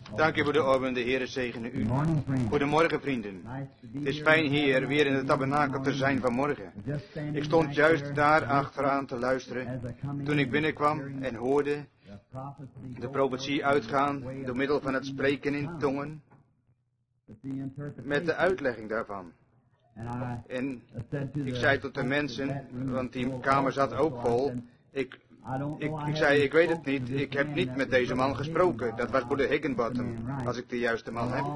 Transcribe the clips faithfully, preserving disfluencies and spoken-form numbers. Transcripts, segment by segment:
Dank u voor de orden, de Heere zegene u. Goedemorgen vrienden. Het is fijn hier weer in de tabernakel te zijn vanmorgen. Ik stond juist daar achteraan te luisteren toen ik binnenkwam en hoorde de profetie uitgaan door middel van het spreken in tongen met de uitlegging daarvan. En ik zei tot de mensen, want die kamer zat ook vol, ik, ik, ik zei, ik weet het niet, ik heb niet met deze man gesproken. Dat was broeder Higginbottom, als ik de juiste man heb.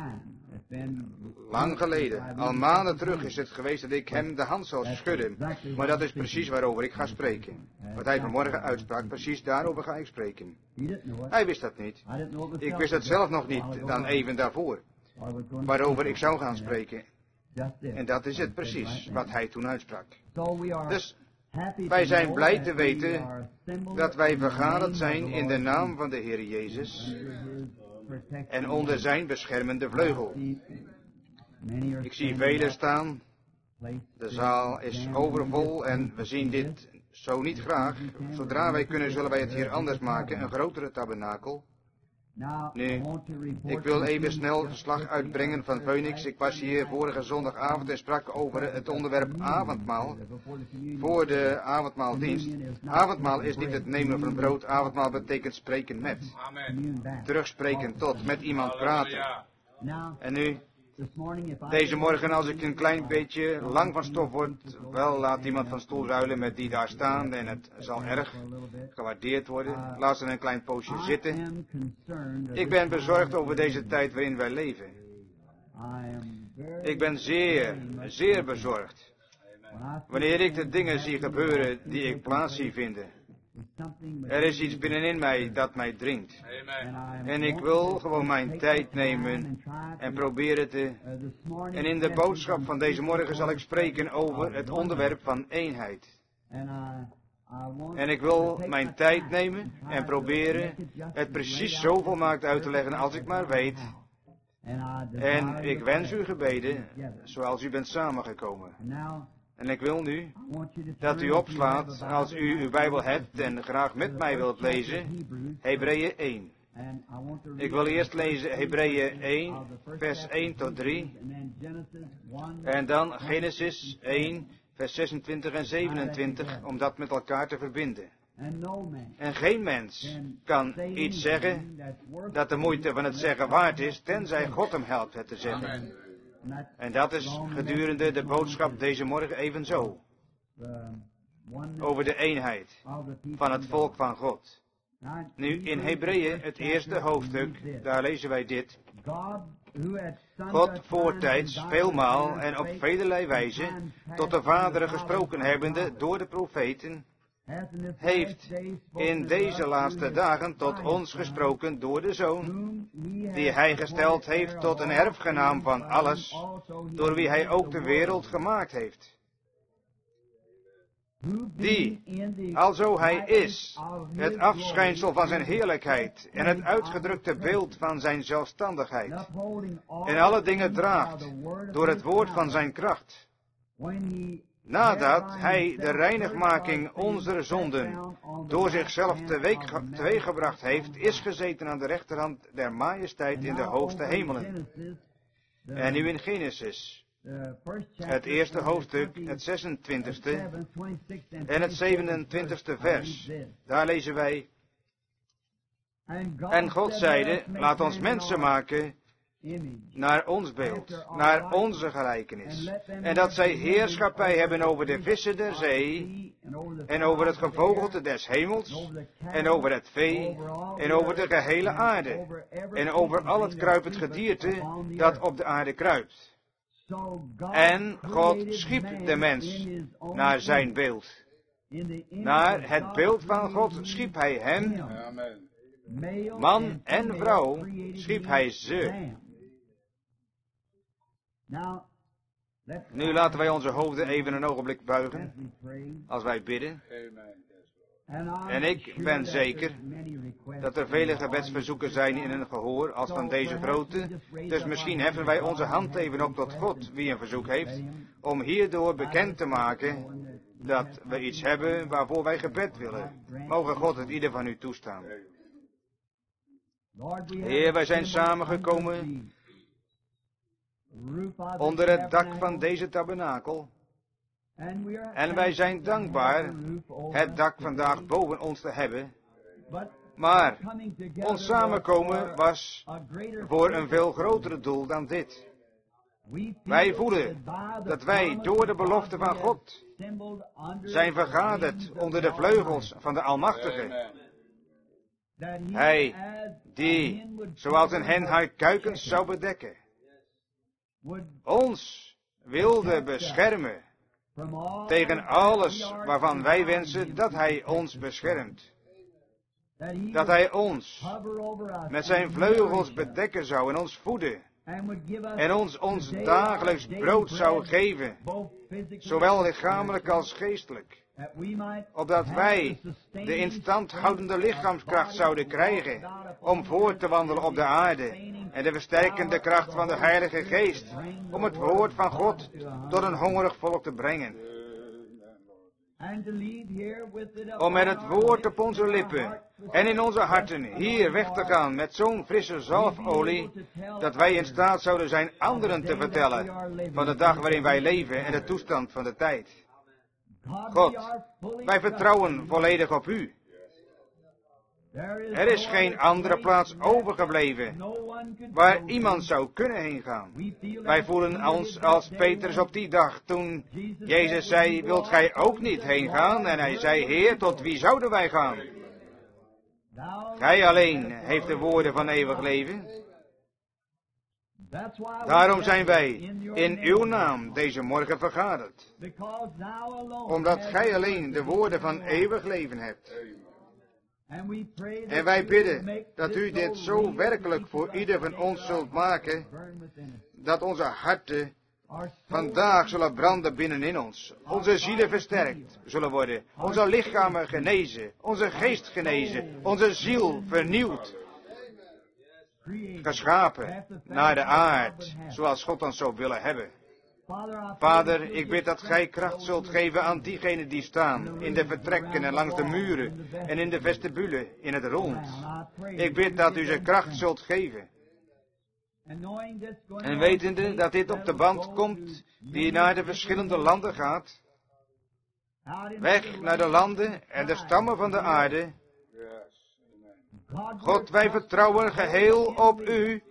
Lang geleden, al maanden terug is het geweest dat ik hem de hand zal schudden. Maar dat is precies waarover ik ga spreken. Wat hij vanmorgen uitsprak, precies daarover ga ik spreken. Hij wist dat niet. Ik wist het zelf nog niet, dan even daarvoor. Waarover ik zou gaan spreken. En dat is het precies, wat hij toen uitsprak. Dus wij zijn blij te weten dat wij vergaderd zijn in de naam van de Heer Jezus en onder zijn beschermende vleugel. Ik zie velen staan, de zaal is overvol en we zien dit zo niet graag. Zodra wij kunnen zullen wij het hier anders maken, een grotere tabernakel. Nu, ik wil even snel verslag uitbrengen van Phoenix. Ik was hier vorige zondagavond en sprak over het onderwerp avondmaal. Voor de avondmaaldienst. Avondmaal is niet het nemen van brood. Avondmaal betekent spreken met. Terugspreken tot, met iemand praten. En nu, deze morgen als ik een klein beetje lang van stof word, wel laat iemand van stoel ruilen met die daar staan en het zal erg gewaardeerd worden. Laat ze een klein poosje zitten. Ik ben bezorgd over deze tijd waarin wij leven. Ik ben zeer, zeer bezorgd. Wanneer ik de dingen zie gebeuren die ik plaats zie vinden. Er is iets binnenin mij dat mij dringt. En ik wil gewoon mijn tijd nemen en proberen te... En in de boodschap van deze morgen zal ik spreken over het onderwerp van eenheid. En ik wil mijn tijd nemen en proberen het precies zo volmaakt uit te leggen als ik maar weet. En ik wens u gebeden zoals u bent samengekomen. En ik wil nu dat u opslaat, als u uw Bijbel hebt en graag met mij wilt lezen, Hebreeën één. Ik wil eerst lezen Hebreeën één, vers één tot drie. En dan Genesis één, vers zesentwintig en zevenentwintig, om dat met elkaar te verbinden. En geen mens kan iets zeggen dat de moeite van het zeggen waard is, tenzij God hem helpt het te zeggen. En dat is gedurende de boodschap deze morgen evenzo. Over de eenheid van het volk van God. Nu in Hebreeën, het eerste hoofdstuk, daar lezen wij dit. God voortijds veelmaal en op velelei wijze tot de vaderen gesproken hebbende door de profeten, heeft in deze laatste dagen tot ons gesproken door de Zoon, die hij gesteld heeft tot een erfgenaam van alles, door wie hij ook de wereld gemaakt heeft. Die, alzo hij is, het afschijnsel van zijn heerlijkheid en het uitgedrukte beeld van zijn zelfstandigheid, en alle dingen draagt door het woord van zijn kracht, nadat hij de reinigmaking onze zonden door zichzelf teweeggebracht heeft, is gezeten aan de rechterhand der majesteit in de hoogste hemelen. En nu in Genesis, het eerste hoofdstuk, het zesentwintigste en het zevenentwintigste vers. Daar lezen wij: En God zeide, laat ons mensen maken naar ons beeld, naar onze gelijkenis. En dat zij heerschappij hebben over de vissen der zee, en over het gevogelte des hemels, en over het vee, en over de gehele aarde, en over al het kruipend gedierte dat op de aarde kruipt. En God schiep de mens naar zijn beeld. Naar het beeld van God schiep hij hem. Man en vrouw schiep hij ze. Nu laten wij onze hoofden even een ogenblik buigen, als wij bidden. En ik ben zeker dat er vele gebedsverzoeken zijn in een gehoor als van deze grootte. Dus misschien heffen wij onze hand even op tot God, wie een verzoek heeft, om hierdoor bekend te maken dat we iets hebben waarvoor wij gebed willen. Mogen God het ieder van u toestaan. Heer, wij zijn samengekomen onder het dak van deze tabernakel. En wij zijn dankbaar het dak vandaag boven ons te hebben. Maar ons samenkomen was voor een veel groter doel dan dit. Wij voelen dat wij door de belofte van God zijn vergaderd onder de vleugels van de Almachtige. Hij die, zoals een hen haar kuikens zou bedekken, ons wilde beschermen tegen alles waarvan wij wensen dat Hij ons beschermt. Dat Hij ons met zijn vleugels bedekken zou en ons voeden. En ons ons dagelijks brood zou geven, zowel lichamelijk als geestelijk. Opdat wij de instandhoudende lichaamskracht zouden krijgen om voort te wandelen op de aarde. En de versterkende kracht van de Heilige Geest om het woord van God tot een hongerig volk te brengen. Om met het woord op onze lippen en in onze harten hier weg te gaan met zo'n frisse zalfolie, dat wij in staat zouden zijn anderen te vertellen van de dag waarin wij leven en de toestand van de tijd. God, wij vertrouwen volledig op U. Er is geen andere plaats overgebleven waar iemand zou kunnen heen gaan. Wij voelen ons als Petrus op die dag toen Jezus zei, wilt gij ook niet heen gaan? En hij zei, Heer, tot wie zouden wij gaan? Gij alleen heeft de woorden van eeuwig leven. Daarom zijn wij in uw naam deze morgen vergaderd. Omdat gij alleen de woorden van eeuwig leven hebt. En wij bidden dat u dit zo werkelijk voor ieder van ons zult maken, dat onze harten vandaag zullen branden binnenin ons. Onze zielen versterkt zullen worden, onze lichamen genezen, onze geest genezen, onze ziel vernieuwd. Geschapen naar de aard, zoals God ons zou willen hebben. Vader, ik bid dat gij kracht zult geven aan diegenen die staan, in de vertrekken en langs de muren, en in de vestibule, in het rond. Ik bid dat u ze kracht zult geven. En wetende dat dit op de band komt, die naar de verschillende landen gaat, weg naar de landen en de stammen van de aarde. God, wij vertrouwen geheel op u.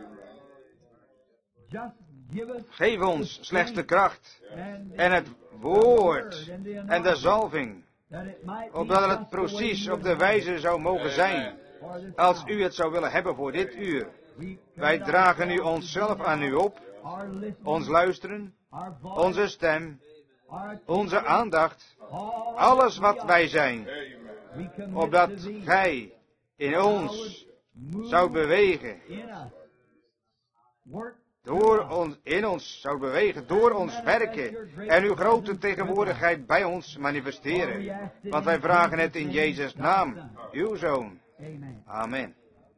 Geef ons slechts de kracht en het woord en de zalving, opdat het precies op de wijze zou mogen zijn, als u het zou willen hebben voor dit uur. Wij dragen u onszelf aan u op, ons luisteren, onze stem, onze aandacht, alles wat wij zijn, opdat gij in ons zou bewegen. Door ons, in ons zou bewegen, door ons werken en uw grote tegenwoordigheid bij ons manifesteren. Want wij vragen het in Jezus' naam, uw Zoon. Amen.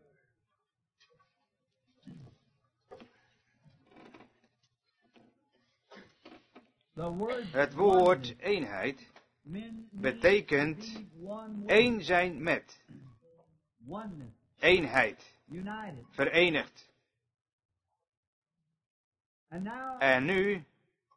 Het woord eenheid betekent één zijn met. Eenheid. Verenigd. En nu,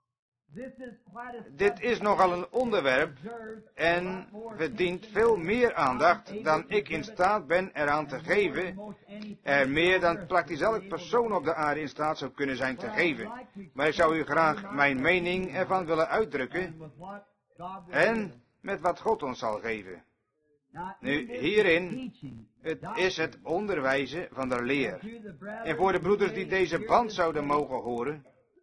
dit is nogal een onderwerp en verdient veel meer aandacht dan ik in staat ben eraan te geven. Er meer dan praktisch elk persoon op de aarde in staat zou kunnen zijn te geven. Maar ik zou u graag mijn mening ervan willen uitdrukken en met wat God ons zal geven. Nu, hierin, het is het onderwijzen van de leer. En voor de broeders die deze band zouden mogen horen,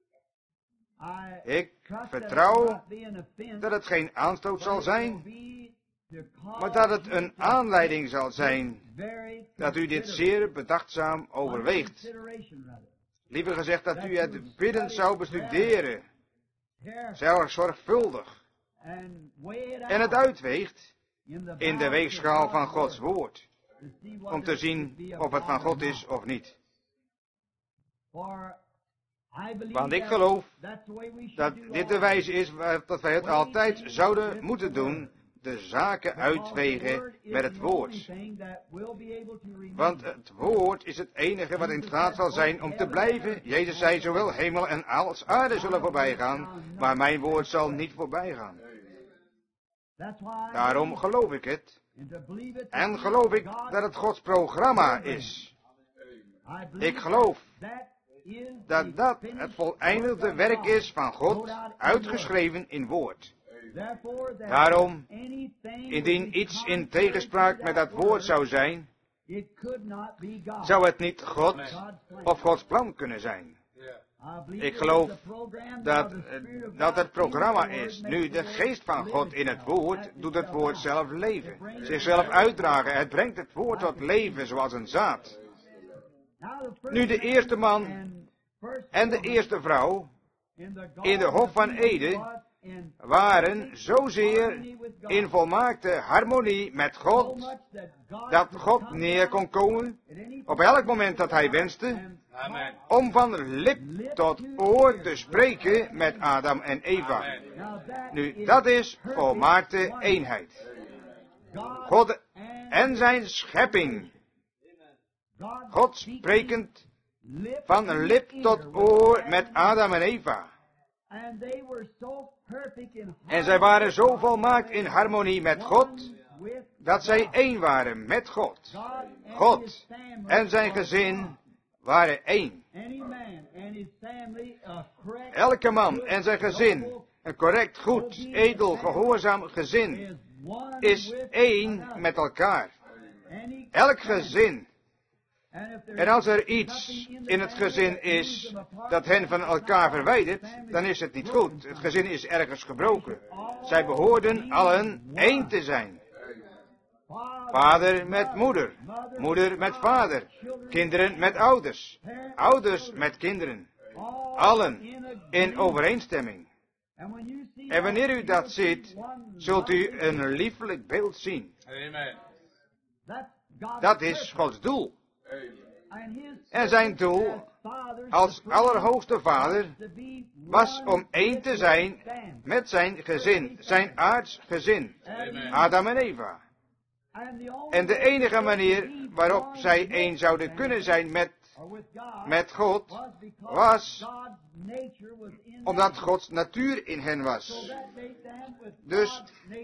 ik vertrouw dat het geen aanstoot zal zijn, maar dat het een aanleiding zal zijn dat u dit zeer bedachtzaam overweegt. Liever gezegd dat u het bidden zou bestuderen, zelfs zorgvuldig, en het uitweegt in de weegschaal van Gods woord, om te zien of het van God is of niet. Want ik geloof dat dit de wijze is dat wij het altijd zouden moeten doen, de zaken uitwegen met het woord. Want het woord is het enige wat in staat zal zijn om te blijven. Jezus zei, zowel hemel en als aarde zullen voorbij gaan, maar mijn woord zal niet voorbij gaan. Daarom geloof ik het. En geloof ik dat het Gods programma is. Ik geloof dat dat het voleindigde werk is van God, uitgeschreven in woord. Daarom, indien iets in tegenspraak met dat woord zou zijn, zou het niet God of Gods plan kunnen zijn. Ik geloof dat, dat het programma is. Nu, de geest van God in het woord doet het woord zelf leven. Zichzelf uitdragen. Het brengt het woord tot leven zoals een zaad. Nu, de eerste man en de eerste vrouw in de Hof van Eden waren zozeer in volmaakte harmonie met God, dat God neer kon komen op elk moment dat hij wenste, Amen. om van lip tot oor te spreken met Adam en Eva. Nu, dat is volmaakte eenheid. God en zijn schepping. God sprekend van lip tot oor met Adam en Eva. En zij waren zo volmaakt in harmonie met God, dat zij één waren met God. God en zijn gezin waren één. Elke man en zijn gezin, een correct, goed, edel, gehoorzaam gezin, is één met elkaar. Elk gezin. En als er iets in het gezin is dat hen van elkaar verwijdert, dan is het niet goed. Het gezin is ergens gebroken. Zij behoorden allen één te zijn. Vader met moeder, moeder met vader, kinderen met ouders, ouders met kinderen. Allen in overeenstemming. En wanneer u dat ziet, zult u een lieflijk beeld zien. Amen. Dat is Gods doel. En zijn doel als allerhoogste vader was om één te zijn met zijn gezin, zijn aards gezin, Adam en Eva. En de enige manier waarop zij één zouden kunnen zijn met, met God, was omdat Gods natuur in hen was. Dus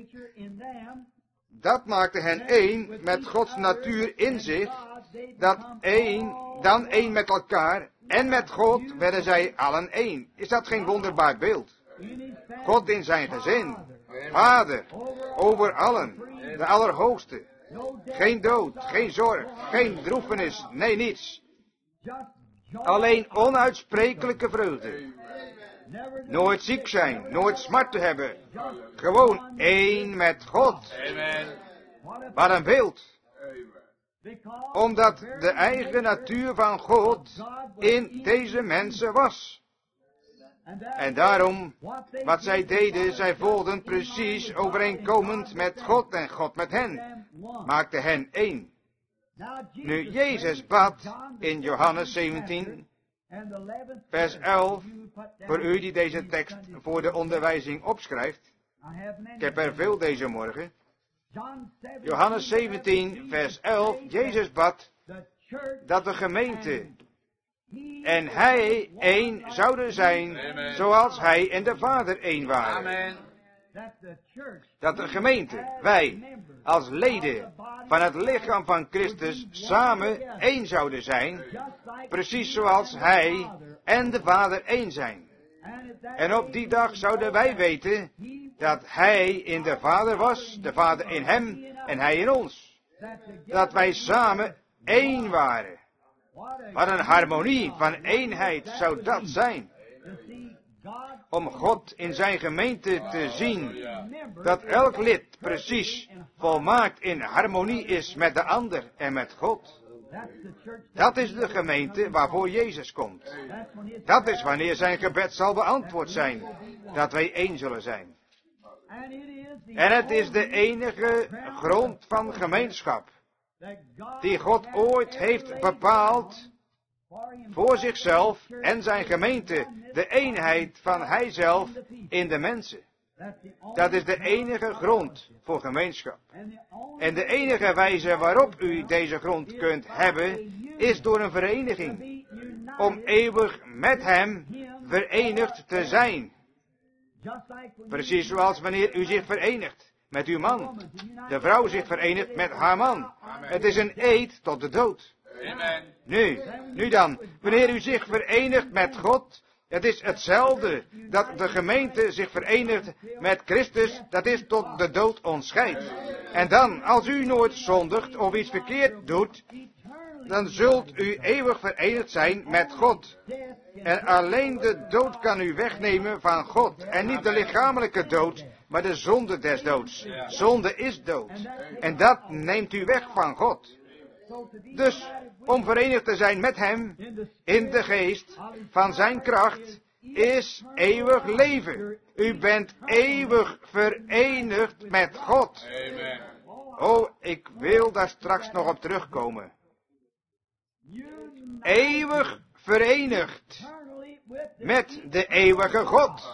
dat maakte hen één met Gods natuur in zich, dat één, dan één met elkaar, en met God werden zij allen één. Is dat geen wonderbaar beeld? God in zijn gezin, Vader, over allen, de Allerhoogste. Geen dood, geen zorg, geen droefenis, nee niets. Alleen onuitsprekelijke vreugde. Nooit ziek zijn, nooit smart te hebben. Gewoon één met God. Amen. Wat een beeld. Omdat de eigen natuur van God in deze mensen was. En daarom, wat zij deden, zij volgden precies overeenkomend met God en God met hen. Maakte hen één. Nu, Jezus bad in Johannes zeventien, vers elf, voor u die deze tekst voor de onderwijzing opschrijft. Ik heb er veel deze morgen. Johannes zeventien, vers elf, Jezus bad dat de gemeente en hij één zouden zijn, Amen. zoals hij en de Vader één waren. Amen. Dat de gemeente, wij, als leden van het lichaam van Christus, samen één zouden zijn, precies zoals hij en de Vader één zijn. En op die dag zouden wij weten dat hij in de Vader was, de Vader in hem en hij in ons. Dat wij samen één waren. Wat een harmonie van eenheid zou dat zijn. Om God in zijn gemeente te zien dat elk lid precies volmaakt in harmonie is met de ander en met God. Dat is de gemeente waarvoor Jezus komt. Dat is wanneer zijn gebed zal beantwoord zijn, dat wij één zullen zijn. En het is de enige grond van gemeenschap die God ooit heeft bepaald voor zichzelf en zijn gemeente, de eenheid van hijzelf in de mensen. Dat is de enige grond voor voor gemeenschap. En de enige wijze waarop u deze grond kunt hebben, is door een vereniging. Om eeuwig met hem verenigd te zijn. Precies zoals wanneer u zich verenigt met uw man. De vrouw zich verenigt met haar man. Het is een eed tot de dood. Nu, nu dan, wanneer u zich verenigt met God, het is hetzelfde dat de gemeente zich verenigt met Christus, dat is tot de dood ons scheidt. En dan, als u nooit zondigt of iets verkeerd doet, dan zult u eeuwig verenigd zijn met God. En alleen de dood kan u wegnemen van God. En niet de lichamelijke dood, maar de zonde des doods. Zonde is dood. En dat neemt u weg van God. Dus, om verenigd te zijn met hem, in de geest van zijn kracht, is eeuwig leven. U bent eeuwig verenigd met God. Oh, ik wil daar straks nog op terugkomen. Eeuwig verenigd met de eeuwige God.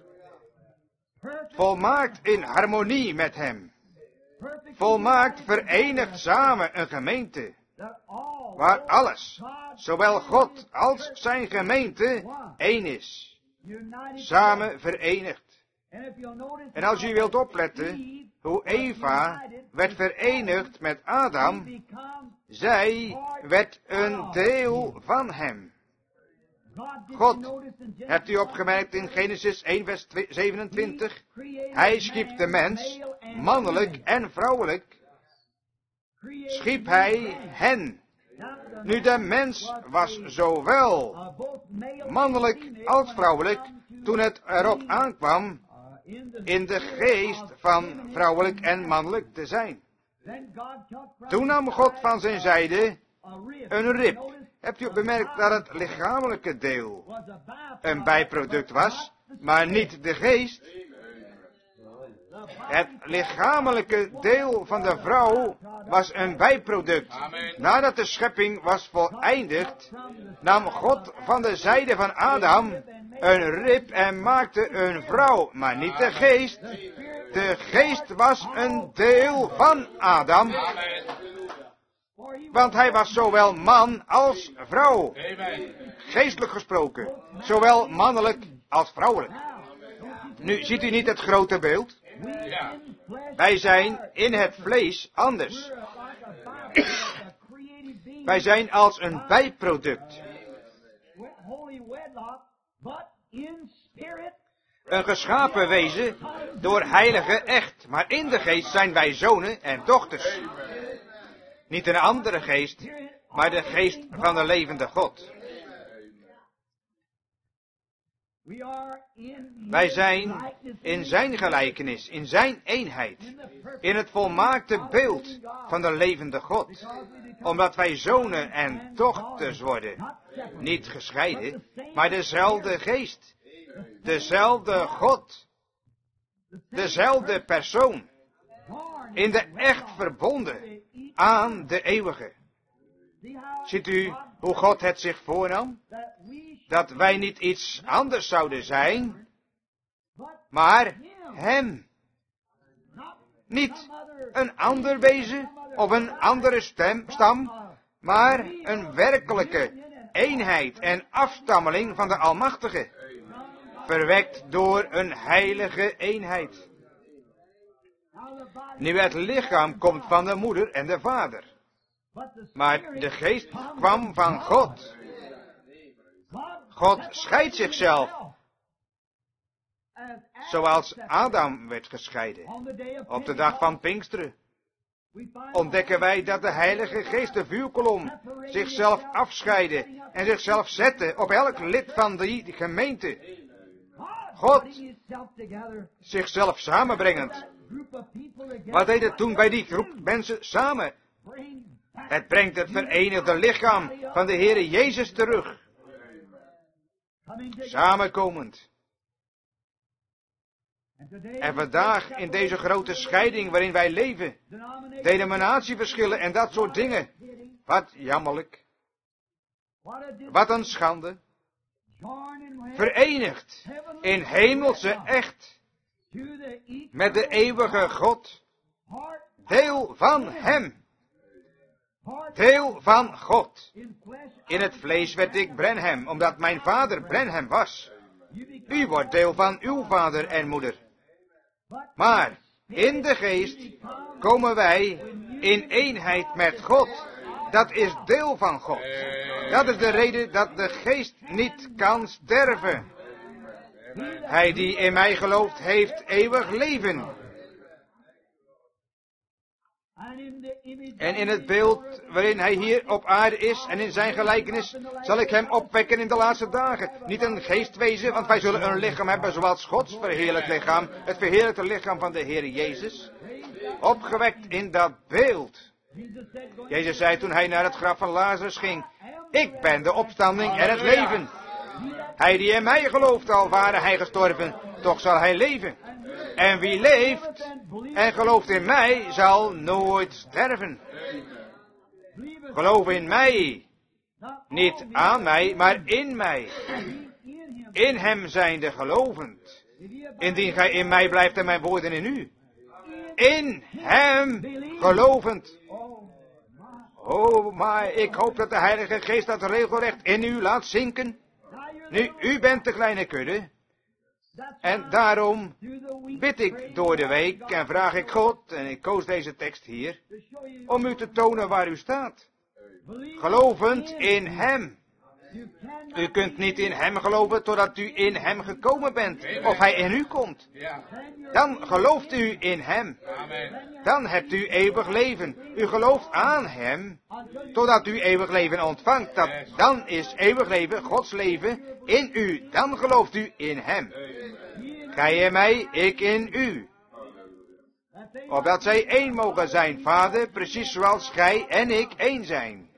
Volmaakt in harmonie met hem. Volmaakt verenigd samen een gemeente. Waar alles, zowel God als zijn gemeente, één is. Samen verenigd. En als u wilt opletten hoe Eva werd verenigd met Adam, zij werd een deel van hem. God, hebt u opgemerkt in Genesis één vers zevenentwintig, hij schiep de mens, mannelijk en vrouwelijk, schiep hij hen. Nu de mens was zowel mannelijk als vrouwelijk, toen het erop aankwam in de geest van vrouwelijk en mannelijk te zijn. Toen nam God van zijn zijde een rib. Hebt u bemerkt dat het lichamelijke deel een bijproduct was, maar niet de geest? Het lichamelijke deel van de vrouw was een bijproduct. Nadat de schepping was voleindigd, nam God van de zijde van Adam een rib en maakte een vrouw, maar niet de geest. De geest was een deel van Adam. Want hij was zowel man als vrouw. Geestelijk gesproken. Zowel mannelijk als vrouwelijk. Nu, ziet u niet het grote beeld? Wij zijn in het vlees anders. Wij zijn als een bijproduct. Een geschapen wezen door heilige echt. Maar in de geest zijn wij zonen en dochters. Niet een andere geest, maar de geest van de levende God. Wij zijn in zijn gelijkenis, in zijn eenheid, in het volmaakte beeld van de levende God. Omdat wij zonen en dochters worden, niet gescheiden, maar dezelfde geest, dezelfde God, dezelfde persoon, in de echt verbonden aan de eeuwige. Ziet u hoe God het zich voornam? Dat wij niet iets anders zouden zijn, maar hem. Niet een ander wezen of een andere stem, stam, maar een werkelijke eenheid en afstammeling van de Almachtige. Verwekt door een heilige eenheid. Nu het lichaam komt van de moeder en de vader. Maar de geest kwam van God. God scheidt zichzelf. Zoals Adam werd gescheiden. Op de dag van Pinksteren. Ontdekken wij dat de Heilige Geest, de vuurkolom, zichzelf afscheidde en zichzelf zette op elk lid van die gemeente. God zichzelf samenbrengend. Wat deed het toen bij die groep mensen samen? Het brengt het verenigde lichaam van de Heere Jezus terug. Samenkomend. En vandaag in deze grote scheiding waarin wij leven, denominatieverschillen en dat soort dingen. Wat jammerlijk. Wat een schande. Verenigd in hemelse echt met de eeuwige God. Deel van hem. Deel van God. In het vlees werd ik Branham, omdat mijn vader Branham was. U wordt deel van uw vader en moeder. Maar in de geest komen wij in eenheid met God. Dat is deel van God. Dat is de reden dat de geest niet kan sterven. Hij die in mij gelooft, heeft eeuwig leven. En in het beeld waarin hij hier op aarde is en in zijn gelijkenis zal ik hem opwekken in de laatste dagen. Niet een geestwezen, want wij zullen een lichaam hebben zoals Gods verheerlijkt lichaam, het verheerlijkte lichaam van de Heer Jezus. Opgewekt in dat beeld. Jezus zei toen hij naar het graf van Lazarus ging, ik ben de opstanding en het leven. Hij die in mij gelooft, al ware hij gestorven, toch zal hij leven. En wie leeft en gelooft in mij, zal nooit sterven. Geloof in mij. Niet aan mij, maar in mij. In hem zijnde gelovend. Indien gij in mij blijft en mijn woorden in u. In hem gelovend. Oh, maar ik hoop dat de Heilige Geest dat regelrecht in u laat zinken. Nu, u bent de kleine kudde. En daarom bid ik door de week en vraag ik God, en ik koos deze tekst hier, om u te tonen waar u staat. Gelovend in hem. U kunt niet in hem geloven totdat u in hem gekomen bent, of hij in u komt. Dan gelooft u in hem. Dan hebt u eeuwig leven. U gelooft aan hem, totdat u eeuwig leven ontvangt. Dat, dan is eeuwig leven, Gods leven, in u. Dan gelooft u in hem. Gij in mij, ik in u. Opdat zij één mogen zijn, Vader, precies zoals gij en ik één zijn.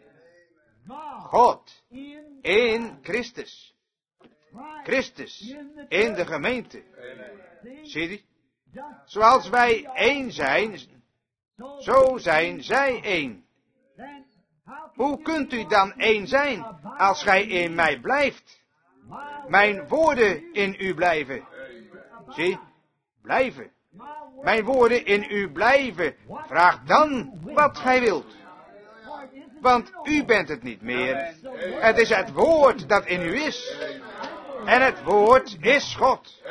God in Christus. Christus in de gemeente. Zie je? Zoals wij één zijn, zo zijn zij één. Hoe kunt u dan één zijn als gij in mij blijft? Mijn woorden in u blijven. Zie, blijven. Mijn woorden in u blijven. Vraag dan wat gij wilt. Want u bent het niet meer. Het is het woord dat in u is. En het woord is God.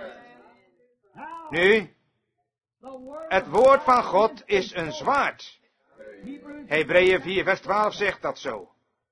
Nu, het woord van God is een zwaard. Hebreeën vier vers twaalf zegt dat zo.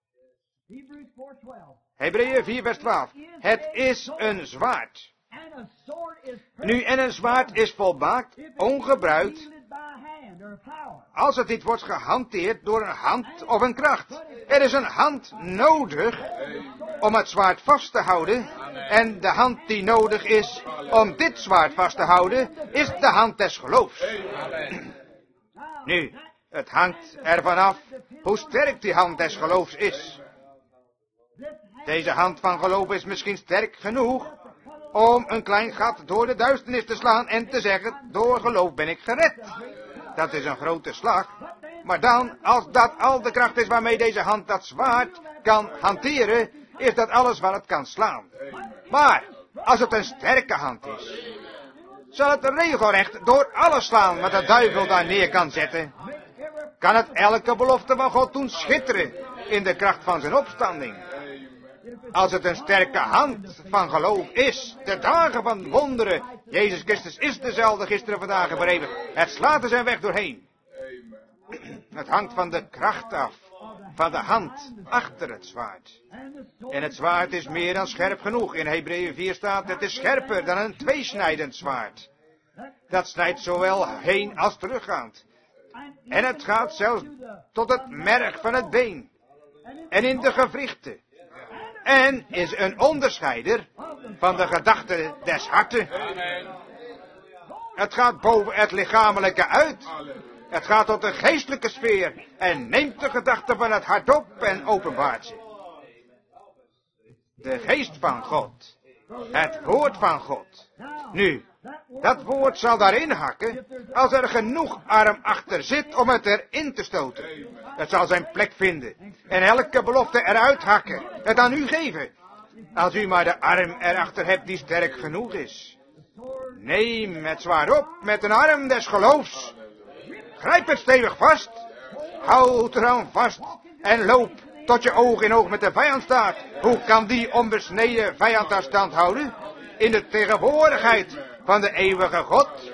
Hebreeën vier vers twaalf. Het is een zwaard. Nu, en een zwaard is volmaakt, ongebruikt, als het niet wordt gehanteerd door een hand of een kracht. Er is een hand nodig om het zwaard vast te houden. En de hand die nodig is om dit zwaard vast te houden, is de hand des geloofs. Nu, het hangt ervan af hoe sterk die hand des geloofs is. Deze hand van geloof is misschien sterk genoeg om een klein gat door de duisternis te slaan en te zeggen, door geloof ben ik gered. Dat is een grote slag. Maar dan, als dat al de kracht is waarmee deze hand dat zwaard kan hanteren, is dat alles waar het kan slaan. Maar, als het een sterke hand is, zal het regelrecht door alles slaan wat de duivel daar neer kan zetten. Kan het elke belofte van God doen schitteren in de kracht van zijn opstanding. Als het een sterke hand van geloof is, de dagen van wonderen, Jezus Christus is dezelfde gisteren, vandaag en voor eeuwig. Het slaat er zijn weg doorheen. Het hangt van de kracht af, van de hand achter het zwaard. En het zwaard is meer dan scherp genoeg. In Hebreeën vier staat, het is scherper dan een tweesnijdend zwaard. Dat snijdt zowel heen als teruggaand. En het gaat zelfs tot het merg van het been. En in de gewrichten. En is een onderscheider van de gedachten des harten. Het gaat boven het lichamelijke uit. Het gaat tot de geestelijke sfeer en neemt de gedachten van het hart op en openbaart ze. De geest van God. Het woord van God. Nu, dat woord zal daarin hakken als er genoeg arm achter zit om het erin te stoten. Het zal zijn plek vinden en elke belofte eruit hakken. Het aan u geven. Als u maar de arm erachter hebt die sterk genoeg is. Neem het zwaar op met een arm des geloofs. Grijp het stevig vast. Houd eraan vast en loop tot je oog in oog met de vijand staat. Hoe kan die onbesneden vijand daar stand houden? In de tegenwoordigheid van de eeuwige God.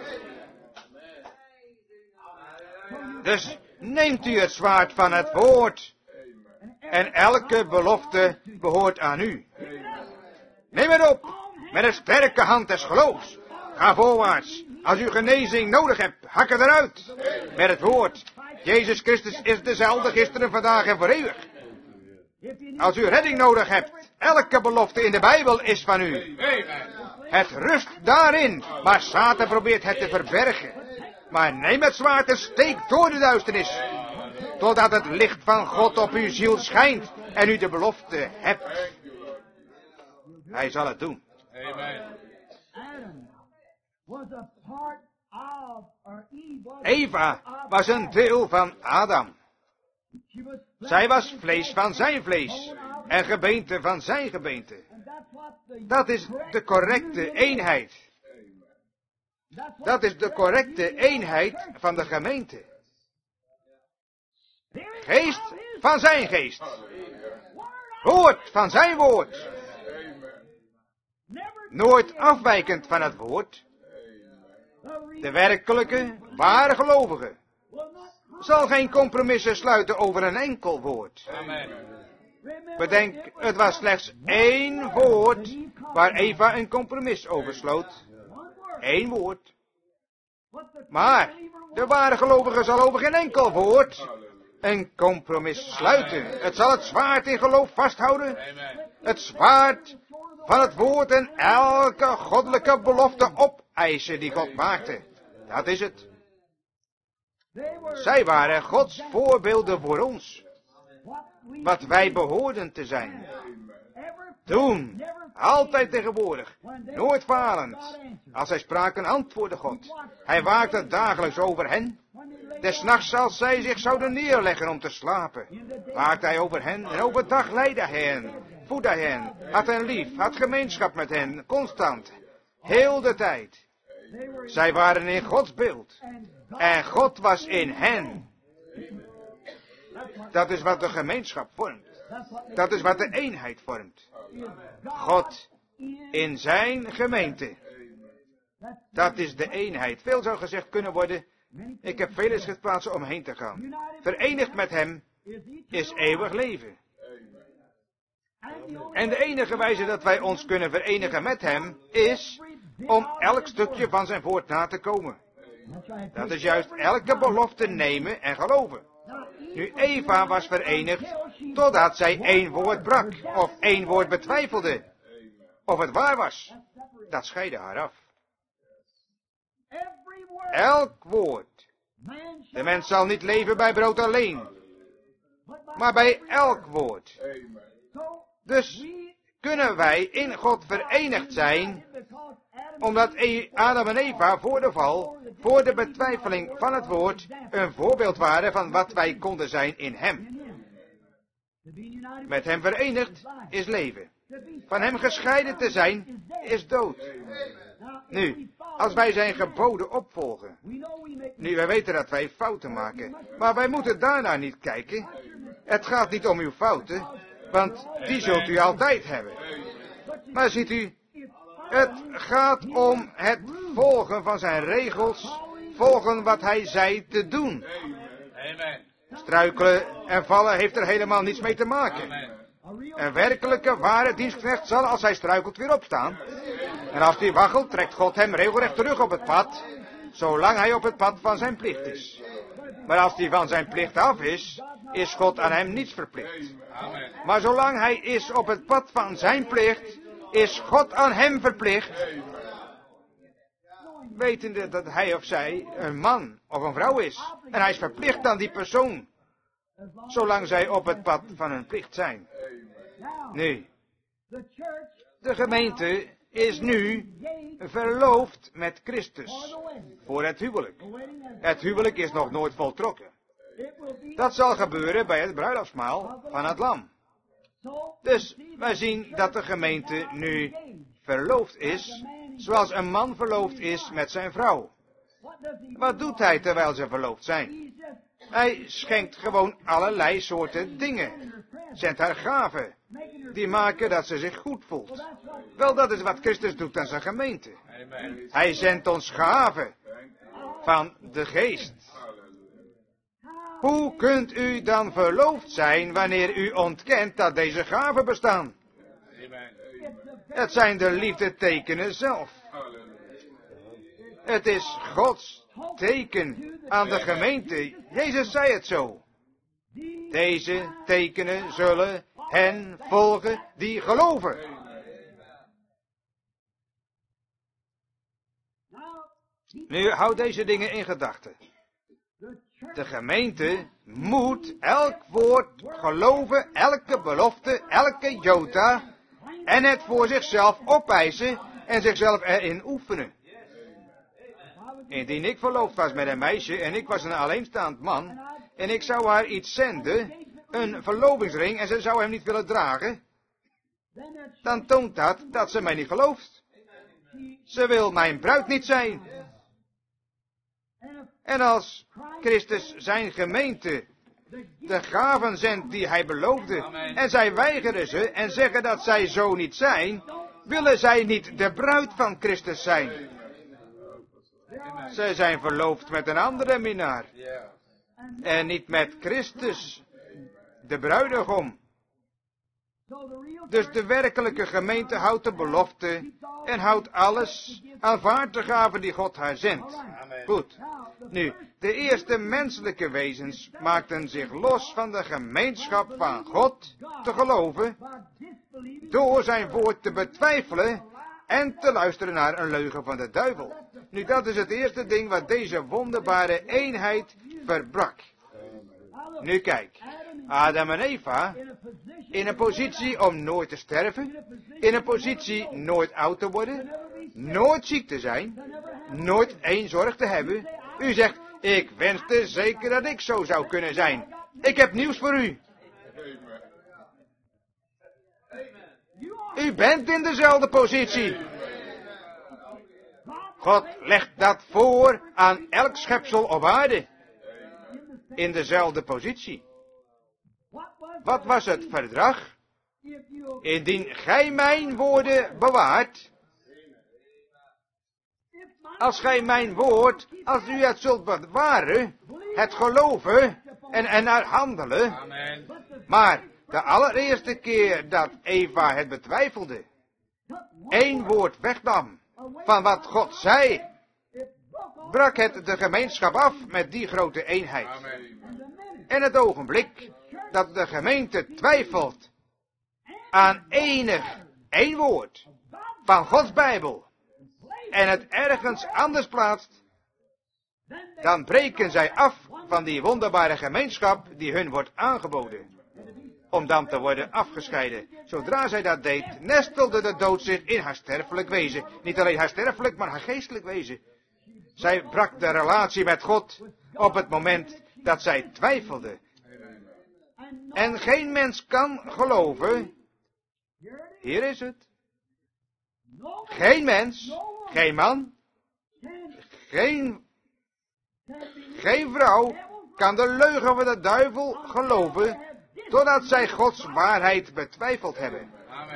Dus neemt u het zwaard van het woord. En elke belofte behoort aan u. Neem het op met een sterke hand des geloofs. Ga voorwaarts. Als u genezing nodig hebt, hak het eruit. Met het woord. Jezus Christus is dezelfde gisteren, vandaag en voor eeuwig. Als u redding nodig hebt, elke belofte in de Bijbel is van u. Het rust daarin, maar Satan probeert het te verbergen. Maar neem het zwaard en steek door de duisternis. Totdat het licht van God op uw ziel schijnt en u de belofte hebt. Hij zal het doen. Eva was een deel van Adam. Zij was vlees van zijn vlees en gebeente van zijn gebeente. Dat is de correcte eenheid. Dat is de correcte eenheid van de gemeente. Geest van zijn geest. Woord van zijn woord. Nooit afwijkend van het woord. De werkelijke, ware gelovige zal geen compromissen sluiten over een enkel woord. Bedenk, het was slechts één woord waar Eva een compromis over sloot. Eén woord. Maar de ware gelovige zal over geen enkel woord een compromis sluiten. Het zal het zwaard in geloof vasthouden. Het zwaard van het woord en elke goddelijke belofte opeisen die God maakte. Dat is het. Zij waren Gods voorbeelden voor ons. Wat wij behoorden te zijn. Toen, altijd tegenwoordig, nooit falend. Als zij spraken, antwoordde God. Hij waakte dagelijks over hen. Des nachts als zij zich zouden neerleggen om te slapen, waakte hij over hen en overdag leidde hij hen, voedde hij hen, had hen lief, had gemeenschap met hen, constant, heel de tijd. Zij waren in Gods beeld en God was in hen. Dat is wat de gemeenschap vormt. Dat is wat de eenheid vormt. God in zijn gemeente. Dat is de eenheid. Veel zou gezegd kunnen worden. Ik heb vele schriftplaatsen omheen te gaan. Verenigd met hem is eeuwig leven. En de enige wijze dat wij ons kunnen verenigen met hem is om elk stukje van zijn woord na te komen. Dat is juist elke belofte nemen en geloven. Nu Eva was verenigd totdat zij één woord brak of één woord betwijfelde. Of het waar was. Dat scheidde haar af. Elk woord. De mens zal niet leven bij brood alleen, maar bij elk woord. Dus kunnen wij in God verenigd zijn, omdat Adam en Eva voor de val, voor de betwijfeling van het woord, een voorbeeld waren van wat wij konden zijn in hem. Met hem verenigd is leven. Van hem gescheiden te zijn is dood. Nu, als wij zijn geboden opvolgen. Nu, wij weten dat wij fouten maken. Maar wij moeten daarna niet kijken. Het gaat niet om uw fouten, want die zult u altijd hebben. Maar ziet u, het gaat om het volgen van zijn regels, volgen wat hij zei te doen. Struikelen en vallen heeft er helemaal niets mee te maken. Een werkelijke, ware dienstknecht zal als hij struikelt weer opstaan. En als hij waggelt, trekt God hem regelrecht terug op het pad, zolang hij op het pad van zijn plicht is. Maar als hij van zijn plicht af is, is God aan hem niets verplicht. Maar zolang hij is op het pad van zijn plicht, is God aan hem verplicht, wetende dat hij of zij een man of een vrouw is. En hij is verplicht aan die persoon, zolang zij op het pad van hun plicht zijn. Nu, de gemeente is nu verloofd met Christus voor het huwelijk. Het huwelijk is nog nooit voltrokken. Dat zal gebeuren bij het bruiloftsmaal van het lam. Dus wij zien dat de gemeente nu verloofd is, zoals een man verloofd is met zijn vrouw. Wat doet hij terwijl ze verloofd zijn? Hij schenkt gewoon allerlei soorten dingen. Zendt haar gaven. Die maken dat ze zich goed voelt. Wel, dat is wat Christus doet aan zijn gemeente. Hij zendt ons gaven van de geest. Hoe kunt u dan verloofd zijn wanneer u ontkent dat deze gaven bestaan? Het zijn de liefdetekenen zelf. Het is Gods teken aan de gemeente. Jezus zei het zo. Deze tekenen zullen hen volgen die geloven. Nu, houd deze dingen in gedachten. De gemeente moet elk woord geloven, elke belofte, elke jota, en het voor zichzelf opeisen en zichzelf erin oefenen. Indien ik verloofd was met een meisje en ik was een alleenstaand man, en ik zou haar iets zenden, een verlovingsring, en ze zou hem niet willen dragen, dan toont dat dat ze mij niet gelooft. Ze wil mijn bruid niet zijn. En als Christus zijn gemeente de gaven zendt die hij beloofde, en zij weigeren ze en zeggen dat zij zo niet zijn, willen zij niet de bruid van Christus zijn. Zij zijn verloofd met een andere minnaar. En niet met Christus, de bruidegom. Dus de werkelijke gemeente houdt de belofte en houdt alles, aanvaardt de gaven die God haar zendt. Goed. Nu, de eerste menselijke wezens maakten zich los van de gemeenschap van God te geloven, door zijn woord te betwijfelen en te luisteren naar een leugen van de duivel. Nu, dat is het eerste ding wat deze wonderbare eenheid verbrak. Nu kijk, Adam en Eva, in een positie om nooit te sterven, in een positie nooit oud te worden, nooit ziek te zijn, nooit één zorg te hebben. U zegt, ik wenste zeker dat ik zo zou kunnen zijn. Ik heb nieuws voor u. U bent in dezelfde positie. God legt dat voor aan elk schepsel op aarde. In dezelfde positie. Wat was het verdrag? Indien gij mijn woorden bewaart. Als gij mijn woord, als u het zult bewaren, het geloven en, en naar handelen. Amen. Maar de allereerste keer dat Eva het betwijfelde, één woord wegnam van wat God zei, brak het de gemeenschap af met die grote eenheid. En het ogenblik dat de gemeente twijfelt aan enig één woord van Gods Bijbel en het ergens anders plaatst, dan breken zij af van die wonderbare gemeenschap die hun wordt aangeboden, om dan te worden afgescheiden. Zodra zij dat deed, nestelde de dood zich in haar sterfelijk wezen. Niet alleen haar sterfelijk, maar haar geestelijk wezen. Zij brak de relatie met God op het moment dat zij twijfelde. En geen mens kan geloven, hier is het, geen mens, geen man, geen, geen vrouw kan de leugen van de duivel geloven, totdat zij Gods waarheid betwijfeld hebben.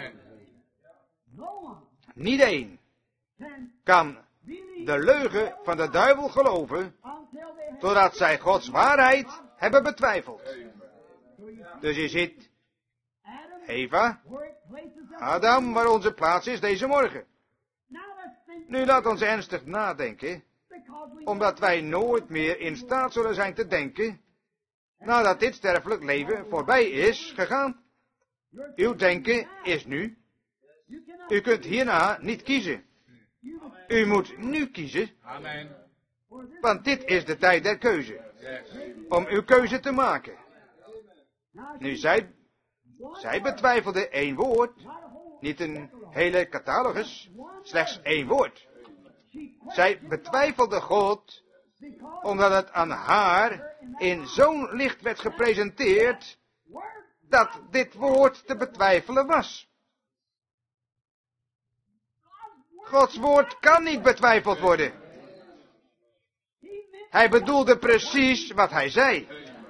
Niet één kan de leugen van de duivel geloven, totdat zij Gods waarheid hebben betwijfeld. Dus je ziet, Eva, Adam, waar onze plaats is deze morgen. Nu laat ons ernstig nadenken, omdat wij nooit meer in staat zullen zijn te denken, nadat dit sterfelijk leven voorbij is gegaan. Uw denken is nu. U kunt hierna niet kiezen. U moet nu kiezen. Want dit is de tijd der keuze. Om uw keuze te maken. Nu, zij, zij betwijfelde één woord. Niet een hele catalogus. Slechts één woord. Zij betwijfelde God, omdat het aan haar in zo'n licht werd gepresenteerd, dat dit woord te betwijfelen was. Gods woord kan niet betwijfeld worden. Hij bedoelde precies wat hij zei.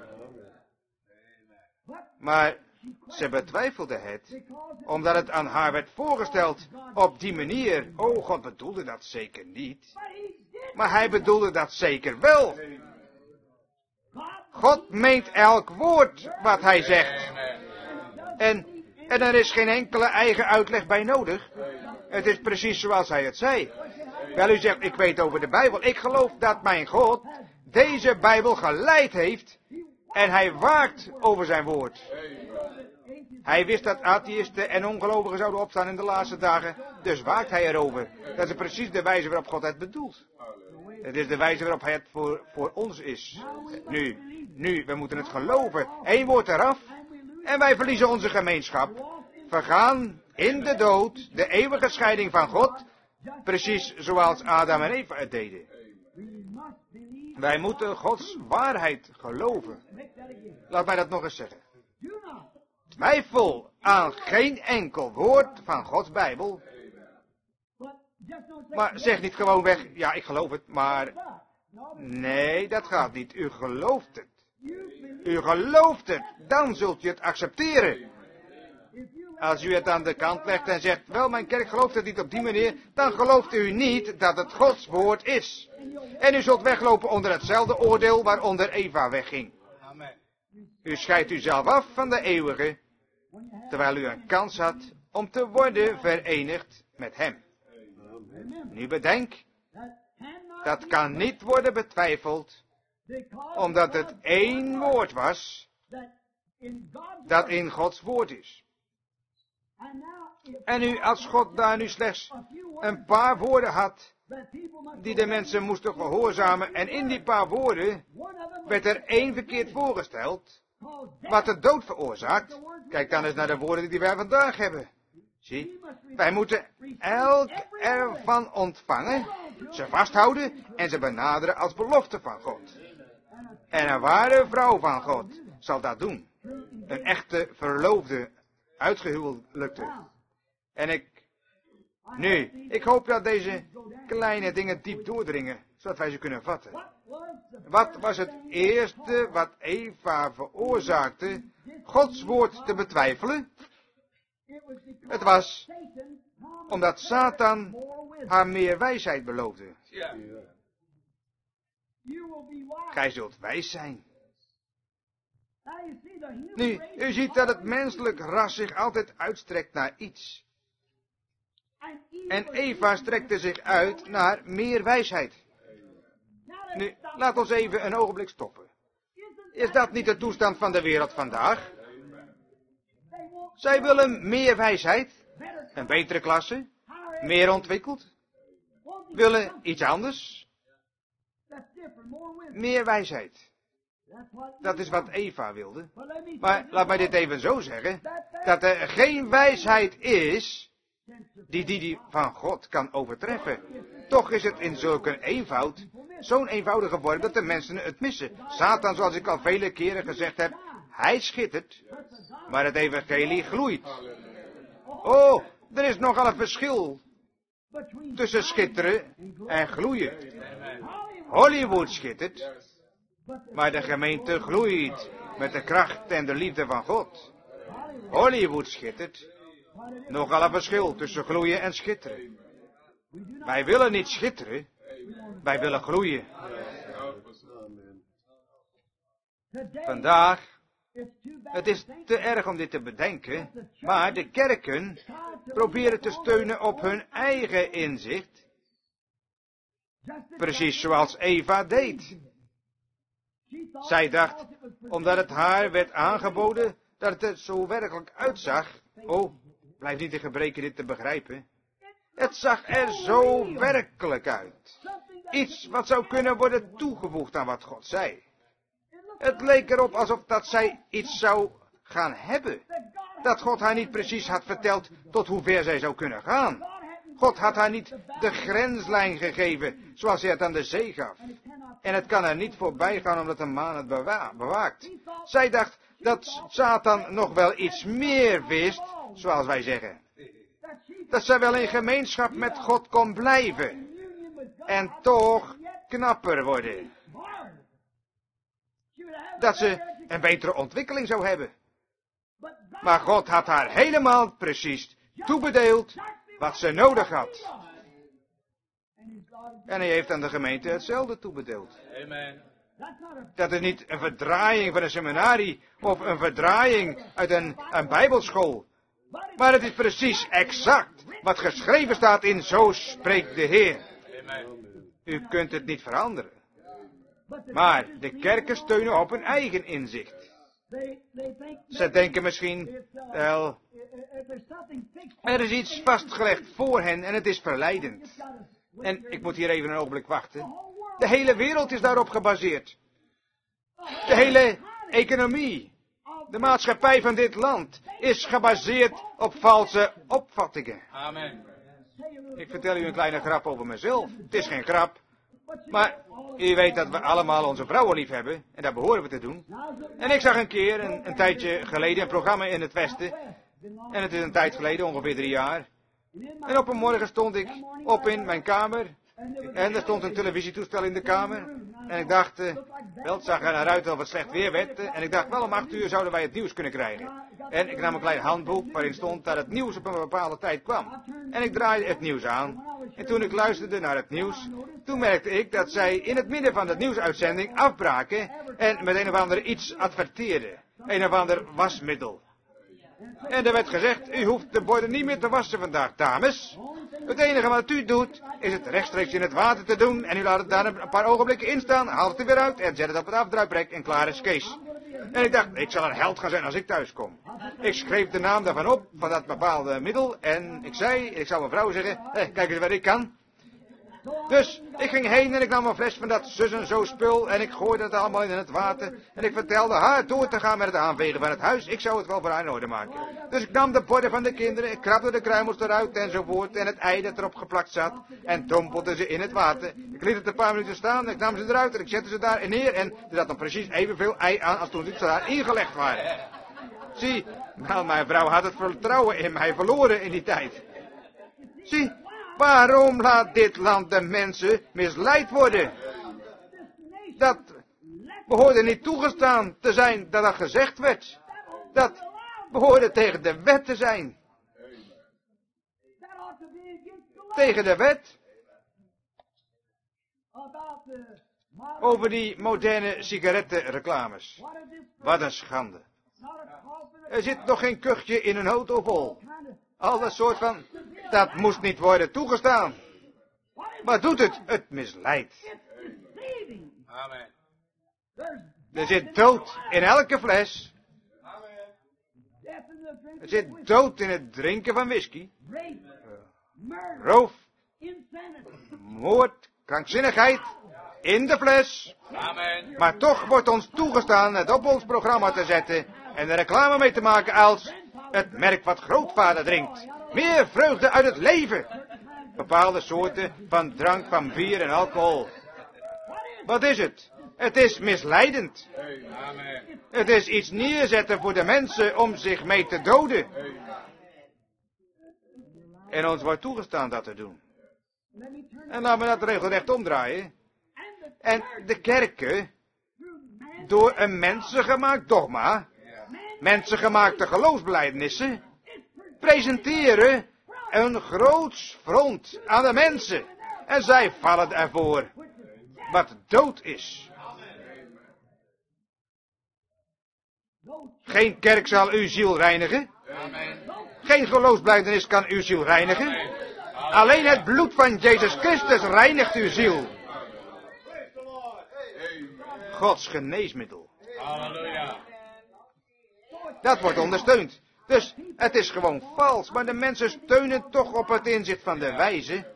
Maar ze betwijfelde het, omdat het aan haar werd voorgesteld op die manier. Oh, God bedoelde dat zeker niet. Maar hij bedoelde dat zeker wel. God meent elk woord wat hij zegt. En, en er is geen enkele eigen uitleg bij nodig. Het is precies zoals hij het zei. Wel, u zegt, ik weet over de Bijbel. Ik geloof dat mijn God deze Bijbel geleid heeft. En hij waakt over zijn woord. Hij wist dat atheïsten en ongelovigen zouden opstaan in de laatste dagen. Dus waakt hij erover. Dat is precies de wijze waarop God het bedoelt. Het is de wijze waarop hij het voor, voor ons is. Nu, nu, we moeten het geloven. Eén woord eraf. En wij verliezen onze gemeenschap. Vergaan in de dood, de eeuwige scheiding van God. Precies zoals Adam en Eva het deden. Wij moeten Gods waarheid geloven. Laat mij dat nog eens zeggen. Twijfel aan geen enkel woord van Gods Bijbel. Maar zeg niet gewoon weg, ja, ik geloof het, maar... Nee, dat gaat niet. U gelooft het. U gelooft het, dan zult u het accepteren. Als u het aan de kant legt en zegt, wel, mijn kerk gelooft het niet op die manier, dan gelooft u niet dat het Gods woord is. En u zult weglopen onder hetzelfde oordeel waaronder Eva wegging. U scheidt uzelf af van de eeuwige, terwijl u een kans had om te worden verenigd met hem. Nu bedenk, dat kan niet worden betwijfeld, omdat het één woord was, dat in Gods woord is. En nu, als God daar nu slechts een paar woorden had, die de mensen moesten gehoorzamen, en in die paar woorden werd er één verkeerd voorgesteld, wat de dood veroorzaakt. Kijk dan eens naar de woorden die wij vandaag hebben. Zie, wij moeten elk ervan ontvangen, ze vasthouden en ze benaderen als belofte van God. En een ware vrouw van God zal dat doen. Een echte verloofde, uitgehuwelijkte. En ik, nu, ik hoop dat deze kleine dingen diep doordringen, zodat wij ze kunnen vatten. Wat was het eerste wat Eva veroorzaakte Gods woord te betwijfelen? Het was omdat Satan haar meer wijsheid beloofde. Gij zult wijs zijn. Nu, u ziet dat het menselijk ras zich altijd uitstrekt naar iets. En Eva strekte zich uit naar meer wijsheid. Nu, laat ons even een ogenblik stoppen. Is dat niet de toestand van de wereld vandaag? Zij willen meer wijsheid, een betere klasse, meer ontwikkeld, willen iets anders, meer wijsheid. Dat is wat Eva wilde. Maar laat mij dit even zo zeggen, dat er geen wijsheid is die die, die van God kan overtreffen. Toch is het in zulke eenvoud, zo'n eenvoudige vorm dat de mensen het missen. Satan, zoals ik al vele keren gezegd heb, hij schittert, maar het evangelie gloeit. Oh, er is nogal een verschil tussen schitteren en gloeien. Hollywood schittert, maar de gemeente gloeit met de kracht en de liefde van God. Hollywood schittert, nogal een verschil tussen gloeien en schitteren. Wij willen niet schitteren, wij willen gloeien. Vandaag, het is te erg om dit te bedenken, maar de kerken proberen te steunen op hun eigen inzicht, precies zoals Eva deed. Zij dacht, omdat het haar werd aangeboden, dat het er zo werkelijk uitzag. Oh, blijf niet in gebreken dit te begrijpen. Het zag er zo werkelijk uit. Iets wat zou kunnen worden toegevoegd aan wat God zei. Het leek erop alsof dat zij iets zou gaan hebben. Dat God haar niet precies had verteld tot hoe ver zij zou kunnen gaan. God had haar niet de grenslijn gegeven, zoals hij het aan de zee gaf. En het kan er niet voorbij gaan omdat de maan het bewa- bewaakt. Zij dacht dat Satan nog wel iets meer wist, zoals wij zeggen. Dat zij wel in gemeenschap met God kon blijven. En toch knapper worden. dat ze een betere ontwikkeling zou hebben. Maar God had haar helemaal precies toebedeeld wat ze nodig had. En hij heeft aan de gemeente hetzelfde toebedeeld. Amen. Dat is niet een verdraaiing van een seminarie of een verdraaiing uit een, een bijbelschool. Maar het is precies exact wat geschreven staat in Zo spreekt de Heer. U kunt het niet veranderen. Maar de kerken steunen op hun eigen inzicht. Ze denken misschien, wel, er is iets vastgelegd voor hen en het is verleidend. En ik moet hier even een ogenblik wachten. De hele wereld is daarop gebaseerd. De hele economie, de maatschappij van dit land is gebaseerd op valse opvattingen. Amen. Ik vertel u een kleine grap over mezelf. Het is geen grap. Maar u weet dat we allemaal onze vrouwen lief hebben. En dat behoren we te doen. En ik zag een keer, een, een tijdje geleden, een programma in het Westen. En het is een tijd geleden, ongeveer drie jaar. En op een morgen stond ik op in mijn kamer. En er stond een televisietoestel in de kamer. En ik dacht, eh, wel, het zag er naar uit of het slecht weer werd. En ik dacht, wel om acht uur zouden wij het nieuws kunnen krijgen. En ik nam een klein handboek waarin stond dat het nieuws op een bepaalde tijd kwam. En ik draaide het nieuws aan. En toen ik luisterde naar het nieuws, toen merkte ik dat zij in het midden van de nieuwsuitzending afbraken en met een of ander iets adverteerden. Een of ander wasmiddel. En er werd gezegd, u hoeft de borden niet meer te wassen vandaag, dames. Het enige wat u doet, is het rechtstreeks in het water te doen en u laat het daar een paar ogenblikken in staan, haalt het er weer uit en zet het op het afdruiprek en klaar is Kees. En ik dacht, ik zal een held gaan zijn als ik thuis kom. Ik schreef de naam daarvan op, van dat bepaalde middel, en ik zei, ik zou mijn vrouw zeggen, eh, kijk eens wat ik kan. Dus ik ging heen en ik nam een fles van dat zus en zo spul en ik gooide het allemaal in het water. En ik vertelde haar door te gaan met het aanvegen van het huis. Ik zou het wel voor haar in orde maken. Dus ik nam de borden van de kinderen, ik krabde de kruimels eruit enzovoort. En het ei dat erop geplakt zat. En dompelde ze in het water. Ik liet het een paar minuten staan, ik nam ze eruit en ik zette ze daar neer. En er zat nog precies evenveel ei aan als toen ze daar ingelegd waren. Zie, nou mijn vrouw had het vertrouwen in mij verloren in die tijd. Zie. Waarom laat dit land de mensen misleid worden? Dat behoorde niet toegestaan te zijn dat dat gezegd werd. Dat behoorde tegen de wet te zijn. Tegen de wet. Over die moderne sigarettenreclames. Wat een schande. Er zit nog geen kuchje in een auto vol. Al dat soort van, dat moest niet worden toegestaan. Wat doet het? Het misleidt. Amen. Er zit dood in elke fles. Er zit dood in het drinken van whisky. Roof, moord, krankzinnigheid in de fles. Amen. Maar toch wordt ons toegestaan het op ons programma te zetten en er reclame mee te maken als het merk wat grootvader drinkt. Meer vreugde uit het leven. Bepaalde soorten van drank, van bier en alcohol. Wat is het? Het is misleidend. Amen. Het is iets neerzetten voor de mensen om zich mee te doden. En ons wordt toegestaan dat te doen. En laten we dat regelrecht omdraaien. En de kerken, door een mensengemaakt dogma, mensengemaakte geloofsbelijdenissen, presenteren een groots front aan de mensen. En zij vallen ervoor wat dood is. Geen kerk zal uw ziel reinigen. Geen geloofsbelijdenis kan uw ziel reinigen. Alleen het bloed van Jezus Christus reinigt uw ziel. Gods geneesmiddel. Halleluja. Dat wordt ondersteund. Dus het is gewoon vals, maar de mensen steunen toch op het inzicht van de wijze.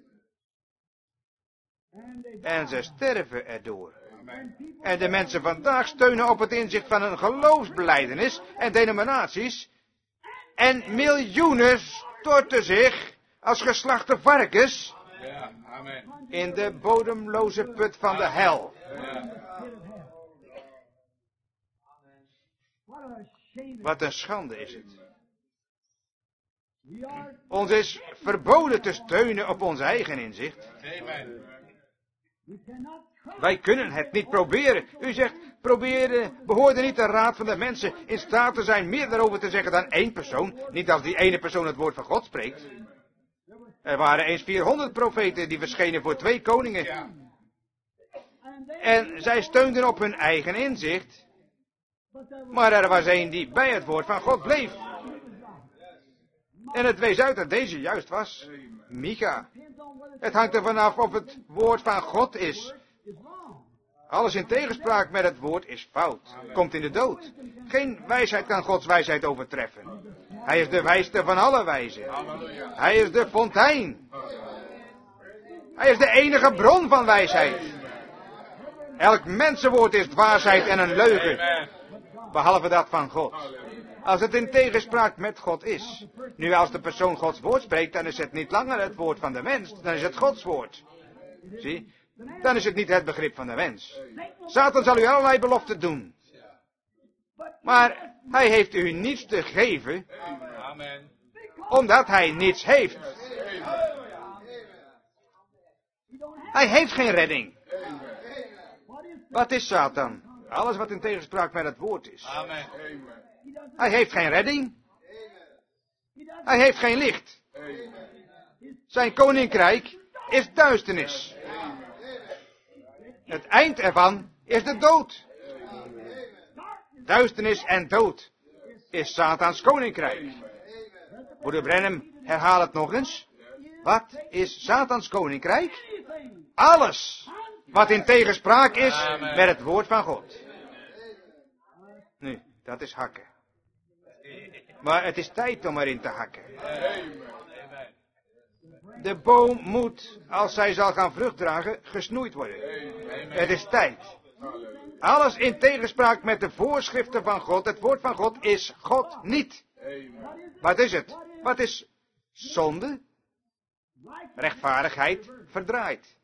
En ze sterven erdoor. En de mensen vandaag steunen op het inzicht van een geloofsbelijdenis en denominaties. En miljoenen storten zich als geslachte varkens Ja, amen. in de bodemloze put van de hel. Ja. Wat een schande is het. Ons is verboden te steunen op ons eigen inzicht. Amen. Wij kunnen het niet proberen. U zegt, probeerde, behoorde niet de raad van de mensen in staat te zijn meer daarover te zeggen dan één persoon. Niet als die ene persoon het woord van God spreekt. Er waren eens vierhonderd profeten die verschenen voor twee koningen. Ja. En zij steunden op hun eigen inzicht. Maar er was één die bij het woord van God bleef. En het wees uit dat deze juist was. Micha. Het hangt er vanaf of het woord van God is. Alles in tegenspraak met het woord is fout. Komt in de dood. Geen wijsheid kan Gods wijsheid overtreffen. Hij is de wijste van alle wijzen. Halleluja. Hij is de fontein. Hij is de enige bron van wijsheid. Elk mensenwoord is dwaasheid en een leugen. Amen. Behalve dat van God. Als het in tegenspraak met God is. Nu als de persoon Gods woord spreekt, dan is het niet langer het woord van de mens. Dan is het Gods woord. Zie? Dan is het niet het begrip van de mens. Satan zal u allerlei beloften doen. Maar hij heeft u niets te geven, Amen. omdat hij niets heeft. Hij heeft geen redding. Wat is Satan? Alles wat in tegenspraak met het woord is. Amen. Hij heeft geen redding. Hij heeft geen licht. Zijn koninkrijk is duisternis. Het eind ervan is de dood. Duisternis en dood is Satans koninkrijk. Broeder Branham, herhaal het nog eens. Wat is Satans koninkrijk? Alles wat in tegenspraak is Amen. met het woord van God. Nu, dat is hakken. Maar het is tijd om erin te hakken. De boom moet, als zij zal gaan vrucht dragen, gesnoeid worden. Het is tijd. Alles in tegenspraak met de voorschriften van God, het woord van God, is God niet. Wat is het? Wat is zonde? Rechtvaardigheid verdraaid.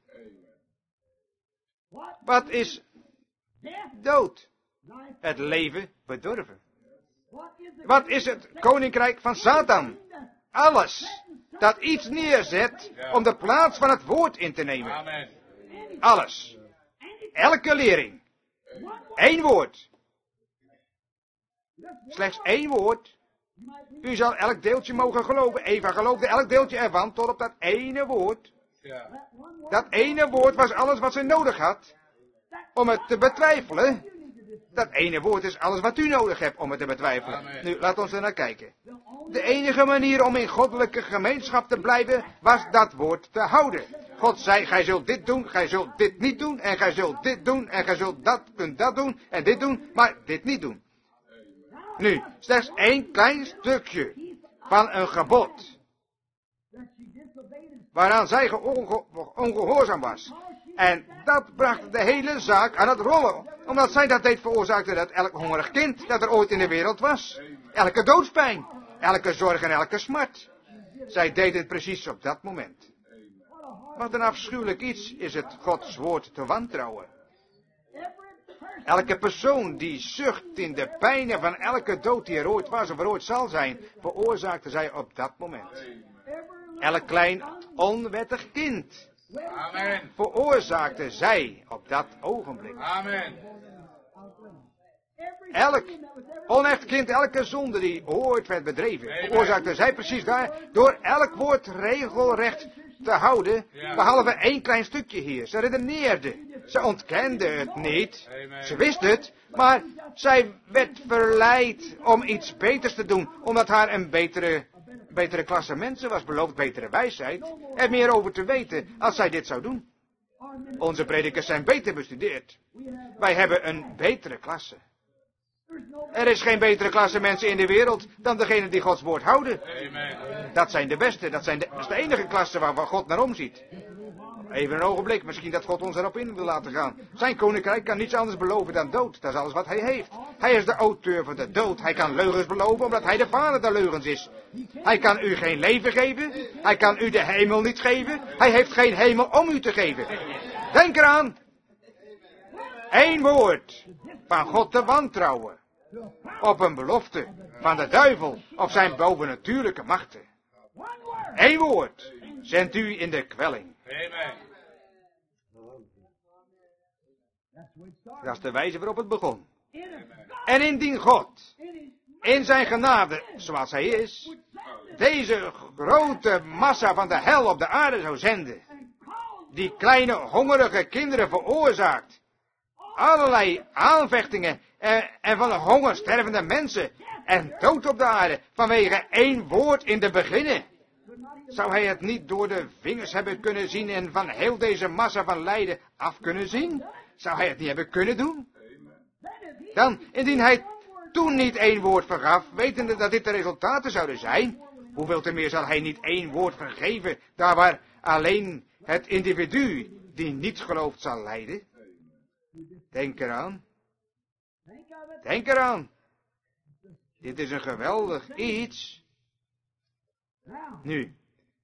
Wat is dood? Het leven bedorven. Wat is het koninkrijk van Satan? Alles dat iets neerzet om de plaats van het woord in te nemen. Amen. Alles. Elke lering. Eén woord. Slechts één woord. U zal elk deeltje mogen geloven. Eva geloofde elk deeltje ervan tot op dat ene woord. Ja. Dat ene woord was alles wat ze nodig had om het te betwijfelen. Dat ene woord is alles wat u nodig hebt om het te betwijfelen. Amen. Nu, laat ons er naar kijken. De enige manier om in goddelijke gemeenschap te blijven, was dat woord te houden. God zei, gij zult dit doen, gij zult dit niet doen, en gij zult dit doen, en gij zult dat, kunt dat doen, en dit doen, maar dit niet doen. Nu, slechts één klein stukje van een gebod, waaraan zij geonge- ongehoorzaam was. En dat bracht de hele zaak aan het rollen. Omdat zij dat deed, veroorzaakte dat elk hongerig kind dat er ooit in de wereld was. Elke doodspijn, elke zorg en elke smart. Zij deed het precies op dat moment. Wat een afschuwelijk iets is het Gods woord te wantrouwen. Elke persoon die zucht in de pijnen van elke dood die er ooit was of er ooit zal zijn, veroorzaakte zij op dat moment. Elk klein onwettig kind Amen. veroorzaakte zij op dat ogenblik. Amen. Elk onecht kind, elke zonde die ooit werd bedreven, veroorzaakte zij precies daar door elk woord regelrecht te houden, behalve één klein stukje hier. Ze redeneerde. Ze ontkende het niet. Ze wist het, maar zij werd verleid om iets beters te doen, omdat haar een betere, betere klasse mensen was beloofd, betere wijsheid, er meer over te weten als zij dit zou doen. Onze predikers zijn beter bestudeerd. Wij hebben een betere klasse. Er is geen betere klasse mensen in de wereld dan degenen die Gods woord houden. Amen. Dat zijn de beste, dat, zijn de, dat is de enige klasse waarvan God naar omziet. Even een ogenblik, misschien dat God ons erop in wil laten gaan. Zijn koninkrijk kan niets anders beloven dan dood. Dat is alles wat hij heeft. Hij is de auteur van de dood. Hij kan leugens beloven omdat hij de vader der leugens is. Hij kan u geen leven geven. Hij kan u de hemel niet geven. Hij heeft geen hemel om u te geven. Denk eraan. Eén woord van God te wantrouwen. Op een belofte van de duivel of zijn bovennatuurlijke machten. Eén woord zendt u in de kwelling. Amen. Dat is de wijze waarop het begon. En indien God, in zijn genade, zoals hij is, deze grote massa van de hel op de aarde zou zenden, die kleine hongerige kinderen veroorzaakt, allerlei aanvechtingen en, en van de honger stervende mensen en dood op de aarde vanwege één woord in de beginnen. Zou hij het niet door de vingers hebben kunnen zien en van heel deze massa van lijden af kunnen zien? Zou hij het niet hebben kunnen doen? Dan, indien hij toen niet één woord vergaf, wetende dat dit de resultaten zouden zijn, hoeveel te meer zal hij niet één woord vergeven, daar waar alleen het individu die niet gelooft zal lijden? Denk eraan. Denk eraan. Dit is een geweldig iets. Nu.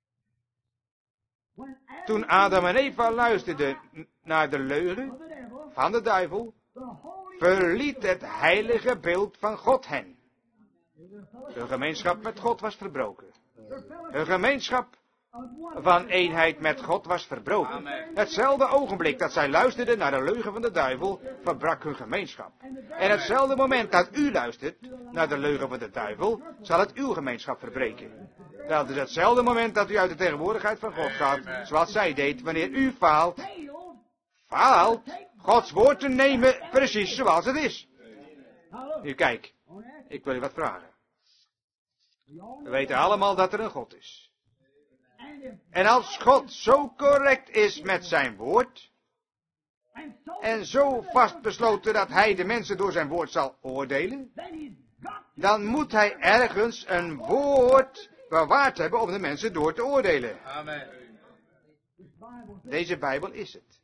Toen Adam en Eva luisterden naar de leugen van de duivel, verliet het heilige beeld van God hen. Hun gemeenschap met God was verbroken. Hun gemeenschap van eenheid met God was verbroken. Hetzelfde ogenblik dat zij luisterden naar de leugen van de duivel, verbrak hun gemeenschap. En hetzelfde moment dat u luistert naar de leugen van de duivel, zal het uw gemeenschap verbreken. Dat is hetzelfde moment dat u uit de tegenwoordigheid van God gaat, zoals zij deed wanneer u faalt, faalt Gods woord te nemen precies zoals het is. Nu kijk, ik wil u wat vragen. We weten allemaal dat er een God is. En als God zo correct is met zijn woord, en zo vastbesloten dat hij de mensen door zijn woord zal oordelen, dan moet hij ergens een woord bewaard hebben om de mensen door te oordelen. Amen. Deze Bijbel is het.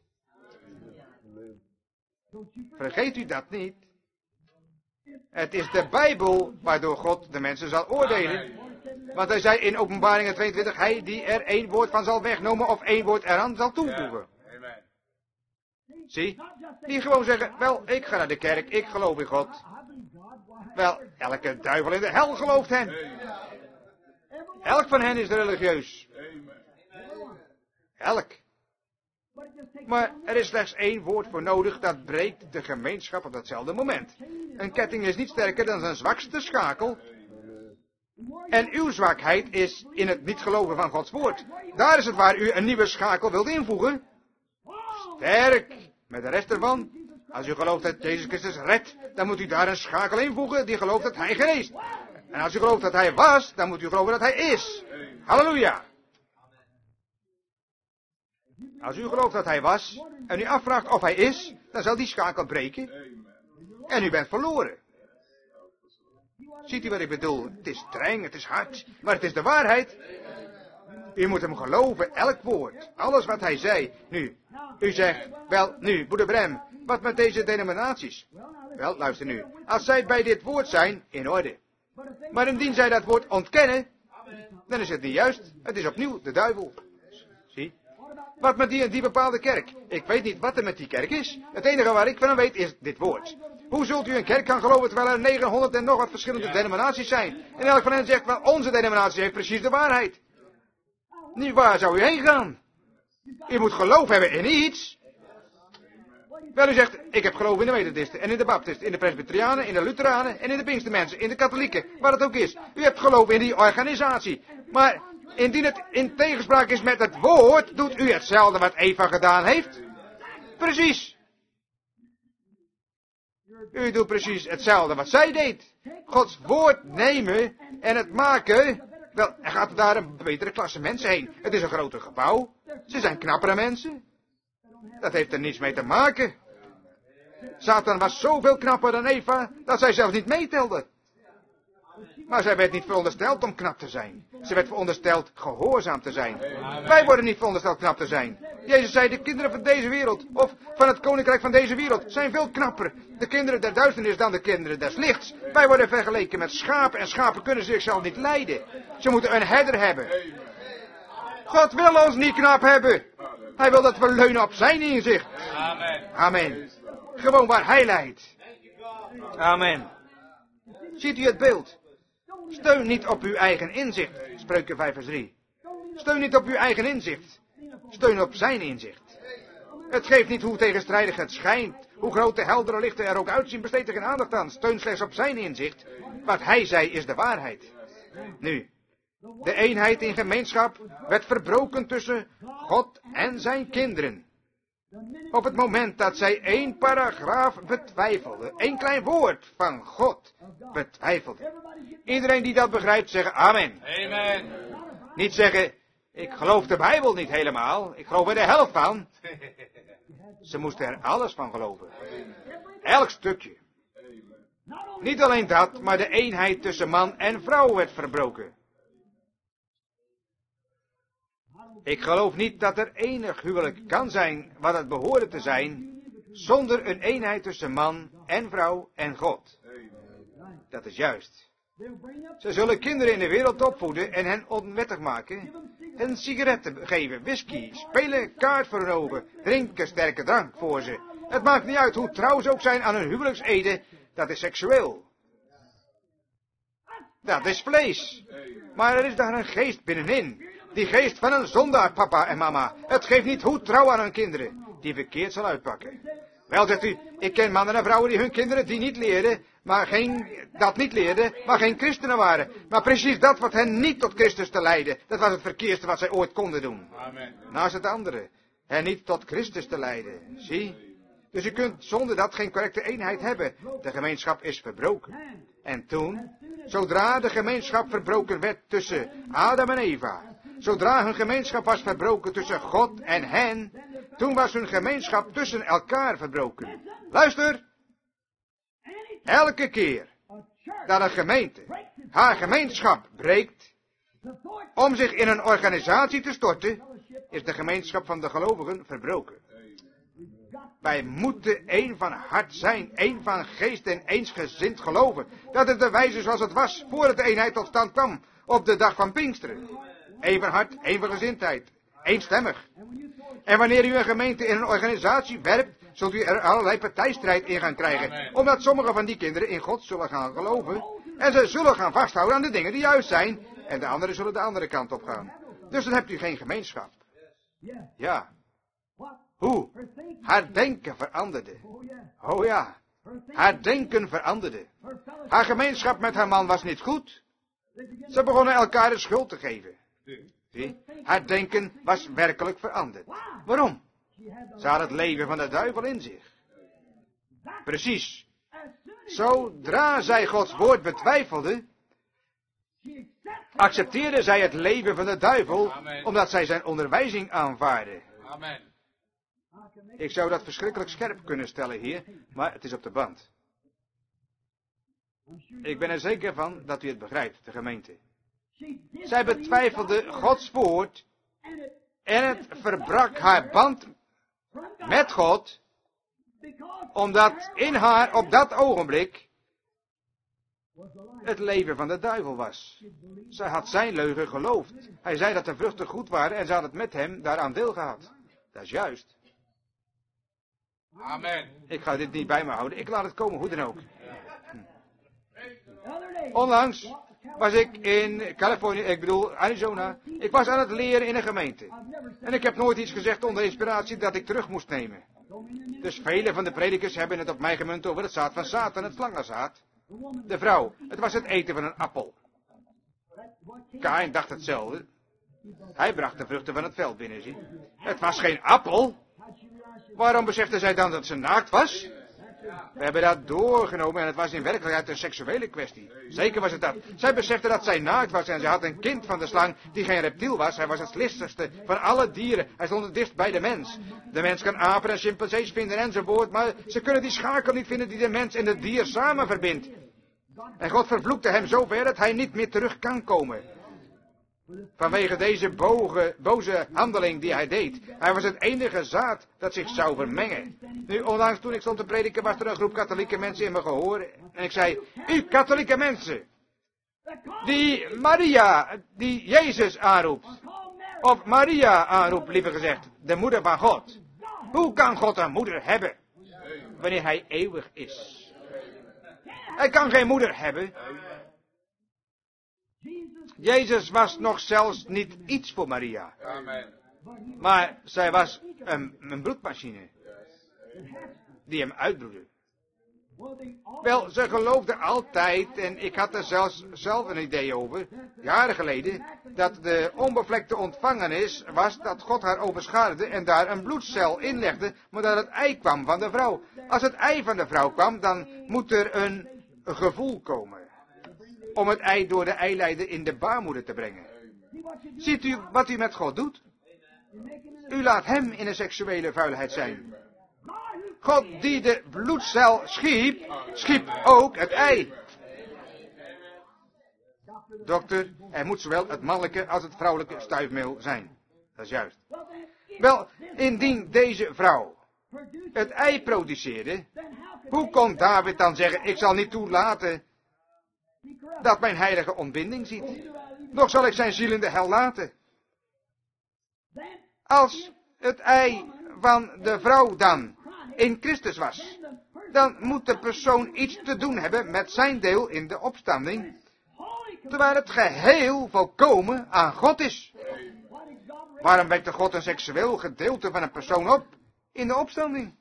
Vergeet u dat niet. Het is de Bijbel waardoor God de mensen zal oordelen. Want hij zei in Openbaringen tweeëntwintig, hij die er één woord van zal wegnemen of één woord eraan zal toevoegen. Zie, die gewoon zeggen, wel, ik ga naar de kerk, ik geloof in God. Wel, elke duivel in de hel gelooft hen. Elk van hen is religieus. Elk. Maar er is slechts één woord voor nodig, dat breekt de gemeenschap op datzelfde moment. Een ketting is niet sterker dan zijn zwakste schakel. En uw zwakheid is in het niet geloven van Gods woord. Daar is het waar u een nieuwe schakel wilt invoegen. Sterk, met de rest ervan. Als u gelooft dat Jezus Christus redt, dan moet u daar een schakel invoegen die gelooft dat hij geneest. En als u gelooft dat hij was, dan moet u geloven dat hij is. Halleluja. Als u gelooft dat hij was, en u afvraagt of hij is, dan zal die schakel breken. En u bent verloren. Ziet u wat ik bedoel? Het is streng, het is hard, maar het is de waarheid. U moet hem geloven, elk woord, alles wat hij zei. Nu, u zegt, wel, nu, broeder Brem, wat met deze denominaties? Wel, luister nu, als zij bij dit woord zijn, in orde. Maar indien zij dat woord ontkennen, dan is het niet juist. Het is opnieuw de duivel. Zie? Wat met die en die bepaalde kerk? Ik weet niet wat er met die kerk is. Het enige waar ik van weet is dit woord. Hoe zult u een kerk gaan geloven terwijl er negenhonderd en nog wat verschillende ja. denominaties zijn? En elk van hen zegt, wel, onze denominatie heeft precies de waarheid. Nu, waar zou u heen gaan? U moet geloof hebben in iets. Wel, u zegt, ik heb geloof in de Methodisten en in de Baptisten, in de Presbyterianen, in de Lutheranen en in de Pinkstermensen, in de Katholieken, waar het ook is. U hebt geloof in die organisatie. Maar indien het in tegenspraak is met het woord, doet u hetzelfde wat Eva gedaan heeft. Precies. U doet precies hetzelfde wat zij deed. Gods woord nemen en het maken. Wel, er gaat daar een betere klasse mensen heen. Het is een groter gebouw. Ze zijn knappere mensen. Dat heeft er niets mee te maken. Satan was zoveel knapper dan Eva, dat zij zelfs niet meetelde. Maar zij werd niet verondersteld om knap te zijn. Ze werd verondersteld gehoorzaam te zijn. Amen. Wij worden niet verondersteld knap te zijn. Jezus zei, de kinderen van deze wereld, of van het koninkrijk van deze wereld, zijn veel knapper. De kinderen der duisternis dan de kinderen des lichts. Wij worden vergeleken met schapen, en schapen kunnen zichzelf niet leiden. Ze moeten een herder hebben. God wil ons niet knap hebben. Hij wil dat we leunen op zijn inzicht. Amen. Amen. Gewoon waar hij leidt. Amen. Ziet u het beeld? Steun niet op uw eigen inzicht. Spreuken vijf vers drie. Steun niet op uw eigen inzicht. Steun op zijn inzicht. Het geeft niet hoe tegenstrijdig het schijnt. Hoe groot de heldere lichten er ook uitzien, besteed er geen aandacht aan. Steun slechts op zijn inzicht. Wat hij zei is de waarheid. Nu, de eenheid in gemeenschap werd verbroken tussen God en zijn kinderen. Op het moment dat zij één paragraaf betwijfelden, één klein woord van God betwijfelden. Iedereen die dat begrijpt, zeggen amen. Amen. Niet zeggen, ik geloof de Bijbel niet helemaal, ik geloof er de helft van. Ze moesten er alles van geloven. Elk stukje. Niet alleen dat, maar de eenheid tussen man en vrouw werd verbroken. Ik geloof niet dat er enig huwelijk kan zijn wat het behoorde te zijn, zonder een eenheid tussen man en vrouw en God. Dat is juist. Ze zullen kinderen in de wereld opvoeden en hen onwettig maken, hen sigaretten geven, whisky, spelen kaart voor hun ogen, drinken sterke drank voor ze. Het maakt niet uit hoe trouw ze ook zijn aan hun huwelijksede, dat is seksueel. Dat is vlees. Maar er is daar een geest binnenin. Die geest van een zondaar, papa en mama. Het geeft niet hoe trouw aan hun kinderen, die verkeerd zal uitpakken. Wel, zegt u, ik ken mannen en vrouwen die hun kinderen die niet leerden, maar geen, dat niet leerden, maar geen christenen waren. Maar precies dat wat hen niet tot Christus te leiden, dat was het verkeerdste wat zij ooit konden doen. Amen. Naast het andere, hen niet tot Christus te leiden. Zie? Dus u kunt zonder dat geen correcte eenheid hebben. De gemeenschap is verbroken. En toen, zodra de gemeenschap verbroken werd tussen Adam en Eva, zodra hun gemeenschap was verbroken tussen God en hen, toen was hun gemeenschap tussen elkaar verbroken. Luister! Elke keer dat een gemeente haar gemeenschap breekt, om zich in een organisatie te storten, is de gemeenschap van de gelovigen verbroken. Wij moeten één van hart zijn, één van geest en eensgezind geloven. Dat is de wijze zoals het was, voordat de eenheid tot stand kwam, op de dag van Pinksteren. Eén van hart, één van gezindheid, eenstemmig. En wanneer u een gemeente in een organisatie werpt, zult u er allerlei partijstrijd in gaan krijgen. Amen. Omdat sommige van die kinderen in God zullen gaan geloven. En ze zullen gaan vasthouden aan de dingen die juist zijn. En de anderen zullen de andere kant op gaan. Dus dan hebt u geen gemeenschap. Ja. Hoe? Haar denken veranderde. Oh ja. Haar denken veranderde. Haar gemeenschap met haar man was niet goed. Ze begonnen elkaar de schuld te geven. Zie? Haar denken was werkelijk veranderd. Waarom? Ze had het leven van de duivel in zich. Precies. Zodra zij Gods woord betwijfelde, accepteerde zij het leven van de duivel, Amen. omdat zij zijn onderwijzing aanvaarde. Amen. Ik zou dat verschrikkelijk scherp kunnen stellen hier, maar het is op de band. Ik ben er zeker van dat u het begrijpt, de gemeente. Zij betwijfelde Gods woord en het verbrak haar band met God, omdat in haar op dat ogenblik het leven van de duivel was. Zij had zijn leugen geloofd. Hij zei dat de vruchten goed waren en ze had het met hem daaraan deel gehad. Dat is juist. Amen. Ik ga dit niet bij me houden. Ik laat het komen, hoe dan ook. Hm. Onlangs was ik in Californië, ik bedoel Arizona. Ik was aan het leren in een gemeente. En ik heb nooit iets gezegd onder inspiratie dat ik terug moest nemen. Dus vele van de predikers hebben het op mij gemunt over het zaad van Satan, het slangenzaad. De vrouw, het was het eten van een appel. Kain dacht hetzelfde. Hij bracht de vruchten van het veld binnen, zie. Het was geen appel. Waarom besefte zij dan dat ze naakt was? We hebben dat doorgenomen en het was in werkelijkheid een seksuele kwestie. Zeker was het dat. Zij besefte dat zij naakt was en ze had een kind van de slang die geen reptiel was. Hij was het listigste van alle dieren. Hij stond het dichtst bij de mens. De mens kan apen en chimpansees vinden enzovoort, maar ze kunnen die schakel niet vinden die de mens en het dier samen verbindt. En God vervloekte hem zover dat hij niet meer terug kan komen. Vanwege deze boge, boze handeling die hij deed. Hij was het enige zaad dat zich zou vermengen. Nu, onlangs toen ik stond te prediken, was er een groep katholieke mensen in mijn gehoor. En ik zei, u katholieke mensen, die Maria, die Jezus aanroept. Of Maria aanroept, liever gezegd, de moeder van God. Hoe kan God een moeder hebben, wanneer hij eeuwig is? Hij kan geen moeder hebben. Jezus was nog zelfs niet iets voor Maria. Amen. Maar zij was een, een bloedmachine. Die hem uitbroedde. Wel, ze geloofden altijd, en ik had er zelfs zelf een idee over, jaren geleden, dat de onbevlekte ontvangenis was dat God haar overschaduwde en daar een bloedcel inlegde, maar dat het ei kwam van de vrouw. Als het ei van de vrouw kwam, dan moet er een gevoel komen om het ei door de eileider in de baarmoeder te brengen. Ziet u wat u met God doet? U laat hem in een seksuele vuilheid zijn. God die de bloedcel schiep, schiep ook het ei. Dokter, er moet zowel het mannelijke als het vrouwelijke stuifmeel zijn. Dat is juist. Wel, indien deze vrouw het ei produceerde, hoe kon David dan zeggen, ik zal niet toelaten dat mijn heilige ontbinding ziet. Nog zal ik zijn ziel in de hel laten. Als het ei van de vrouw dan in Christus was, dan moet de persoon iets te doen hebben met zijn deel in de opstanding, terwijl het geheel volkomen aan God is. Waarom wekte God een seksueel gedeelte van een persoon op in de opstanding?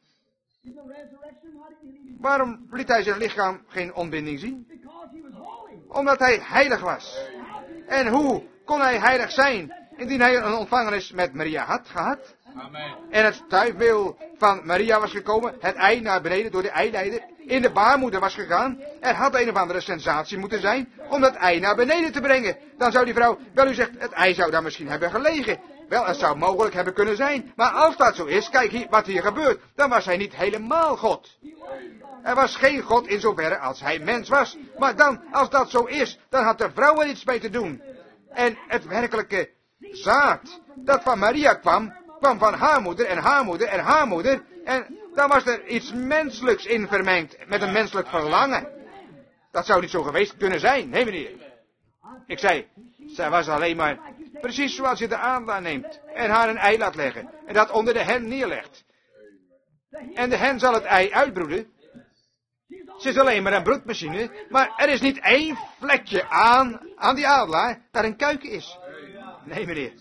Waarom liet hij zijn lichaam geen ontbinding zien? Omdat hij heilig was. En hoe kon hij heilig zijn indien hij een ontvangenis met Maria had gehad? Amen. En het stuifmeel van Maria was gekomen, het ei naar beneden door de eileider, in de baarmoeder was gegaan. Er had een of andere sensatie moeten zijn om dat ei naar beneden te brengen. Dan zou die vrouw, wel u zegt, het ei zou daar misschien hebben gelegen. Wel, het zou mogelijk hebben kunnen zijn. Maar als dat zo is, kijk hier wat hier gebeurt, dan was hij niet helemaal God. Er was geen God in zoverre als hij mens was. Maar dan, als dat zo is, dan had de vrouw er iets mee te doen. En het werkelijke zaad dat van Maria kwam, kwam van haar moeder en haar moeder en haar moeder. En dan was er iets menselijks in vermengd, met een menselijk verlangen. Dat zou niet zo geweest kunnen zijn, nee meneer. Ik zei, zij was alleen maar precies zoals je de aanda neemt en haar een ei laat leggen en dat onder de hen neerlegt. En de hen zal het ei uitbroeden. Ze is alleen maar een broedmachine, maar er is niet één vlekje aan, aan die adelaar, dat een kuiken is. Nee meneer.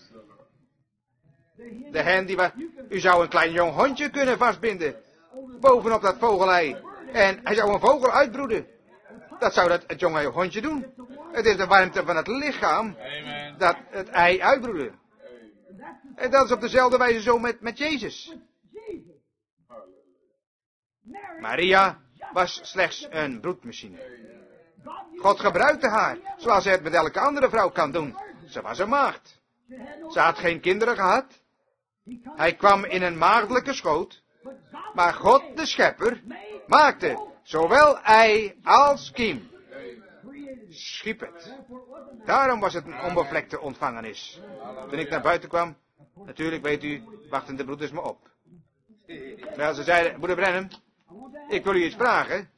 De hen die was, u zou een klein jong hondje kunnen vastbinden, bovenop dat vogelei, en hij zou een vogel uitbroeden. Dat zou dat het jonge hondje doen. Het is de warmte van het lichaam dat het ei uitbroedde. En dat is op dezelfde wijze zo met, met Jezus. Maria was slechts een broedmachine. God gebruikte haar, zoals hij het met elke andere vrouw kan doen. Ze was een maagd. Ze had geen kinderen gehad. Hij kwam in een maagdelijke schoot. Maar God, de schepper, maakte zowel ei als kiem. Schiep het. Daarom was het een onbevlekte ontvangenis. Toen ik naar buiten kwam, natuurlijk weet u, wachten de broeders me op. Wel, ze zeiden, broeder Brenham, ik wil u iets vragen.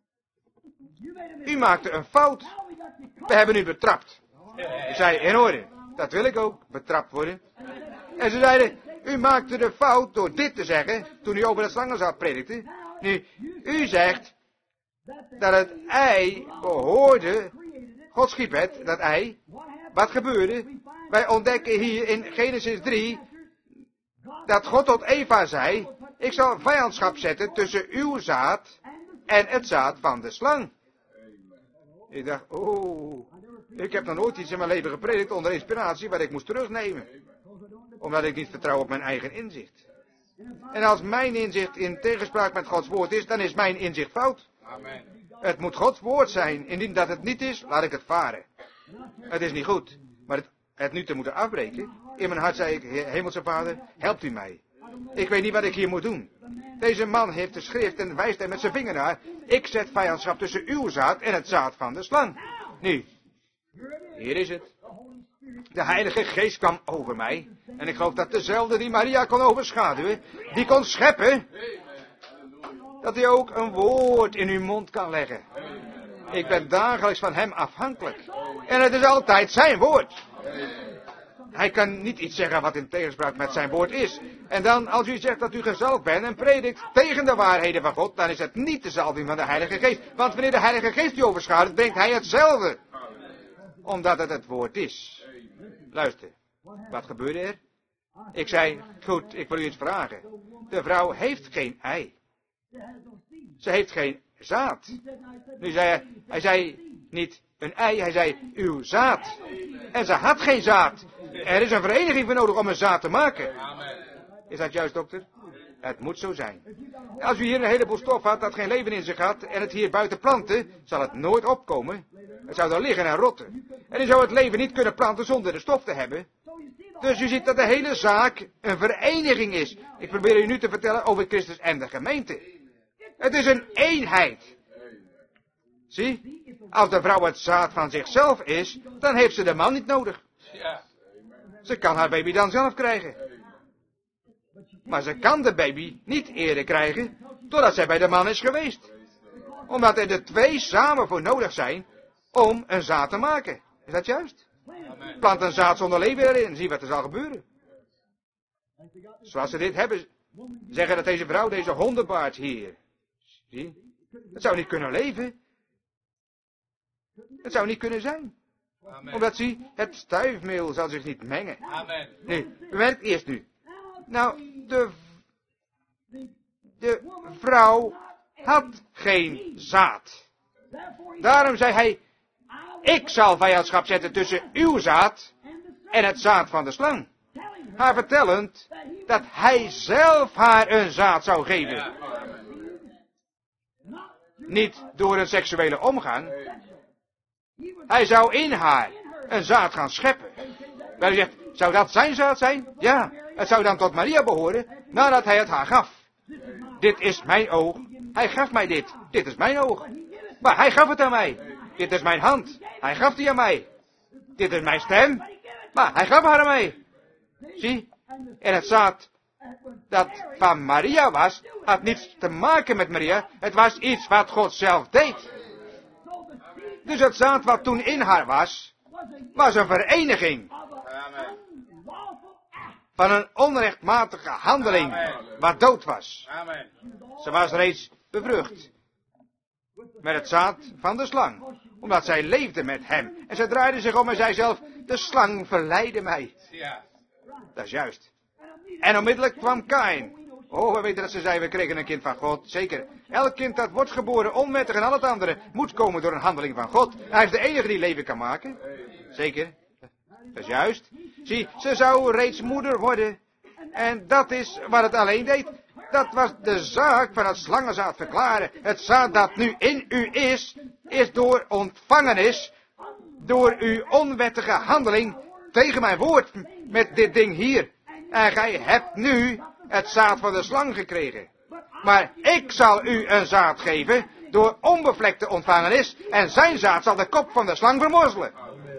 U maakte een fout. We hebben u betrapt. Ik zei, in orde, dat wil ik ook, betrapt worden. En ze zeiden, u maakte de fout door dit te zeggen, toen u over het slangenzaad predikte. Nu, u zegt dat het ei behoorde, God schiep het, dat ei. Wat gebeurde? Wij ontdekken hier in Genesis drie, dat God tot Eva zei, ik zal vijandschap zetten tussen uw zaad en het zaad van de slang. Ik dacht, oh, ik heb nog nooit iets in mijn leven gepredikt onder inspiratie wat ik moest terugnemen. Omdat ik niet vertrouw op mijn eigen inzicht. En als mijn inzicht in tegenspraak met Gods woord is, dan is mijn inzicht fout. Amen. Het moet Gods woord zijn. Indien dat het niet is, laat ik het varen. Het is niet goed. Maar het, het nu te moeten afbreken. In mijn hart zei ik, Hemelse Vader, helpt u mij. Ik weet niet wat ik hier moet doen. Deze man heeft de schrift en wijst er met zijn vinger naar. Ik zet vijandschap tussen uw zaad en het zaad van de slang. Nu, hier is het. De Heilige Geest kwam over mij. En ik geloof dat dezelfde die Maria kon overschaduwen, die kon scheppen, dat hij ook een woord in uw mond kan leggen. Ik ben dagelijks van hem afhankelijk. En het is altijd zijn woord. Hij kan niet iets zeggen wat in tegenspraak met zijn woord is. En dan, als u zegt dat u gezalfd bent en predikt tegen de waarheden van God, dan is het niet de zalving van de Heilige Geest. Want wanneer de Heilige Geest u overschaduwt, brengt hij hetzelfde. Omdat het het woord is. Luister, wat gebeurde er? Ik zei, goed, ik wil u iets vragen. De vrouw heeft geen ei. Ze heeft geen zaad. Nu zei hij, hij zei niet een ei, hij zei uw zaad. En ze had geen zaad. Er is een vereniging voor nodig om een zaad te maken. Is dat juist, dokter? Het moet zo zijn. Als u hier een heleboel stof had dat geen leven in zich had en het hier buiten planten, zal het nooit opkomen. Het zou daar liggen en rotten. En u zou het leven niet kunnen planten zonder de stof te hebben. Dus u ziet dat de hele zaak een vereniging is. Ik probeer u nu te vertellen over Christus en de gemeente. Het is een eenheid. Zie, als de vrouw het zaad van zichzelf is, dan heeft ze de man niet nodig. Ze kan haar baby dan zelf krijgen. Maar ze kan de baby niet eerder krijgen, totdat zij bij de man is geweest. Omdat er de twee samen voor nodig zijn om een zaad te maken. Is dat juist? Plant een zaad zonder leven erin en zie wat er zal gebeuren. Zoals ze dit hebben, zeggen dat deze vrouw, deze hondenbaard hier, zie, het zou niet kunnen leven. Het zou niet kunnen zijn. Amen. Omdat zie, het stuifmeel zal zich niet mengen. Amen. Nu, bemerk eerst nu. Nou, de, de vrouw had geen zaad. Daarom zei hij, ik zal vijandschap zetten tussen uw zaad en het zaad van de slang. Haar vertellend dat hij zelf haar een zaad zou geven. Niet door een seksuele omgang. Hij zou in haar een zaad gaan scheppen. Wel, u zegt, zou dat zijn zaad zijn? Ja, het zou dan tot Maria behoren, nadat hij het haar gaf. Dit is mijn oog. Hij gaf mij dit. Dit is mijn oog. Maar hij gaf het aan mij. Dit is mijn hand. Hij gaf die aan mij. Dit is mijn stem. Maar hij gaf haar aan mij. Zie, en het zaad dat van Maria was, had niets te maken met Maria. Het was iets wat God zelf deed. Dus het zaad wat toen in haar was, was een vereniging van een onrechtmatige handeling, wat dood was. Ze was reeds bevrucht met het zaad van de slang, omdat zij leefde met hem. En ze draaide zich om en zei zelf, de slang verleidde mij. Dat is juist. En onmiddellijk kwam Kaïn. Oh, we weten dat ze zei, we kregen een kind van God. Zeker. Elk kind dat wordt geboren, onwettig en al het andere, moet komen door een handeling van God. Hij is de enige die leven kan maken. Zeker. Dat is juist. Zie, ze zou reeds moeder worden. En dat is wat het alleen deed. Dat was de zaak van het slangenzaad verklaren. Het zaad dat nu in u is, is door ontvangenis, door uw onwettige handeling tegen mijn woord met dit ding hier. En gij hebt nu het zaad van de slang gekregen. Maar ik zal u een zaad geven door onbevlekte ontvangenis en zijn zaad zal de kop van de slang vermorzelen.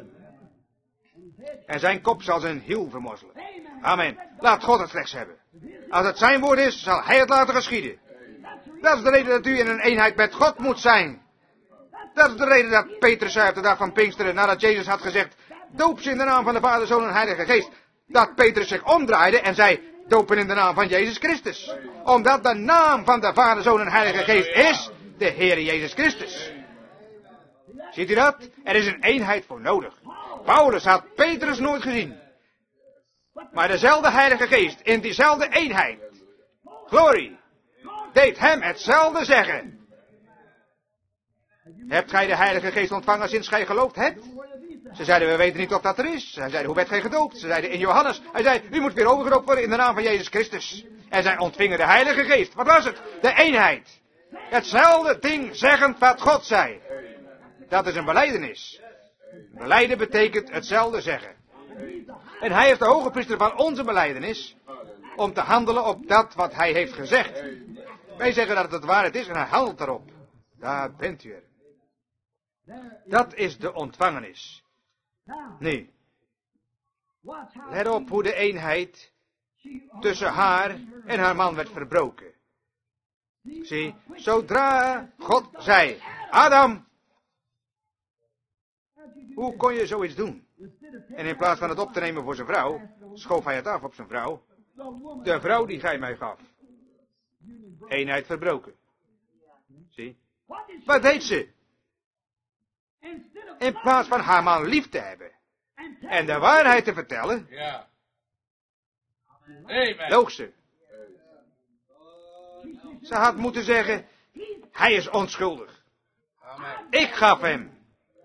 En zijn kop zal zijn hiel vermorzelen. Amen. Laat God het slechts hebben. Als het zijn woord is, zal hij het laten geschieden. Dat is de reden dat u in een eenheid met God moet zijn. Dat is de reden dat Petrus zei op de dag van Pinksteren, nadat Jezus had gezegd, doop ze in de naam van de Vader, Zoon en Heilige Geest. Dat Petrus zich omdraaide en zei, dopen in de naam van Jezus Christus. Omdat de naam van de Vader, Zoon en Heilige Geest is de Heere Jezus Christus. Ziet u dat? Er is een eenheid voor nodig. Paulus had Petrus nooit gezien. Maar dezelfde Heilige Geest in diezelfde eenheid, glorie, deed hem hetzelfde zeggen. Hebt gij de Heilige Geest ontvangen sinds gij geloofd hebt? Ze zeiden, we weten niet of dat er is. Hij zeiden, hoe werd gij gedoopt? Ze zeiden, in Johannes. Hij zei, u moet weer overgedoopt worden in de naam van Jezus Christus. En zij ontvingen de Heilige Geest. Wat was het? De eenheid. Hetzelfde ding zeggend wat God zei. Dat is een belijdenis. Belijden betekent hetzelfde zeggen. En hij heeft de hoge priester van onze belijdenis om te handelen op dat wat hij heeft gezegd. Wij zeggen dat het waarheid is en hij handelt erop. Daar bent u er. Dat is de ontvangenis. Nu, let op hoe de eenheid tussen haar en haar man werd verbroken. Zie, zodra God zei, Adam, hoe kon je zoiets doen? En in plaats van het op te nemen voor zijn vrouw, schoof hij het af op zijn vrouw. De vrouw die gij mij gaf. Eenheid verbroken. Zie, wat deed ze? In plaats van haar man lief te hebben en de waarheid te vertellen, Amen. Loog ze. Ze had moeten zeggen, hij is onschuldig. Amen. Ik gaf hem.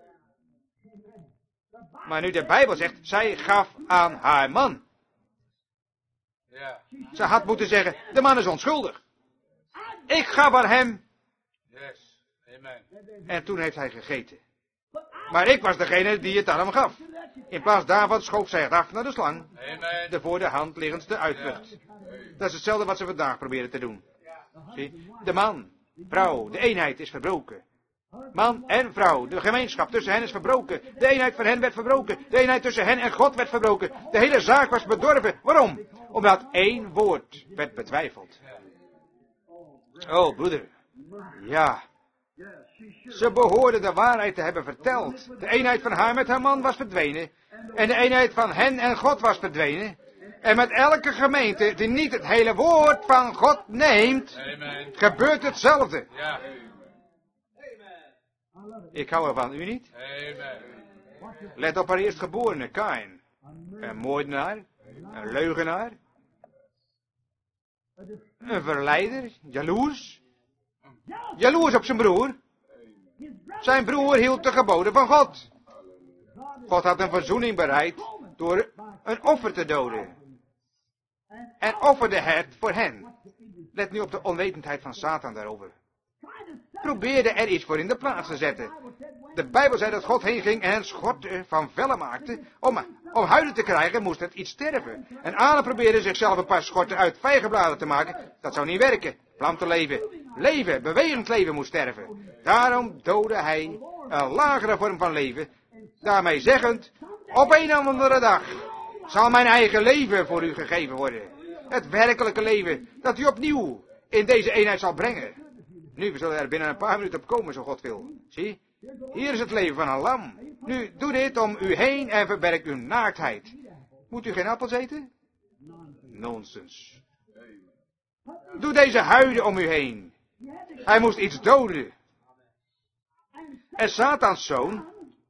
Maar nu de Bijbel zegt, zij gaf aan haar man. Ja. Ze had moeten zeggen, de man is onschuldig. Ik gaf aan hem. Yes. Amen. En toen heeft hij gegeten. Maar ik was degene die het aan hem gaf. In plaats daarvan schoof zij het af naar de slang. Amen. De voor de hand liggendste uitvlucht. Dat is hetzelfde wat ze vandaag proberen te doen. Zie, de man, vrouw, de eenheid is verbroken. Man en vrouw, de gemeenschap tussen hen is verbroken. De eenheid van hen werd verbroken. De eenheid tussen hen en God werd verbroken. De hele zaak was bedorven. Waarom? Omdat één woord werd betwijfeld. Oh, broeder. Ja. Ze behoorden de waarheid te hebben verteld. De eenheid van haar met haar man was verdwenen. En de eenheid van hen en God was verdwenen. En met elke gemeente die niet het hele woord van God neemt, Amen. gebeurt hetzelfde. Ja. Ik hou ervan, u niet? Amen. Let op haar eerstgeborene, Kain. Een moordenaar, een leugenaar, een verleider, jaloers. Jaloers op zijn broer. Zijn broer hield de geboden van God. God had een verzoening bereid door een offer te doden. En offerde het voor hen. Let nu op de onwetendheid van Satan daarover. Probeerde er iets voor in de plaats te zetten. De Bijbel zei dat God heen ging en hen schorten van vellen maakte. Om, om huiden te krijgen moest het iets sterven. En Adam probeerde zichzelf een paar schorten uit vijgenbladen te maken. Dat zou niet werken. Plantenleven, leven, bewegend leven moest sterven. Daarom doodde hij een lagere vorm van leven. Daarmee zeggend, op een of andere dag zal mijn eigen leven voor u gegeven worden. Het werkelijke leven dat u opnieuw in deze eenheid zal brengen. Nu, we zullen er binnen een paar minuten op komen, zo God wil. Zie, hier is het leven van een lam. Nu, doe dit om u heen en verberg uw naaktheid. Moet u geen appels eten? Nonsens. Doe deze huiden om u heen. Hij moest iets doden. En Satans zoon,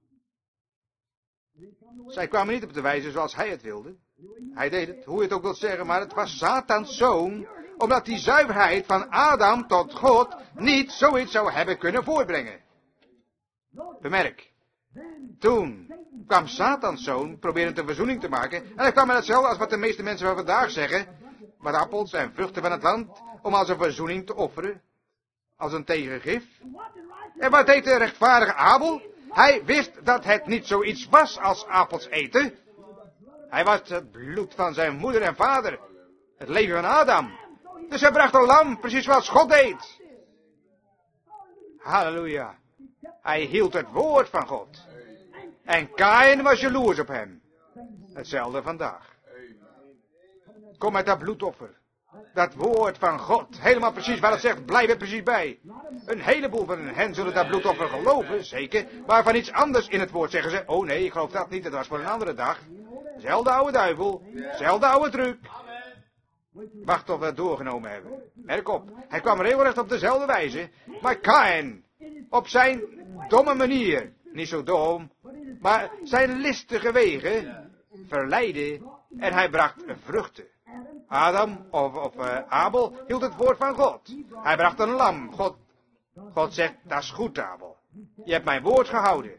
zij kwamen niet op de wijze zoals hij het wilde. Hij deed het, hoe je het ook wilt zeggen, maar het was Satans zoon, omdat die zuiverheid van Adam tot God niet zoiets zou hebben kunnen voortbrengen. Bemerk, toen kwam Satans zoon proberen een verzoening te maken, en hij kwam met hetzelfde als wat de meeste mensen van vandaag zeggen, met appels en vruchten van het land, om als een verzoening te offeren, als een tegengif. En wat deed de rechtvaardige Abel? Hij wist dat het niet zoiets was als appels eten. Hij was het bloed van zijn moeder en vader, het leven van Adam. Dus hij bracht een lam, precies zoals God deed. Halleluja. Hij hield het woord van God. En Kain was jaloers op hem. Hetzelfde vandaag. Kom met dat bloedoffer. Dat woord van God. Helemaal precies waar het zegt. Blijf er precies bij. Een heleboel van hen zullen dat bloedoffer geloven. Zeker. Maar van iets anders in het woord zeggen ze. Oh nee, ik geloof dat niet. Dat was voor een andere dag. Zelfde oude duivel. Zelfde oude truc. Wacht tot we het doorgenomen hebben. Merk op. Hij kwam regelrecht op dezelfde wijze. Maar Kain. Op zijn domme manier. Niet zo dom. Maar zijn listige wegen. Verleidde. En hij bracht vruchten. Adam, of, of uh, Abel, hield het woord van God. Hij bracht een lam. God, God zegt, dat is goed, Abel. Je hebt mijn woord gehouden.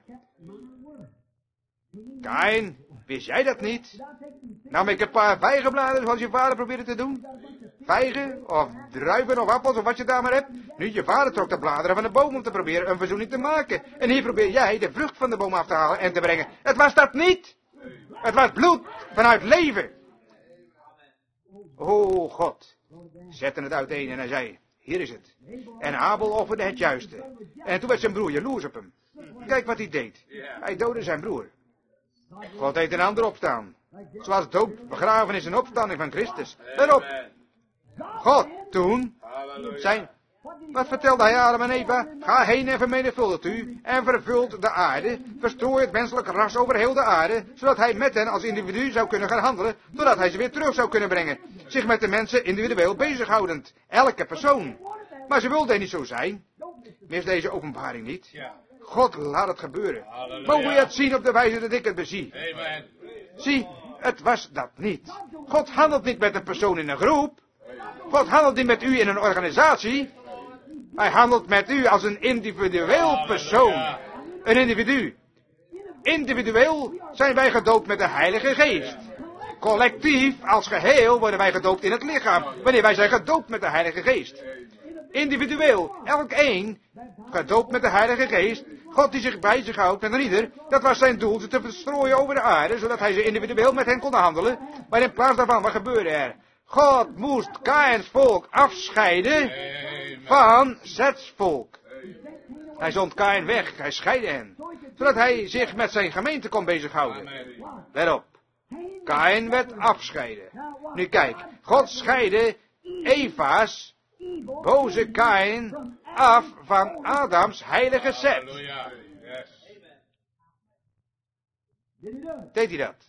Kain, wist jij dat niet? Nam ik een paar vijgenbladeren zoals je vader probeerde te doen? Vijgen, of druiven, of appels, of wat je daar maar hebt. Nu, je vader trok de bladeren van de boom om te proberen een verzoening te maken. En hier probeer jij de vrucht van de boom af te halen en te brengen. Het was dat niet. Het was bloed vanuit leven. O God, zette het uiteen en hij zei, hier is het. En Abel offerde het juiste. En toen werd zijn broer jaloers op hem. Kijk wat hij deed. Hij doodde zijn broer. God deed een ander opstaan. Zoals dood, begrafenis en opstanding van Christus. Let op. God toen, zijn, wat vertelde hij Adam en Eva? Ga heen en vermenigvuldigt u en vervult de aarde. Verstooi het menselijk ras over heel de aarde. Zodat hij met hen als individu zou kunnen gaan handelen. Totdat hij ze weer terug zou kunnen brengen. Zich met de mensen individueel bezighoudend. Elke persoon. Maar ze wilden niet zo zijn. Mis deze openbaring niet. God laat het gebeuren. Mogen we het zien op de wijze dat ik het bezie. Zie, het was dat niet. God handelt niet met een persoon in een groep. God handelt niet met u in een organisatie. Hij handelt met u als een individueel persoon. Een individu. Individueel zijn wij gedoopt met de Heilige Geest. Collectief, als geheel, worden wij gedoopt in het lichaam. Wanneer wij zijn gedoopt met de Heilige Geest. Individueel, elk een, gedoopt met de Heilige Geest. God die zich bij zich houdt met een ieder. Dat was zijn doel, ze te verstrooien over de aarde, zodat hij ze individueel met hen kon handelen. Maar in plaats daarvan, wat gebeurde er? God moest Kaïns volk afscheiden van Sets volk. Hij zond Kaïn weg, hij scheidde hen. Zodat hij zich met zijn gemeente kon bezighouden. Let op. Kaïn werd afscheiden. Nu kijk, God scheidde Eva's boze Kaïn af van Adams heilige Set. Deed hij dat?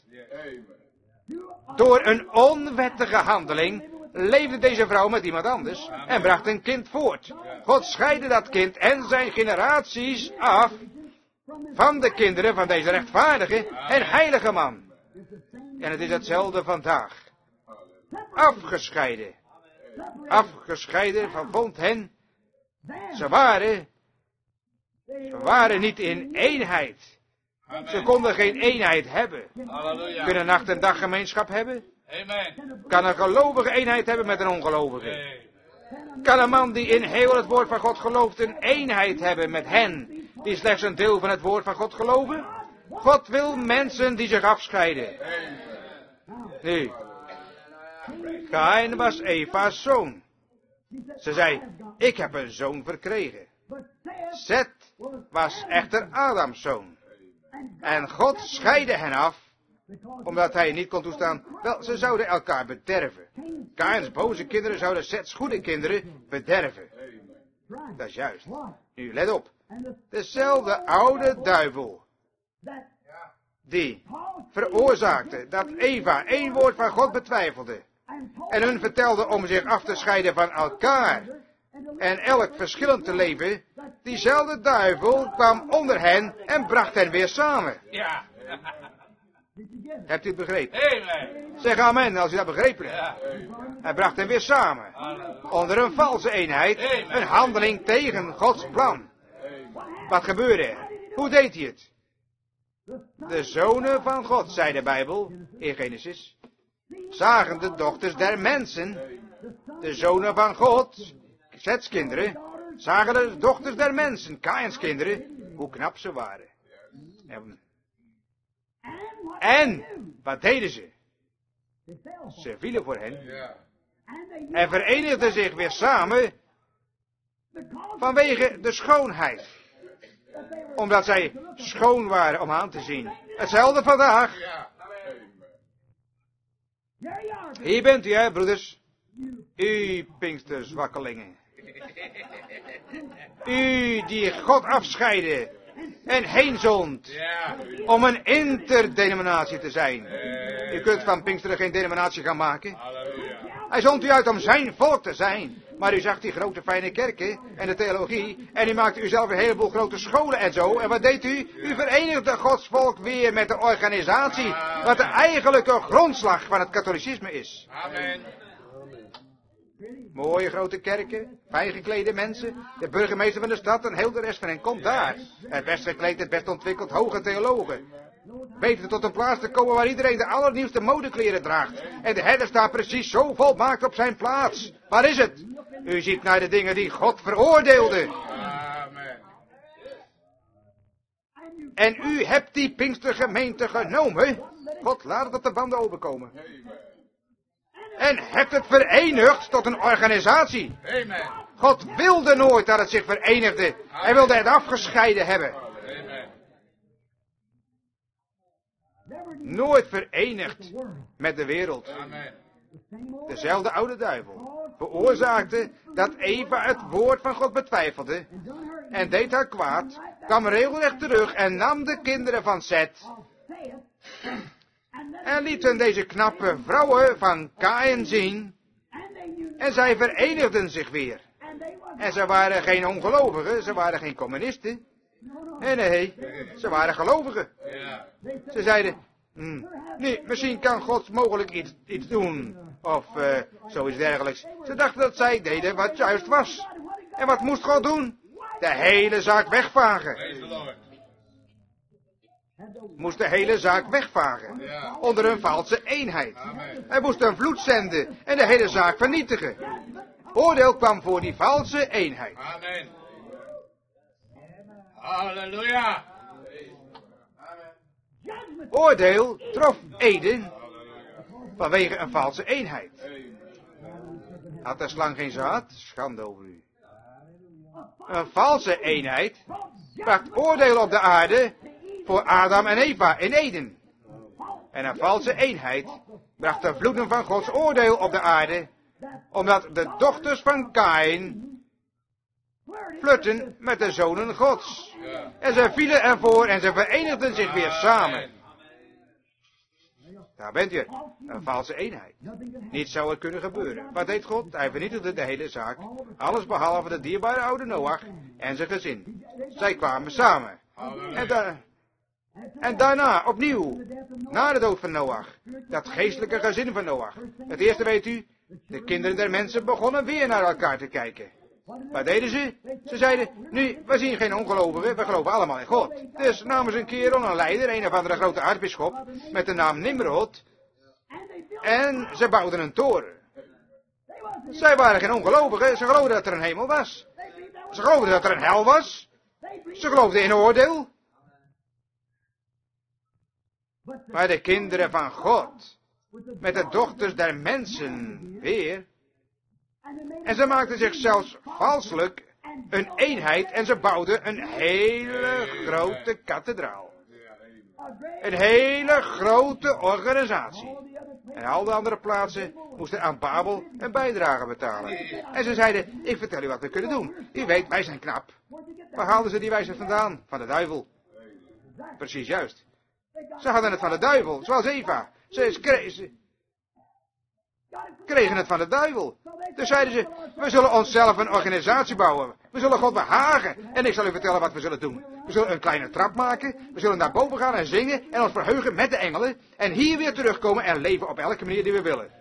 Door een onwettige handeling leefde deze vrouw met iemand anders en bracht een kind voort. God scheidde dat kind en zijn generaties af van de kinderen van deze rechtvaardige en heilige man. En het is hetzelfde vandaag. Afgescheiden. Afgescheiden van vond hen. Ze waren, ze waren niet in eenheid. Ze konden geen eenheid hebben. Halleluja. Kunnen nacht en dag gemeenschap hebben? Amen. Kan een gelovige eenheid hebben met een ongelovige? Nee. Kan een man die in heel het woord van God gelooft een eenheid hebben met hen die slechts een deel van het woord van God geloven? God wil mensen die zich afscheiden. Nu, Kaïn was Eva's zoon. Ze zei, ik heb een zoon verkregen. Zet was echter Adams zoon. En God scheidde hen af, omdat hij niet kon toestaan. Wel, ze zouden elkaar bederven. Kaïns boze kinderen zouden Sets goede kinderen bederven. Dat is juist. Nu, let op. Dezelfde oude duivel, die veroorzaakte dat Eva één woord van God betwijfelde. En hun vertelde om zich af te scheiden van elkaar. En elk verschillend te leven. Diezelfde duivel kwam onder hen en bracht hen weer samen. Ja. Hebt u het begrepen? Amen. Zeg amen als u dat begrepen hebt. Ja. Hij bracht hen weer samen. Onder een valse eenheid. Een handeling tegen Gods plan. Wat gebeurde er? Hoe deed hij het? De zonen van God, zei de Bijbel in Genesis, zagen de dochters der mensen. De zonen van God, Sets kinderen, zagen de dochters der mensen, Kaïns kinderen, hoe knap ze waren. En, en wat deden ze? Ze vielen voor hen Ja. en verenigden zich weer samen vanwege de schoonheid. Omdat zij schoon waren om aan te zien. Hetzelfde vandaag. Ja. Hier bent u, hè, broeders. U Pinksterzwakkelingen. U die God afscheidde en heenzond Ja. om een interdenominatie te zijn. U kunt van Pinksteren geen denominatie gaan maken. Halleluja. Hij zond u uit om zijn volk te zijn. Maar u zag die grote fijne kerken en de theologie. En u maakte u zelf een heleboel grote scholen en zo. En wat deed u? U verenigde Gods volk weer met de organisatie. Wat de eigenlijke grondslag van het katholicisme is. Amen. Mooie grote kerken, fijn geklede mensen, de burgemeester van de stad en heel de rest van hen komt daar. Het best gekleed, het best ontwikkeld, hoge theologen. Weten tot een plaats te komen waar iedereen de allernieuwste modekleren draagt. En de herder staat precies zo volmaakt op zijn plaats. Waar is het? U ziet naar de dingen die God veroordeelde. Amen. En u hebt die Pinkstergemeente genomen. God, laat het op de banden overkomen. En hebt het verenigd tot een organisatie. Amen. God wilde nooit dat het zich verenigde. Hij wilde het afgescheiden hebben. Amen. Nooit verenigd met de wereld. Amen. Dezelfde oude duivel veroorzaakte dat Eva het woord van God betwijfelde en deed haar kwaad, kwam regelrecht terug en nam de kinderen van Set en liet hen deze knappe vrouwen van Kaïn zien en zij verenigden zich weer. En ze waren geen ongelovigen, ze waren geen communisten. Nee, nee, ze waren gelovigen. Ja. Ze zeiden, Hm. Nee, misschien kan God mogelijk iets, iets doen. Of uh, zoiets dergelijks. Ze dachten dat zij deden wat juist was. En wat moest God doen? De hele zaak wegvagen. Moest de hele zaak wegvagen. Onder een valse eenheid. Hij moest een vloed zenden en de hele zaak vernietigen. Oordeel kwam voor die valse eenheid. Amen. Halleluja. Oordeel trof Eden vanwege een valse eenheid. Had de slang geen zaad? Schande over u. Een valse eenheid bracht oordeel op de aarde voor Adam en Eva in Eden. En een valse eenheid bracht de vloeden van Gods oordeel op de aarde, omdat de dochters van Kaïn flirten met de zonen Gods. En ze vielen ervoor en ze verenigden zich weer samen. Daar bent je, een valse eenheid. Niets zou er kunnen gebeuren. Wat deed God? Hij vernietigde de hele zaak. Alles behalve de dierbare oude Noach en zijn gezin. Zij kwamen samen. En, da en daarna, opnieuw, na de dood van Noach, dat geestelijke gezin van Noach. Het eerste weet u, de kinderen der mensen begonnen weer naar elkaar te kijken. Wat deden ze? Ze zeiden, nu, we zien geen ongelovigen, we geloven allemaal in God. Dus namen ze een kerel, een leider, een of andere grote aartsbisschop, met de naam Nimrod, en ze bouwden een toren. Zij waren geen ongelovigen, ze geloofden dat er een hemel was. Ze geloofden dat er een hel was. Ze geloofden in oordeel. Maar de kinderen van God, met de dochters der mensen weer, en ze maakten zich zelfs valselijk een eenheid en ze bouwden een hele grote kathedraal. Een hele grote organisatie. En al de andere plaatsen moesten aan Babel een bijdrage betalen. En ze zeiden, ik vertel u wat we kunnen doen. U weet, wij zijn knap. Waar haalden ze die wijsheid vandaan? Van de duivel. Precies juist. Ze hadden het van de duivel, zoals Eva. Ze kregen, kregen het van de duivel. Dus zeiden ze, we zullen onszelf een organisatie bouwen. We zullen God behagen. En ik zal u vertellen wat we zullen doen. We zullen een kleine trap maken. We zullen naar boven gaan en zingen. En ons verheugen met de engelen. En hier weer terugkomen en leven op elke manier die we willen.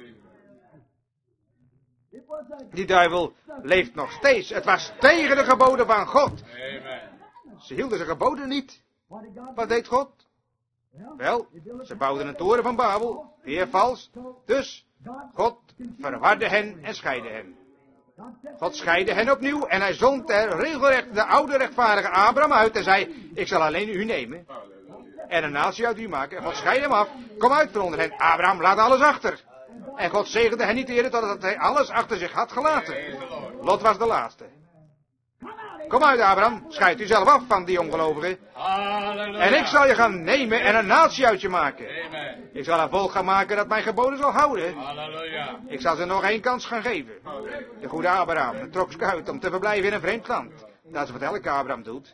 Die duivel leeft nog steeds. Het was tegen de geboden van God. Ze hielden zijn geboden niet. Wat deed God? Wel, ze bouwden een toren van Babel. Weer vals. Dus God verwarde hen en scheidde hen. God scheidde hen opnieuw en hij zond er regelrecht de oude rechtvaardige Abraham uit en zei, ik zal alleen u nemen en een natie uit u maken. En God scheidde hem af, kom uit van onder hen. Abraham laat alles achter. En God zegende hen niet eerder totdat hij alles achter zich had gelaten. Lot was de laatste. Kom uit Abraham, scheid u zelf af van die ongelovigen. En ik zal je gaan nemen en een natie uit je maken. Ik zal een volk gaan maken dat mijn geboden zal houden. Ik zal ze nog één kans gaan geven. De goede Abraham trok zich uit om te verblijven in een vreemd land. Dat is wat elke Abraham doet.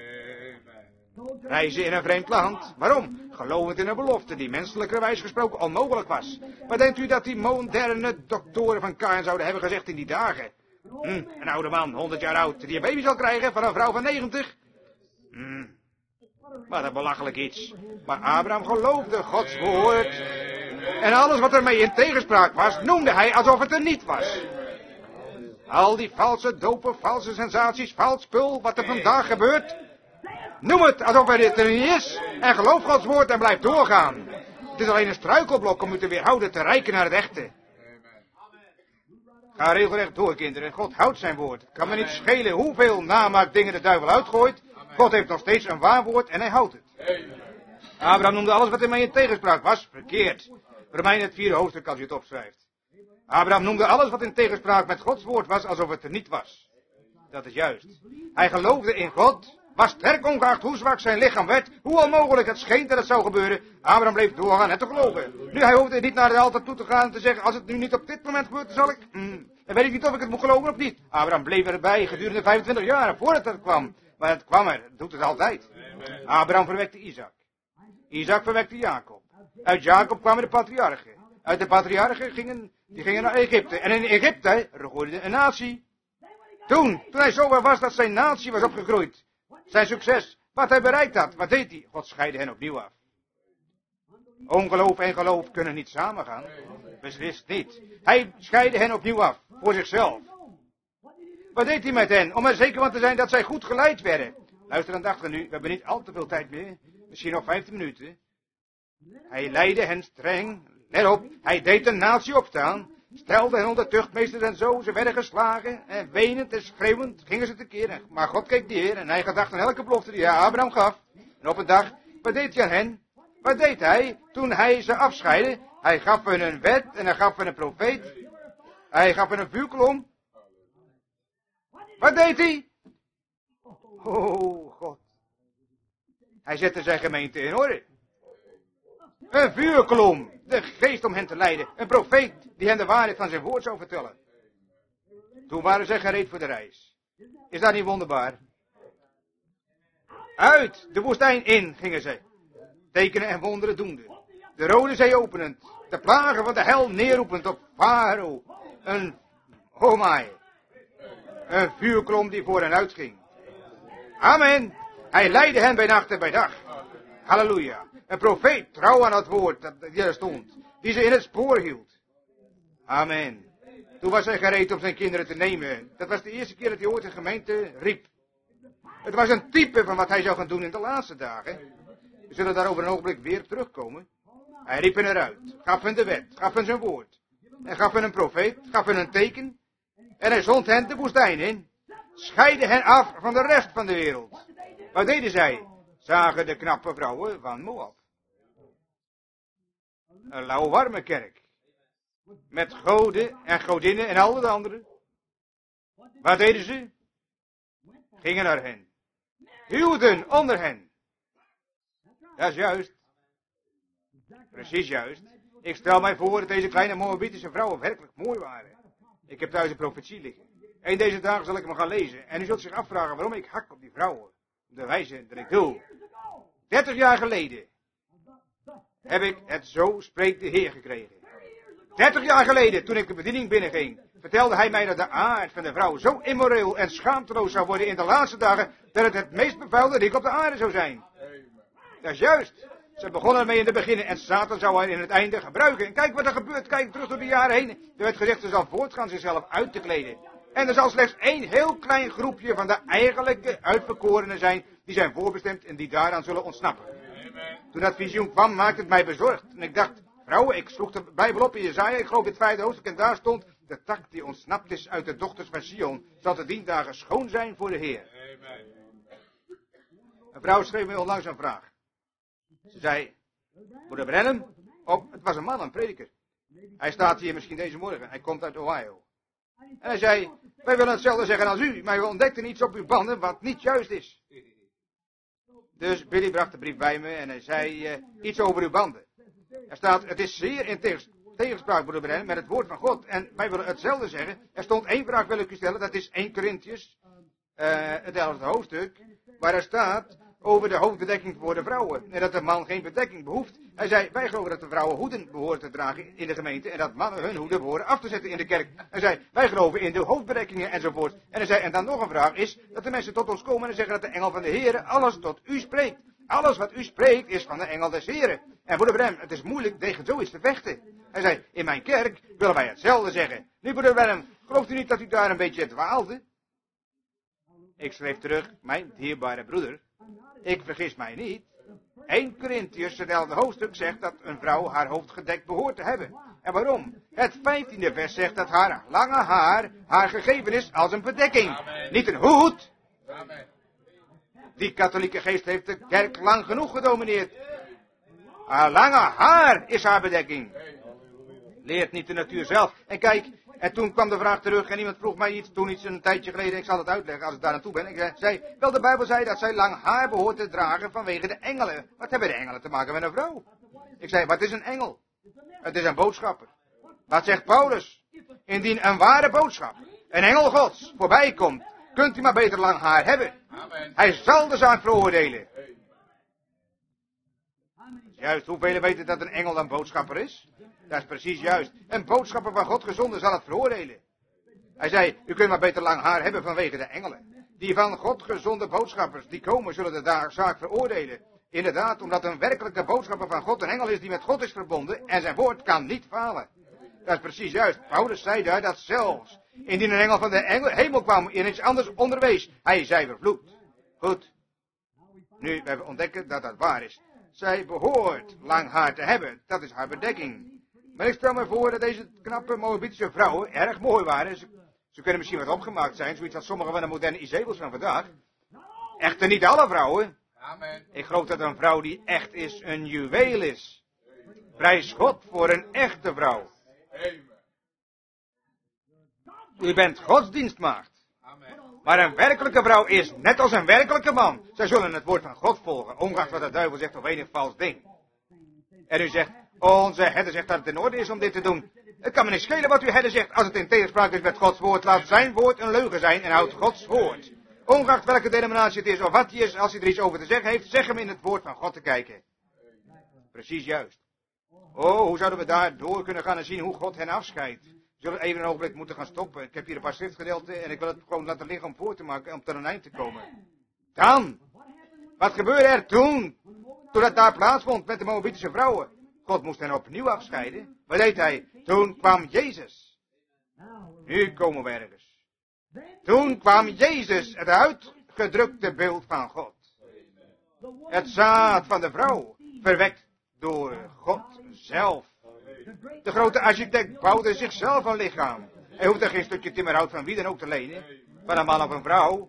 Reizen in een vreemd land. Waarom? Gelovend in een belofte die menselijkerwijs gesproken onmogelijk was. Wat denkt u dat die moderne doktoren van Kain zouden hebben gezegd in die dagen? Hm, een oude man, honderd jaar oud, die een baby zal krijgen van een vrouw van negentig? Hm, wat een belachelijk iets. Maar Abraham geloofde Gods woord. En alles wat ermee in tegenspraak was, noemde hij alsof het er niet was. Al die valse dopen, valse sensaties, vals spul, wat er vandaag gebeurt. Noem het alsof het er niet is. En geloof Gods woord en blijf doorgaan. Het is alleen een struikelblok om u te weerhouden te reiken naar het echte. Ga regelrecht door, kinderen. God houdt zijn woord. Het kan me niet schelen hoeveel namaakdingen de duivel uitgooit. God heeft nog steeds een waar woord en hij houdt het. Abraham noemde alles wat ermee in tegenspraak was verkeerd. Romeinen het vierde hoofdstuk als je het opschrijft. Abraham noemde alles wat in tegenspraak met Gods woord was alsof het er niet was. Dat is juist. Hij geloofde in God, was sterk ongeacht hoe zwak zijn lichaam werd, hoe onmogelijk het scheen dat het zou gebeuren. Abraham bleef doorgaan en te geloven. Nu, hij hoefde niet naar de altaar toe te gaan en te zeggen, als het nu niet op dit moment gebeurt, dan zal ik... Hmm, dan weet ik niet of ik het moet geloven of niet. Abraham bleef erbij gedurende vijfentwintig jaar voordat het kwam. Maar het kwam er, dat doet het altijd. Abraham verwekte Isaac. Isaac verwekte Jacob. Uit Jacob kwamen de patriarchen. Uit de patriarchen gingen, die gingen naar Egypte. En in Egypte regeerde een natie. Toen, toen hij zover was dat zijn natie was opgegroeid. Zijn succes, wat hij bereikt had, wat deed hij? God scheidde hen opnieuw af. Ongeloof en geloof kunnen niet samengaan. Beslist niet. Hij scheidde hen opnieuw af, voor zichzelf. Wat deed hij met hen? Om er zeker van te zijn dat zij goed geleid werden. Luister dan, dachten nu, we hebben niet al te veel tijd meer. Misschien nog vijftien minuten. Hij leidde hen streng. Let op, hij deed een natie opstaan. Stelde hen onder tuchtmeesters en zo. Ze werden geslagen. En wenend en schreeuwend gingen ze tekeer. Maar God keek neer en hij gedacht aan elke belofte die hij Abraham gaf. En op een dag, wat deed hij aan hen? Wat deed hij toen hij ze afscheidde? Hij gaf hen een wet en hij gaf hen een profeet. Hij gaf hen een vuurkolom. Wat deed hij? Oh, God. Hij zette zijn gemeente in orde. Een vuurkolom, de geest om hen te leiden. Een profeet die hen de waarheid van zijn woord zou vertellen. Toen waren ze gereed voor de reis. Is dat niet wonderbaar? Uit de woestijn in gingen ze. Tekenen en wonderen doende. De Rode Zee openend. De plagen van de hel neerroepend op Farao. Een, oh my. Een vuurkolom die voor hen uitging. Amen. Hij leidde hen bij nacht en bij dag. Halleluja. Een profeet, trouw aan het woord dat die er stond. Die ze in het spoor hield. Amen. Toen was hij gereed om zijn kinderen te nemen. Dat was de eerste keer dat hij ooit een gemeente riep. Het was een type van wat hij zou gaan doen in de laatste dagen. We zullen daar over een ogenblik weer op terugkomen. Hij riep hen eruit. Gaf hen de wet. Gaf hen zijn woord. En gaf hen een profeet. Gaf hen een teken. En hij zond hen de woestijn in. Scheidde hen af van de rest van de wereld. Wat deden zij? Zagen de knappe vrouwen van Moab. Een lauwwarme kerk. Met goden en godinnen en al de anderen. Wat deden ze? Gingen naar hen. Huwden onder hen. Dat is juist. Precies juist. Ik stel mij voor dat deze kleine Moabitische vrouwen werkelijk mooi waren. Ik heb thuis een profetie liggen. Een deze dagen zal ik hem gaan lezen. En u zult zich afvragen waarom ik hak op die vrouwen. Op de wijze dat ik doe. Dertig jaar geleden heb ik het Zo spreekt de Heer gekregen. Dertig jaar geleden, toen ik de bediening binnenging, vertelde hij mij dat de aard van de vrouw zo immoreel en schaamteloos zou worden in de laatste dagen, dat het het meest bevuilde rik op de aarde zou zijn. Dat is juist. Ze begonnen ermee in het begin en Satan zou haar in het einde gebruiken. En kijk wat er gebeurt, kijk terug door de jaren heen. Er werd gezegd, ze zal voortgaan zichzelf uit te kleden. En er zal slechts één heel klein groepje van de eigenlijke uitverkorenen zijn, die zijn voorbestemd en die daaraan zullen ontsnappen. Toen dat visioen kwam, maakte het mij bezorgd. En ik dacht, vrouwen, ik sloeg de Bijbel op in Jesaja, ik geloof het vijfde hoofdstuk, en daar stond, de tak die ontsnapt is uit de dochters van Sion, zal te dien dagen schoon zijn voor de Heer. Een vrouw schreef me onlangs een vraag. Ze zei, broeder Branham, oh, het was een man, een prediker. Hij staat hier misschien deze morgen, hij komt uit Ohio. En hij zei, wij willen hetzelfde zeggen als u, maar we ontdekten iets op uw banden wat niet juist is. Dus Billy bracht de brief bij me en hij zei uh, iets over uw banden. Er staat, het is zeer in tegens, tegenspraak, broeder Branham, met het woord van God. En wij willen hetzelfde zeggen. Er stond één vraag wil ik u stellen, dat is Eerste Korintiërs, uh, het elfde hoofdstuk, waar er staat over de hoofdbedekking voor de vrouwen. En dat de man geen bedekking behoeft. Hij zei, wij geloven dat de vrouwen hoeden behoren te dragen in de gemeente. En dat mannen hun hoeden behoren af te zetten in de kerk. Hij zei, wij geloven in de hoofdbedekkingen enzovoort. En hij zei, en dan nog een vraag is, dat de mensen tot ons komen en zeggen dat de engel van de Heere alles tot u spreekt. Alles wat u spreekt is van de engel des Heeren. En broeder Branham, het is moeilijk tegen zoiets te vechten. Hij zei, in mijn kerk willen wij hetzelfde zeggen. Nu broeder Branham, gelooft u niet dat u daar een beetje dwaalde? Ik schreef terug, mijn dierbare broeder, ik vergis mij niet. Eerste Korintiërs, het elfde hoofdstuk, zegt dat een vrouw haar hoofd gedekt behoort te hebben. En waarom? Het vijftiende vers zegt dat haar lange haar haar gegeven is als een bedekking. Amen. Niet een hoed. Amen. Die katholieke geest heeft de kerk lang genoeg gedomineerd. Haar lange haar is haar bedekking. Leert niet de natuur zelf. En kijk, en toen kwam de vraag terug en iemand vroeg mij iets, toen iets een tijdje geleden, ik zal het uitleggen als ik daar naartoe ben. Ik zei, wel de Bijbel zei dat zij lang haar behoort te dragen vanwege de engelen. Wat hebben de engelen te maken met een vrouw? Ik zei, wat is een engel? Het is een boodschapper. Wat zegt Paulus? Indien een ware boodschap, een engel Gods, voorbij komt, kunt u maar beter lang haar hebben. Amen. Hij zal de zaak veroordelen. Juist, hoeveel weten dat een engel een boodschapper is? Dat is precies juist. Een boodschapper van God gezonden zal het veroordelen. Hij zei, u kunt maar beter lang haar hebben vanwege de engelen. Die van God gezonde boodschappers die komen zullen de zaak veroordelen. Inderdaad, omdat een werkelijke boodschapper van God een engel is die met God is verbonden en zijn woord kan niet falen. Dat is precies juist. Paulus zei daar dat zelfs indien een engel van de engel, hemel kwam en iets anders onderwees, hij zij vervloekt. Goed. Nu, we hebben ontdekt dat dat waar is. Zij behoort lang haar te hebben. Dat is haar bedekking. Maar ik stel me voor dat deze knappe Moabitische vrouwen erg mooi waren. Ze, ze kunnen misschien wat opgemaakt zijn, zoiets als sommige van de moderne Izebels van vandaag. Echter niet alle vrouwen. Amen. Ik geloof dat een vrouw die echt is, een juweel is. Prijs God voor een echte vrouw. Amen. U bent godsdienstmaagd. Amen. Maar een werkelijke vrouw is net als een werkelijke man. Zij zullen het woord van God volgen, ongeacht wat de duivel zegt of enig vals ding. En u zegt, onze herder zegt dat het in orde is om dit te doen. Het kan me niet schelen wat uw herder zegt, als het in tegenspraak is met Gods woord. Laat zijn woord een leugen zijn en houd Gods woord. Ongeacht welke denominatie het is of wat hij is, als hij er iets over te zeggen heeft, zeg hem in het woord van God te kijken. Precies juist. Oh, hoe zouden we daar door kunnen gaan en zien hoe God hen afscheidt? We zullen even een ogenblik moeten gaan stoppen. Ik heb hier een paar schriftgedeelten en ik wil het gewoon laten liggen om voor te maken, om tot een eind te komen. Dan, wat gebeurde er toen? Toen dat daar plaatsvond met de Moabitische vrouwen. God moest hen opnieuw afscheiden. Wat deed hij? Toen kwam Jezus. Nu komen we ergens. Toen kwam Jezus, het uitgedrukte beeld van God. Het zaad van de vrouw, verwekt door God zelf. De grote architect bouwde zichzelf een lichaam. Hij hoefde geen stukje timmerhout van wie dan ook te lenen. Van een man of een vrouw.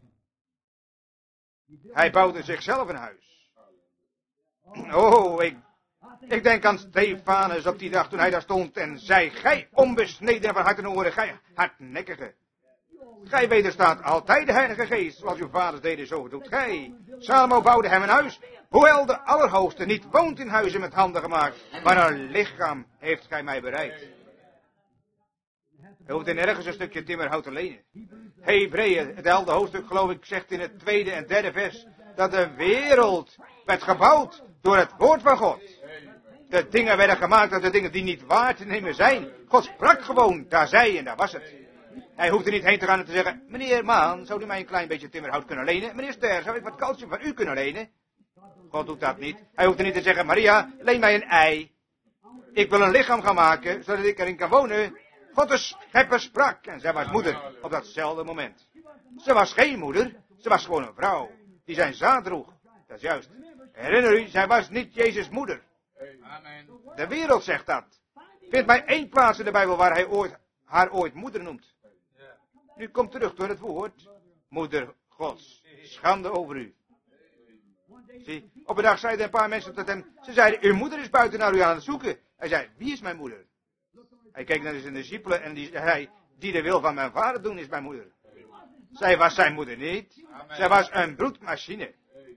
Hij bouwde zichzelf een huis. Oh, ik, ik denk aan Stefanus op die dag toen hij daar stond en zei, gij onbesneden van hart en oren, gij hardnekkige. Gij wederstaat altijd de Heilige Geest, zoals uw vaders deden, zo doet gij. Salomo bouwde hem een huis, hoewel de Allerhoogste niet woont in huizen met handen gemaakt, maar een lichaam heeft gij mij bereid. Je hoeft in nergens een stukje timmerhout te lenen. Hebreeën, het elfde hoofdstuk geloof ik, zegt in het tweede en derde vers, dat de wereld werd gebouwd door het woord van God. De dingen werden gemaakt uit de dingen die niet waar te nemen zijn. God sprak gewoon, daar zei en daar was het. Hij hoefde niet heen te gaan en te zeggen, meneer Maan, zou u mij een klein beetje timmerhout kunnen lenen? Meneer Ster, zou ik wat calcium van u kunnen lenen? God doet dat niet. Hij hoefde niet te zeggen, Maria, leen mij een ei. Ik wil een lichaam gaan maken, zodat ik erin kan wonen. God de schepper sprak en zij was moeder op datzelfde moment. Ze was geen moeder, ze was gewoon een vrouw die zijn zaad droeg. Dat is juist. Herinner u, zij was niet Jezus' moeder. Amen. De wereld zegt dat. Vind mij één plaats in de Bijbel waar hij ooit, haar ooit moeder noemt. Nu komt terug door het woord. Moeder Gods. Schande over u. Zie, op een dag zeiden een paar mensen tot hem. Ze zeiden, uw moeder is buiten naar u aan het zoeken. Hij zei, wie is mijn moeder? Hij keek naar zijn discipelen en die zei, die de wil van mijn vader doen is mijn moeder. Zij was zijn moeder niet. Zij was een broedmachine.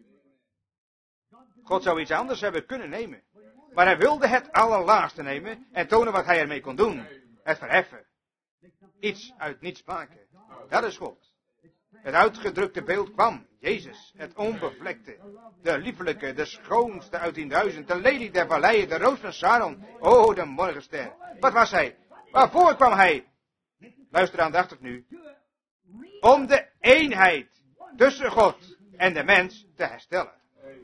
God zou iets anders hebben kunnen nemen. Maar hij wilde het allerlaagste nemen en tonen wat hij ermee kon doen. Het verheffen. Iets uit niets maken. Dat is God. Het uitgedrukte beeld kwam. Jezus, het onbevlekte. De liefelijke, de schoonste uit tienduizend. De lelie der valleien, de roos van Saron. Oh, de morgenster. Wat was hij? Waarvoor kwam hij? Luister aandachtig nu. Om de eenheid tussen God en de mens te herstellen.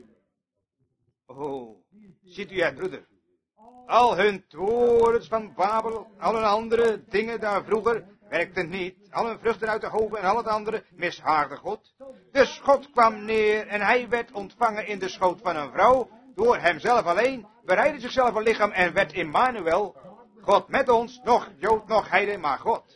Oh, ziet u het, broeder? Al hun torens van Babel, al hun andere dingen daar vroeger, werkten niet. Al hun vruchten uit de hoven en al het andere mishaagde God. Dus God kwam neer en hij werd ontvangen in de schoot van een vrouw, door hemzelf alleen, bereidde zichzelf een lichaam en werd Immanuel, God met ons, nog Jood, nog Heide, maar God.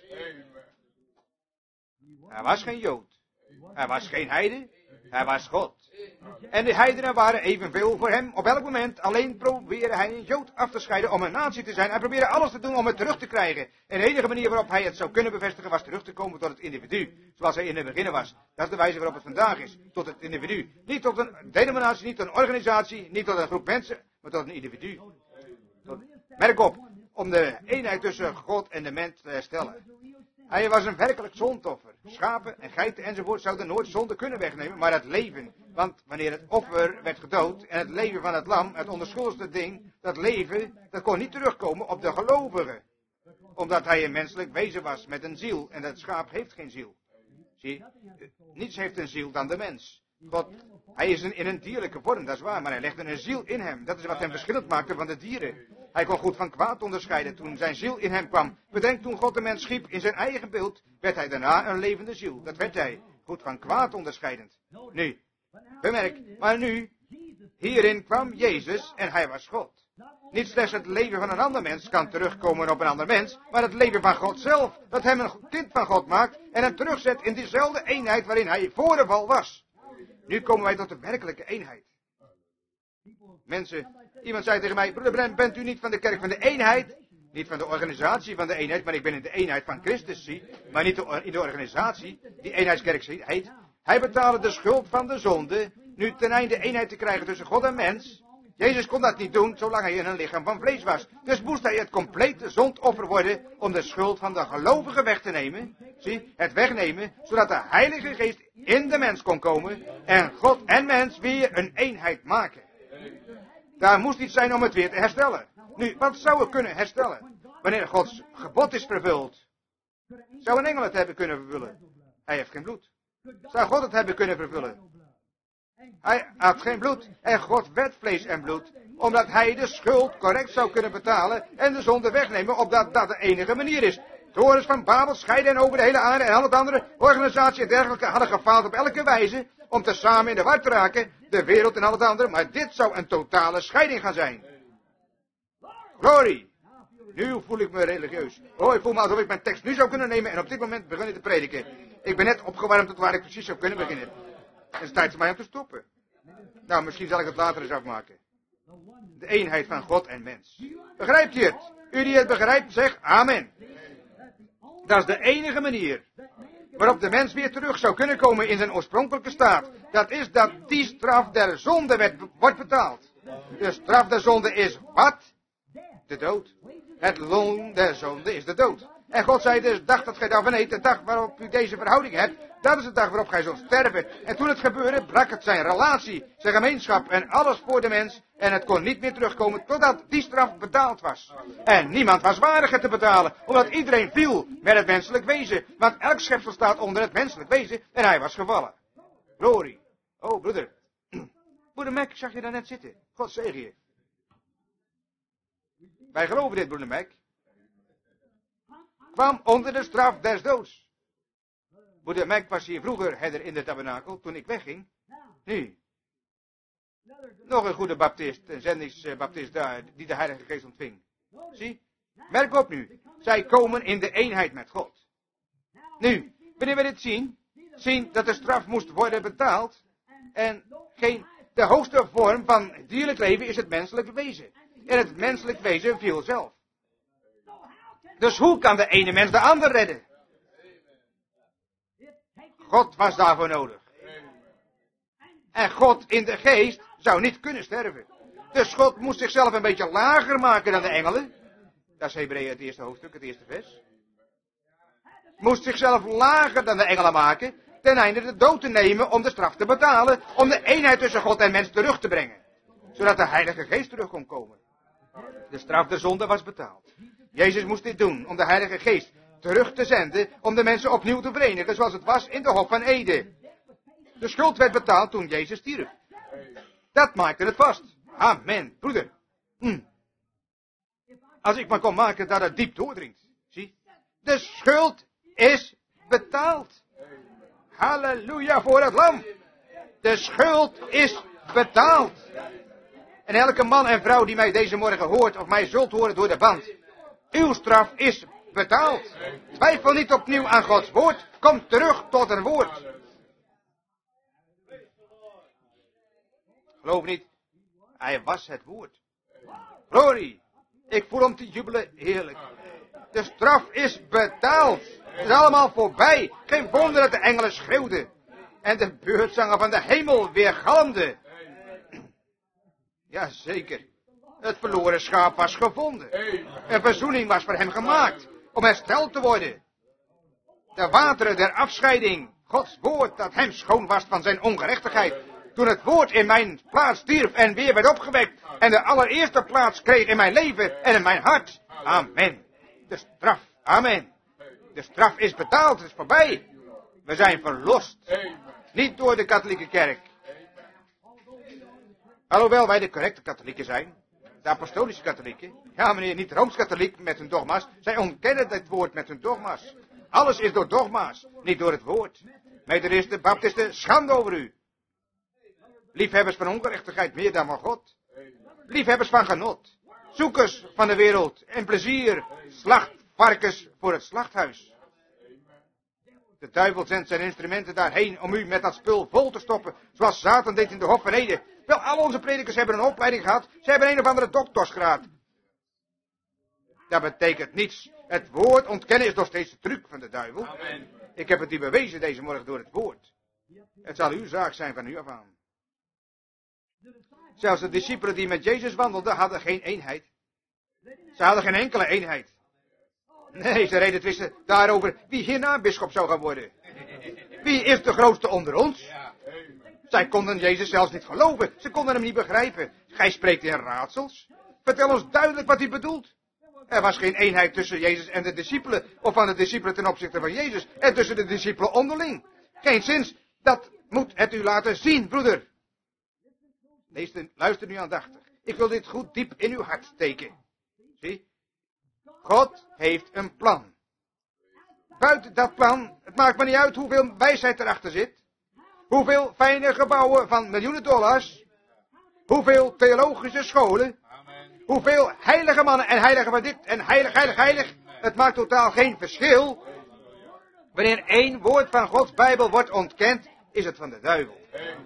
Hij was geen Jood, hij was geen Heide, hij was God. En de heidenen waren evenveel voor hem. Op elk moment alleen probeerde hij een Jood af te scheiden om een natie te zijn. Hij probeerde alles te doen om het terug te krijgen. En de enige manier waarop hij het zou kunnen bevestigen was terug te komen tot het individu. Zoals hij in het begin was. Dat is de wijze waarop het vandaag is. Tot het individu. Niet tot een denominatie, niet tot een organisatie, niet tot een groep mensen, maar tot een individu. Tot, merk op, om de eenheid tussen God en de mens te herstellen. Hij was een werkelijk zondoffer. Schapen en geiten enzovoort zouden nooit zonde kunnen wegnemen, maar het leven. Want wanneer het offer werd gedood en het leven van het lam, het onschuldigste ding, dat leven, dat kon niet terugkomen op de gelovige. Omdat hij een menselijk wezen was met een ziel en dat schaap heeft geen ziel. Zie, niets heeft een ziel dan de mens. God, hij is in een dierlijke vorm, dat is waar, maar hij legde een ziel in hem. Dat is wat hem verschillend maakte van de dieren. Hij kon goed van kwaad onderscheiden toen zijn ziel in hem kwam. Bedenk, toen God de mens schiep in zijn eigen beeld, werd hij daarna een levende ziel. Dat werd hij, goed van kwaad onderscheidend. Nu, bemerk, maar nu, hierin kwam Jezus en hij was God. Niet slechts het leven van een ander mens kan terugkomen op een ander mens, maar het leven van God zelf, dat hem een kind van God maakt en hem terugzet in diezelfde eenheid waarin hij voor de val was. Nu komen wij tot de werkelijke eenheid. Mensen, iemand zei tegen mij, broeder Branham, bent u niet van de kerk van de eenheid? Niet van de organisatie van de eenheid, maar ik ben in de eenheid van Christus, zie. Maar niet in de organisatie, die eenheidskerk heet. Hij betaalde de schuld van de zonde, nu ten einde eenheid te krijgen tussen God en mens. Jezus kon dat niet doen, zolang hij in een lichaam van vlees was. Dus moest hij het complete zondoffer worden om de schuld van de gelovigen weg te nemen. Zie, het wegnemen, zodat de Heilige Geest in de mens kon komen en God en mens weer een eenheid maken. Daar moest iets zijn om het weer te herstellen. Nu, wat zou het kunnen herstellen? Wanneer Gods gebod is vervuld. Zou een engel het hebben kunnen vervullen? Hij heeft geen bloed. Zou God het hebben kunnen vervullen? Hij had geen bloed en God werd vlees en bloed, omdat hij de schuld correct zou kunnen betalen en de zonde wegnemen, opdat dat de enige manier is. Torens van Babel scheiden en over de hele aarde en al het andere organisaties en dergelijke hadden gefaald op elke wijze om te samen in de war te raken, de wereld en al het andere, maar dit zou een totale scheiding gaan zijn. Glory! Nu voel ik me religieus. Oh, ik voel me alsof ik mijn tekst nu zou kunnen nemen en op dit moment beginnen te prediken. Ik ben net opgewarmd tot waar ik precies zou kunnen beginnen. Het is tijd voor mij om te stoppen. Nou, misschien zal ik het later eens afmaken. De eenheid van God en mens. Begrijpt u het? U die het begrijpt, zeg amen. Dat is de enige manier waarop de mens weer terug zou kunnen komen in zijn oorspronkelijke staat. Dat is dat die straf der zonde werd, wordt betaald. De straf der zonde is wat? De dood. Het loon der zonde is de dood. En God zei dus, dag dat gij daarvan eet, de dag waarop u deze verhouding hebt, dat is de dag waarop gij zult sterven. En toen het gebeurde, brak het zijn relatie, zijn gemeenschap en alles voor de mens. En het kon niet meer terugkomen totdat die straf betaald was. En niemand was waardig het te betalen, omdat iedereen viel met het menselijk wezen. Want elk schepsel staat onder het menselijk wezen en hij was gevallen. Glorie. Oh, broeder. Broeder Mac, zag je daar net zitten. God zegen je. Wij geloven dit, broeder Mac. Kwam onder de straf des doods. Broeder Mac was hier vroeger herder in de tabernakel, toen ik wegging. Nu. Nog een goede baptist, een zendingsbaptist daar, die de Heilige Geest ontving. Zie, merk op nu. Zij komen in de eenheid met God. Nu, wanneer we dit zien, zien dat de straf moest worden betaald. En geen, de hoogste vorm van het dierlijk leven is het menselijk wezen. En het menselijk wezen viel zelf. Dus hoe kan de ene mens de ander redden? God was daarvoor nodig. En God in de geest zou niet kunnen sterven. Dus God moest zichzelf een beetje lager maken dan de engelen. Dat is Hebreeën het eerste hoofdstuk, het eerste vers. Moest zichzelf lager dan de engelen maken, ten einde de dood te nemen om de straf te betalen, om de eenheid tussen God en mens terug te brengen. Zodat de Heilige Geest terug kon komen. De straf der zonde was betaald. Jezus moest dit doen om de Heilige Geest terug te zenden, om de mensen opnieuw te verenigen zoals het was in de Hof van Eden. De schuld werd betaald toen Jezus stierf. Dat maakte het vast. Amen, broeder. Hm. Als ik maar kon maken dat het diep doordringt. Zie, de schuld is betaald. Halleluja voor het lam. De schuld is betaald. En elke man en vrouw die mij deze morgen hoort, of mij zult horen door de band. Uw straf is betaald. Twijfel niet opnieuw aan Gods woord. Kom terug tot een woord. Geloof niet. Hij was het woord. Glorie. Ik voel hem te jubelen. Heerlijk. De straf is betaald. Het is allemaal voorbij. Geen wonder dat de engelen schreeuwden. En de beurtzanger van de hemel weergalmde. Jazeker. Het verloren schaap was gevonden. Een verzoening was voor hem gemaakt. Om hersteld te worden. De wateren der afscheiding. Gods woord dat hem schoon was van zijn ongerechtigheid. Toen het woord in mijn plaats stierf en weer werd opgewekt. En de allereerste plaats kreeg in mijn leven en in mijn hart. Amen. De straf. Amen. De straf is betaald. Het is voorbij. We zijn verlost. Niet door de katholieke kerk. Alhoewel wij de correcte katholieken zijn. De apostolische katholieken. Ja meneer, niet rooms-katholiek met hun dogma's. Zij ontkennen dit woord met hun dogma's. Alles is door dogma's, niet door het woord. Methodisten, baptisten, schande over u. Liefhebbers van ongerechtigheid meer dan van God. Liefhebbers van genot. Zoekers van de wereld en plezier. Slachtvarkens voor het slachthuis. De duivel zendt zijn instrumenten daarheen om u met dat spul vol te stoppen. Zoals Satan deed in de Hof van Eden. Wel, al onze predikers hebben een opleiding gehad. Ze hebben een of andere doktersgraad. Dat betekent niets. Het woord ontkennen is nog steeds de truc van de duivel. Amen. Ik heb het u bewezen deze morgen door het woord. Het zal uw zaak zijn van nu af aan. Zelfs de discipelen die met Jezus wandelden hadden geen eenheid. Ze hadden geen enkele eenheid. Nee, ze reden twisten daarover wie hierna bisschop zou gaan worden. Wie is de grootste onder ons? Zij konden Jezus zelfs niet geloven. Ze konden hem niet begrijpen. Gij spreekt in raadsels. Vertel ons duidelijk wat u bedoelt. Er was geen eenheid tussen Jezus en de discipelen, of van de discipelen ten opzichte van Jezus, en tussen de discipelen onderling. Geen zins, dat moet het u laten zien, broeder. Lees, luister nu aandachtig. Ik wil dit goed diep in uw hart steken. Zie? God heeft een plan. Buiten dat plan, het maakt me niet uit hoeveel wijsheid erachter zit. Hoeveel fijne gebouwen van miljoenen dollars. Hoeveel theologische scholen. Hoeveel heilige mannen en heiligen van dit en heilig, heilig, heilig. Het maakt totaal geen verschil. Wanneer één woord van Gods Bijbel wordt ontkend, is het van de duivel.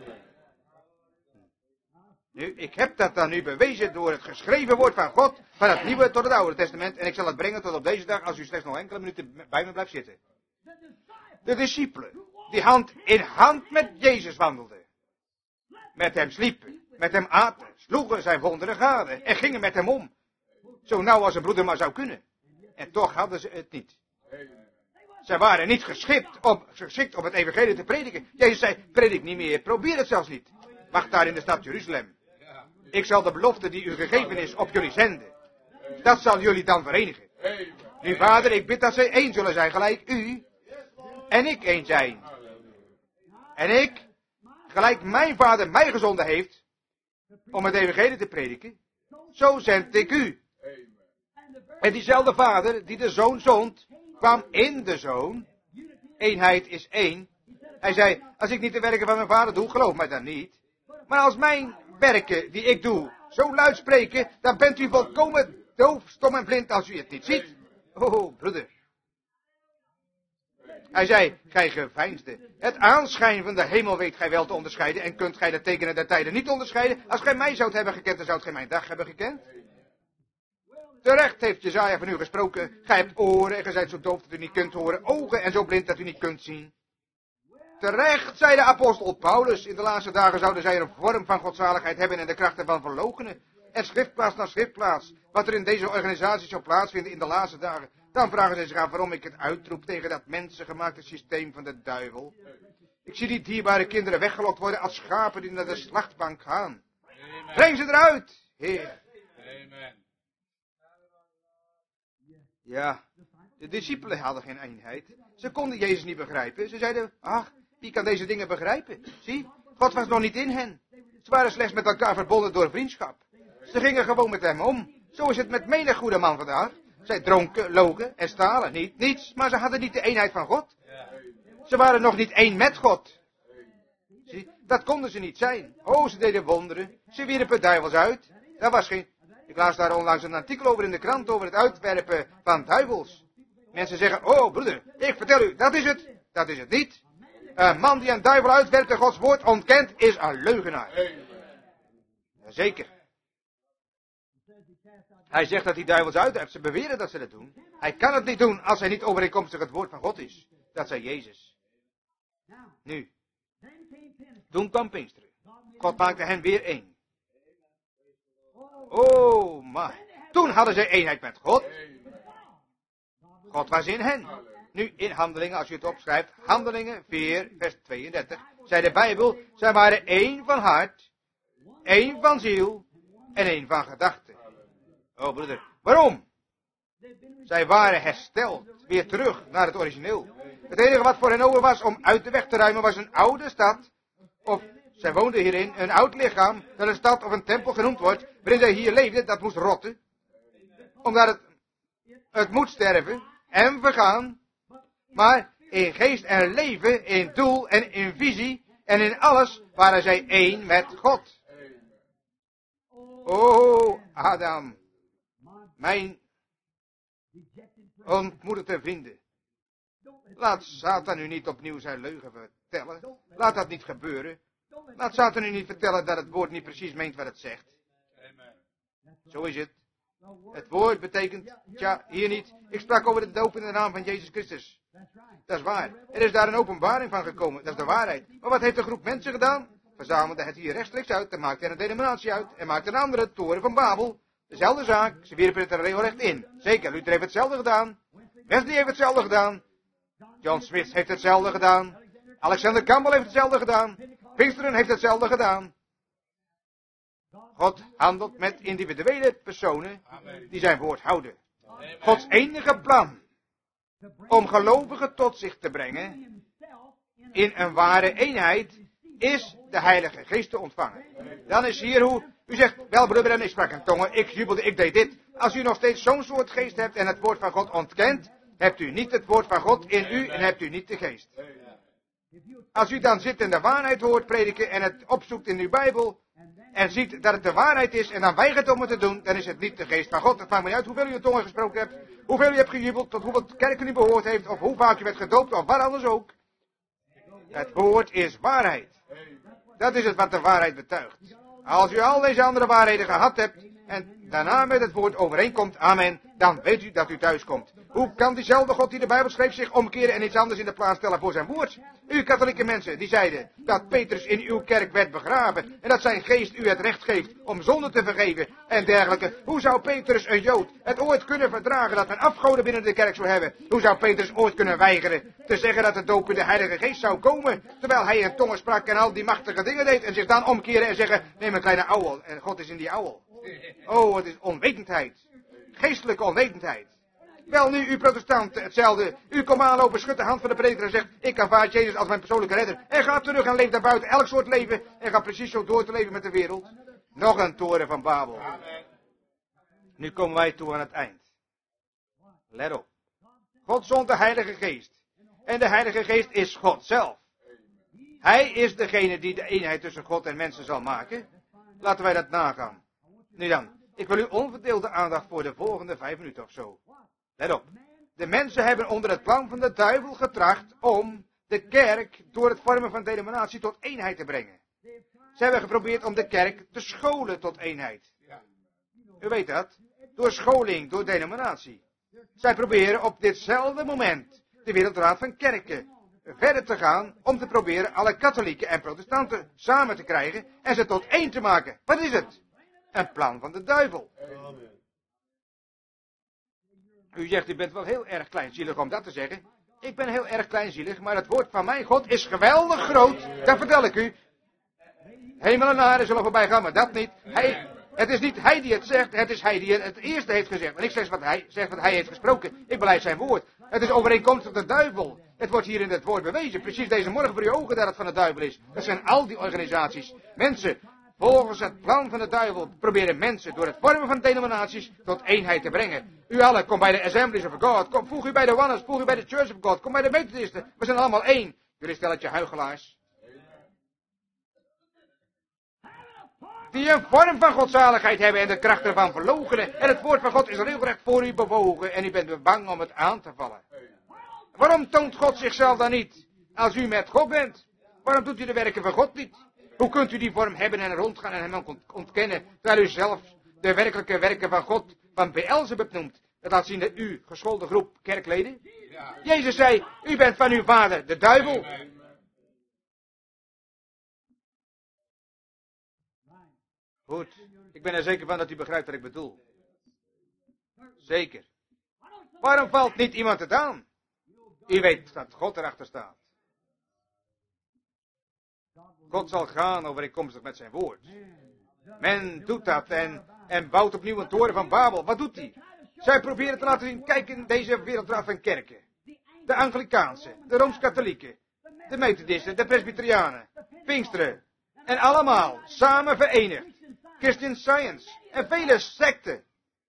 Nu, ik heb dat dan nu bewezen door het geschreven woord van God, van het Nieuwe tot het Oude Testament. En ik zal het brengen tot op deze dag, als u slechts nog enkele minuten bij me blijft zitten. De discipelen, die hand in hand met Jezus wandelden. Met hem sliepen, met hem aten, sloegen zijn wonderen gade en gingen met hem om. Zo nauw als een broeder maar zou kunnen. En toch hadden ze het niet. Zij waren niet geschikt om, geschikt om het evangelie te prediken. Jezus zei, predik niet meer, probeer het zelfs niet. Wacht daar in de stad Jeruzalem. Ik zal de belofte die u gegeven is op jullie zenden. Dat zal jullie dan verenigen. Nu vader, ik bid dat zij één zullen zijn, gelijk u en ik één zijn. En ik, gelijk mijn vader mij gezonden heeft, om het evangelie te prediken, zo zend ik u. En diezelfde vader die de zoon zond, kwam in de zoon. Eenheid is één. Hij zei, als ik niet de werken van mijn vader doe, geloof mij dan niet. Maar als mijn werken die ik doe zo luid spreken, dan bent u volkomen doof, stom en blind als u het niet ziet. Oh, broeder. Hij zei, gij geveinsde. Het aanschijn van de hemel weet gij wel te onderscheiden. En kunt gij de tekenen der tijden niet onderscheiden. Als gij mij zoudt hebben gekend, dan zoudt gij mijn dag hebben gekend. Terecht heeft Jesaja van u gesproken. Gij hebt oren en gij zijt zo doof dat u niet kunt horen. Ogen en zo blind dat u niet kunt zien. Terecht, zei de apostel Paulus. In de laatste dagen zouden zij een vorm van godzaligheid hebben en de kracht ervan verloochenen. En schriftplaats na schriftplaats. Wat er in deze organisatie zou plaatsvinden in de laatste dagen. Dan vragen ze zich af waarom ik het uitroep tegen dat mensengemaakte systeem van de duivel. Ik zie die dierbare kinderen weggelokt worden als schapen die naar de slachtbank gaan. Amen. Breng ze eruit, Heer. Amen. Ja, de discipelen hadden geen eenheid. Ze konden Jezus niet begrijpen. Ze zeiden, ach, wie kan deze dingen begrijpen? Zie, God was nog niet in hen. Ze waren slechts met elkaar verbonden door vriendschap. Ze gingen gewoon met hem om. Zo is het met menig goede man vandaag. Zij dronken, logen en stalen. Niet, niets, maar ze hadden niet de eenheid van God. Ze waren nog niet één met God. Zie, dat konden ze niet zijn. Oh, ze deden wonderen. Ze wierpen duivels uit. Dat was geen... Ik las daar onlangs een artikel over in de krant over het uitwerpen van duivels. Mensen zeggen, oh broeder, ik vertel u, dat is het. Dat is het niet. Een man die een duivel uitwerpt en Gods woord ontkent, is een leugenaar. Jazeker. Hij zegt dat hij duivels uitwerpt. Ze beweren dat ze dat doen. Hij kan het niet doen als hij niet overeenkomstig het woord van God is. Dat zei Jezus. Nu. Toen kwam Pinksteren. God maakte hen weer één. Oh, maar. Toen hadden zij eenheid met God. God was in hen. Nu in Handelingen, als u het opschrijft, Handelingen vier, vers tweeëndertig, zei de Bijbel, zij waren één van hart, één van ziel en één van gedachten. Oh broeder, waarom? Zij waren hersteld, weer terug naar het origineel. Het enige wat voor hen over was om uit de weg te ruimen was een oude stad, of Zij woonden hierin, een oud lichaam, dat een stad of een tempel genoemd wordt, waarin zij hier leefden, dat moest rotten. Omdat het, het moet sterven en vergaan. Maar in geest en leven, in doel en in visie en in alles waren zij één met God. O Adam, mijn ontmoedigde vrienden. Laat Satan u niet opnieuw zijn leugen vertellen. Laat dat niet gebeuren. Laat Satan u niet vertellen dat het woord niet precies meent wat het zegt. Zo is het. Het woord betekent, tja, hier niet. Ik sprak over de doop in de naam van Jezus Christus. Dat is waar. Er is daar een openbaring van gekomen. Dat is de waarheid. Maar wat heeft een groep mensen gedaan? Verzamelde het hier rechtstreeks uit en maakte er een denominatie uit. En maakte een andere, toren van Babel. Dezelfde zaak. Ze wierpen het er regelrecht in. Zeker, Luther heeft hetzelfde gedaan. Wesley heeft hetzelfde gedaan. John Smith heeft hetzelfde gedaan. Alexander Campbell heeft hetzelfde gedaan. Pinksteren heeft hetzelfde gedaan. God handelt met individuele personen die zijn woord houden. Gods enige plan om gelovigen tot zich te brengen in een ware eenheid is de Heilige Geest te ontvangen. Dan is hier hoe, u zegt, wel broeder, en ik sprak in tongen, ik jubelde, ik deed dit. Als u nog steeds zo'n soort geest hebt en het woord van God ontkent, hebt u niet het woord van God in u en hebt u niet de geest. Als u dan zit en de waarheid hoort prediken en het opzoekt in uw Bijbel en ziet dat het de waarheid is en dan weigert om het te doen, dan is het niet de geest van God. Het maakt me niet uit hoeveel u in tongen gesproken hebt, hoeveel u hebt gejubeld, tot hoeveel kerken u behoord heeft, of hoe vaak u werd gedoopt, of wat anders ook. Het woord is waarheid. Dat is het wat de waarheid betuigt. Als u al deze andere waarheden gehad hebt en daarna met het woord overeenkomt, amen, dan weet u dat u thuis komt. Hoe kan diezelfde God die de Bijbel schreef zich omkeren en iets anders in de plaats stellen voor zijn woord? U katholieke mensen die zeiden dat Petrus in uw kerk werd begraven en dat zijn geest u het recht geeft om zonde te vergeven en dergelijke. Hoe zou Petrus, een Jood, het ooit kunnen verdragen dat men afgoden binnen de kerk zou hebben? Hoe zou Petrus ooit kunnen weigeren te zeggen dat de doop in de Heilige Geest zou komen, terwijl hij in tongen sprak en al die machtige dingen deed en zich dan omkeren en zeggen, neem een kleine ouwel en God is in die ouwel. Oh, het is onwetendheid. Geestelijke onwetendheid. Wel nu, u protestanten, hetzelfde. U komt aanlopen, schudt de hand van de prediker en zegt, ik aanvaard Jezus als mijn persoonlijke redder. En ga terug en leef daar buiten elk soort leven. En ga precies zo door te leven met de wereld. Nog een toren van Babel. Nu komen wij toe aan het eind. Let op. God zond de Heilige Geest. En de Heilige Geest is God zelf. Hij is degene die de eenheid tussen God en mensen zal maken. Laten wij dat nagaan. Nu dan, ik wil u onverdeelde aandacht voor de volgende vijf minuten of zo. Let op. De mensen hebben onder het plan van de duivel getracht om de kerk door het vormen van denominatie tot eenheid te brengen. Ze hebben geprobeerd om de kerk te scholen tot eenheid. U weet dat. Door scholing, door denominatie. Zij proberen op ditzelfde moment de Wereldraad van Kerken verder te gaan om te proberen alle katholieken en protestanten samen te krijgen en ze tot één te maken. Wat is het? Een plan van de duivel. U zegt, u bent wel heel erg kleinzielig om dat te zeggen. Ik ben heel erg kleinzielig, maar het woord van mijn God is geweldig groot. Dat vertel ik u. Hemel en aarde zullen voorbij gaan, maar dat niet. Hij, het is niet hij die het zegt, het is hij die het, het eerste heeft gezegd. En ik zeg wat, hij, zeg wat hij heeft gesproken. Ik beleid zijn woord. Het is overeenkomstig de duivel. Het wordt hier in het woord bewezen. Precies deze morgen voor uw ogen dat het van de duivel is. Dat zijn al die organisaties. Mensen, volgens het plan van de duivel proberen mensen door het vormen van denominaties tot eenheid te brengen. U allen, kom bij de Assemblies of God, kom, voeg u bij de Oneness, voeg u bij de Church of God, kom bij de Methodisten. We zijn allemaal één. Jullie stelletje huichelaars. Die een vorm van godzaligheid hebben en de kracht ervan verloochenen. En het woord van God is regelrecht voor u bewogen en u bent bang om het aan te vallen. Waarom toont God zichzelf dan niet als u met God bent? Waarom doet u de werken van God niet? Hoe kunt u die vorm hebben en rondgaan en hem ontkennen, terwijl u zelf de werkelijke werken van God van Beelzebub noemt? Dat laat zien dat u, geschoolde groep kerkleden. Jezus zei, u bent van uw vader, de duivel. Goed, ik ben er zeker van dat u begrijpt wat ik bedoel. Zeker. Waarom valt niet iemand het aan? U weet dat God erachter staat. God zal gaan overeenkomstig met zijn woord. Men doet dat en, en bouwt opnieuw een toren van Babel. Wat doet hij? Zij proberen te laten zien, kijk in deze wereldraad van kerken. De Anglikaanse, de Rooms-Katholieken, de Methodisten, de Presbyterianen, Pinksteren En allemaal samen verenigd. Christian Science en vele secten.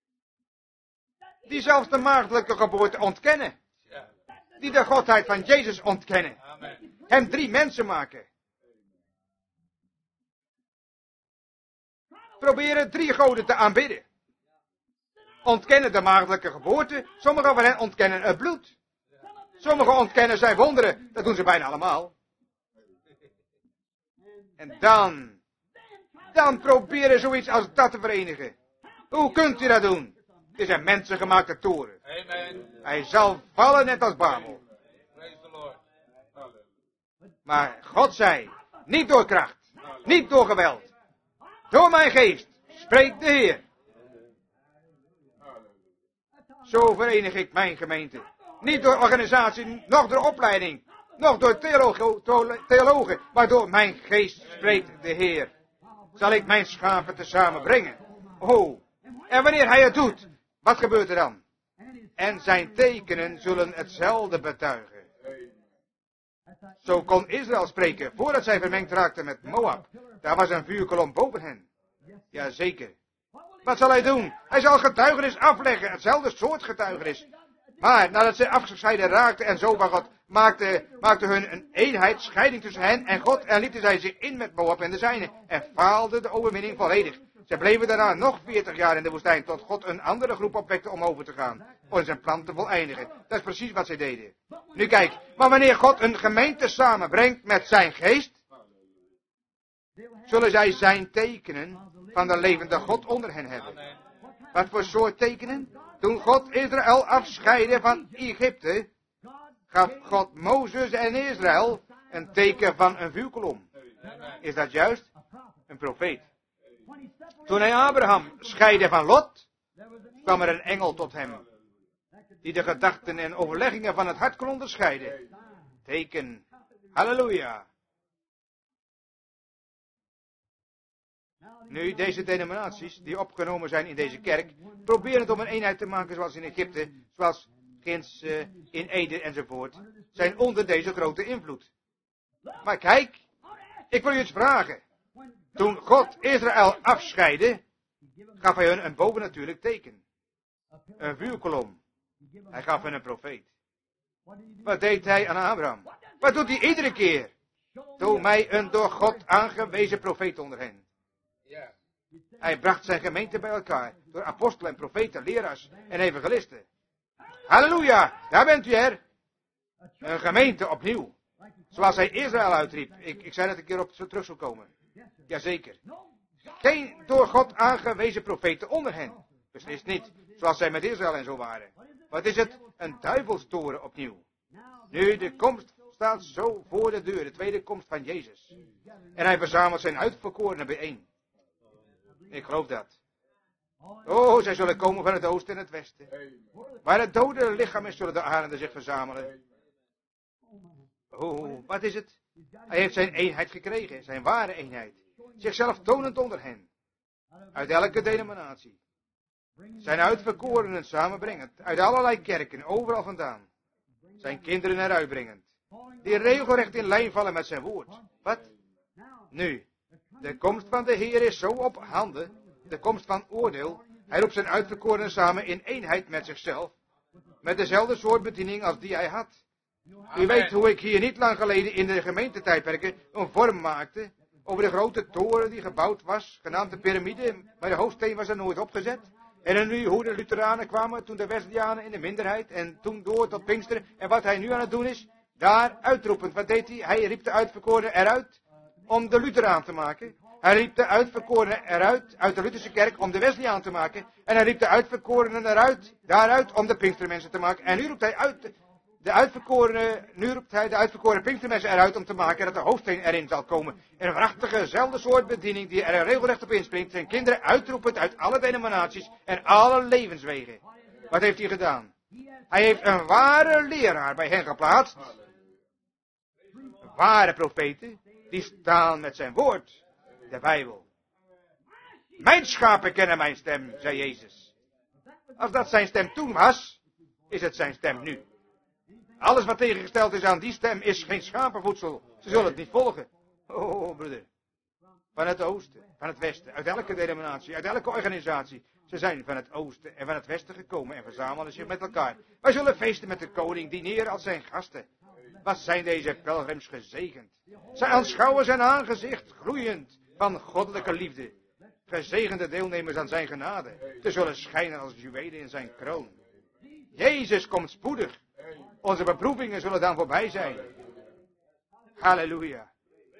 Die zelfs de maagdelijke geboorte ontkennen. Die de godheid van Jezus ontkennen. Hem drie mensen maken. Proberen drie goden te aanbidden. Ontkennen de maagdelijke geboorte. Sommigen van hen ontkennen het bloed. Sommigen ontkennen zijn wonderen. Dat doen ze bijna allemaal. En dan, dan proberen zoiets als dat te verenigen. Hoe kunt u dat doen? Het is een mensengemaakte toren. Amen. Hij zal vallen net als Babel. Praise the Lord. Maar God zei, niet door kracht, niet door geweld. Door mijn geest, spreekt de Heer. Zo verenig ik mijn gemeente. Niet door organisatie, nog door opleiding, nog door theologen, theologen, maar door mijn geest spreekt de Heer. Zal ik mijn schapen tezamen brengen. Oh, en wanneer hij het doet, wat gebeurt er dan? En zijn tekenen zullen hetzelfde betuigen. Zo kon Israël spreken, voordat zij vermengd raakten met Moab. Daar was een vuurkolom boven hen. Jazeker. Wat zal hij doen? Hij zal getuigenis afleggen, hetzelfde soort getuigenis. Maar nadat zij afgescheiden raakten en zo van God, maakte, maakte hun een eenheid, scheiding tussen hen en God, en lieten zij zich in met Moab en de zijnen, en faalde de overwinning volledig. Zij bleven daarna nog veertig jaar in de woestijn, tot God een andere groep opwekte om over te gaan, om zijn plan te voleindigen. Dat is precies wat zij deden. Nu kijk, maar wanneer God een gemeente samenbrengt met zijn geest, zullen zij zijn tekenen van de levende God onder hen hebben. Wat voor soort tekenen? Toen God Israël afscheidde van Egypte, gaf God Mozes en Israël een teken van een vuurkolom. Is dat juist? Een profeet. Toen hij Abraham scheidde van Lot, kwam er een engel tot hem, die de gedachten en overleggingen van het hart kon onderscheiden. Teken. Halleluja. Nu, deze denominaties, die opgenomen zijn in deze kerk, proberen het om een eenheid te maken zoals in Egypte, zoals ginds uh, in Eden enzovoort, zijn onder deze grote invloed. Maar kijk, ik wil je eens vragen. Toen God Israël afscheidde, gaf hij hun een bovennatuurlijk teken. Een vuurkolom. Hij gaf hen een profeet. Wat deed hij aan Abraham? Wat doet hij iedere keer? Toon mij een door God aangewezen profeet onder hen. Hij bracht zijn gemeente bij elkaar, door apostelen en profeten, leraars en evangelisten. Halleluja, daar bent u er. Een gemeente opnieuw. Zoals hij Israël uitriep. Ik, ik zei dat ik hierop zo terug zou komen. Jazeker. Geen door God aangewezen profeten onder hen. Beslist niet, zoals zij met Israël en zo waren. Wat is het? Een duivelstoren opnieuw. Nu, de komst staat zo voor de deur, de tweede komst van Jezus. En hij verzamelt zijn uitverkorenen bijeen. Ik geloof dat. Oh, zij zullen komen van het oosten en het westen. Waar het dode lichaam is, zullen de arenden zich verzamelen. Oh, wat is het? Hij heeft zijn eenheid gekregen, zijn ware eenheid. Zichzelf tonend onder hen. Uit elke denominatie. Zijn uitverkorenen samenbrengend. Uit allerlei kerken, overal vandaan. Zijn kinderen eruit brengend. Die regelrecht in lijn vallen met zijn woord. Wat? Nu, de komst van de Heer is zo op handen. De komst van oordeel. Hij roept zijn uitverkorenen samen in eenheid met zichzelf. Met dezelfde soort bediening als die hij had. U weet hoe ik hier niet lang geleden in de gemeentetijdperken een vorm maakte. Over de grote toren die gebouwd was, genaamd de piramide, maar de hoofdsteen was er nooit opgezet. En nu hoe de Lutheranen kwamen, toen de Wesleyanen in de minderheid, en toen door tot Pinksteren. En wat hij nu aan het doen is, daar uitroepend. Wat deed hij? Hij riep de uitverkorenen eruit om de Lutheraan te maken. Hij riep de uitverkorenen eruit, uit de Lutherse kerk, om de Wesleyaan te maken. En hij riep de uitverkorenen eruit, daaruit, om de Pinkstermensen te maken. En nu roept hij uit de uitverkorenen, nu roept hij de uitverkoren Pinkstermensen eruit om te maken dat de hoofdsteen erin zal komen. En een prachtige, zelfde soort bediening die er regelrecht op inspringt. Zijn kinderen uitroepend uit alle denominaties en alle levenswegen. Wat heeft hij gedaan? Hij heeft een ware leraar bij hen geplaatst. Ware profeten, die staan met zijn woord, de Bijbel. Mijn schapen kennen mijn stem, zei Jezus. Als dat zijn stem toen was, is het zijn stem nu. Alles wat tegengesteld is aan die stem is geen schapenvoedsel. Ze zullen het niet volgen. Oh, broeder. van het oosten, van het westen, uit elke denominatie, uit elke organisatie. Ze zijn van het oosten en van het westen gekomen en verzamelen zich met elkaar. Wij zullen feesten met de koning, dineren als zijn gasten. Wat zijn deze pelgrims gezegend. Zij aanschouwen zijn aangezicht, gloeiend van goddelijke liefde. Gezegende deelnemers aan zijn genade. Ze zullen schijnen als juwelen in zijn kroon. Jezus komt spoedig. Onze beproevingen zullen dan voorbij zijn. Halleluja.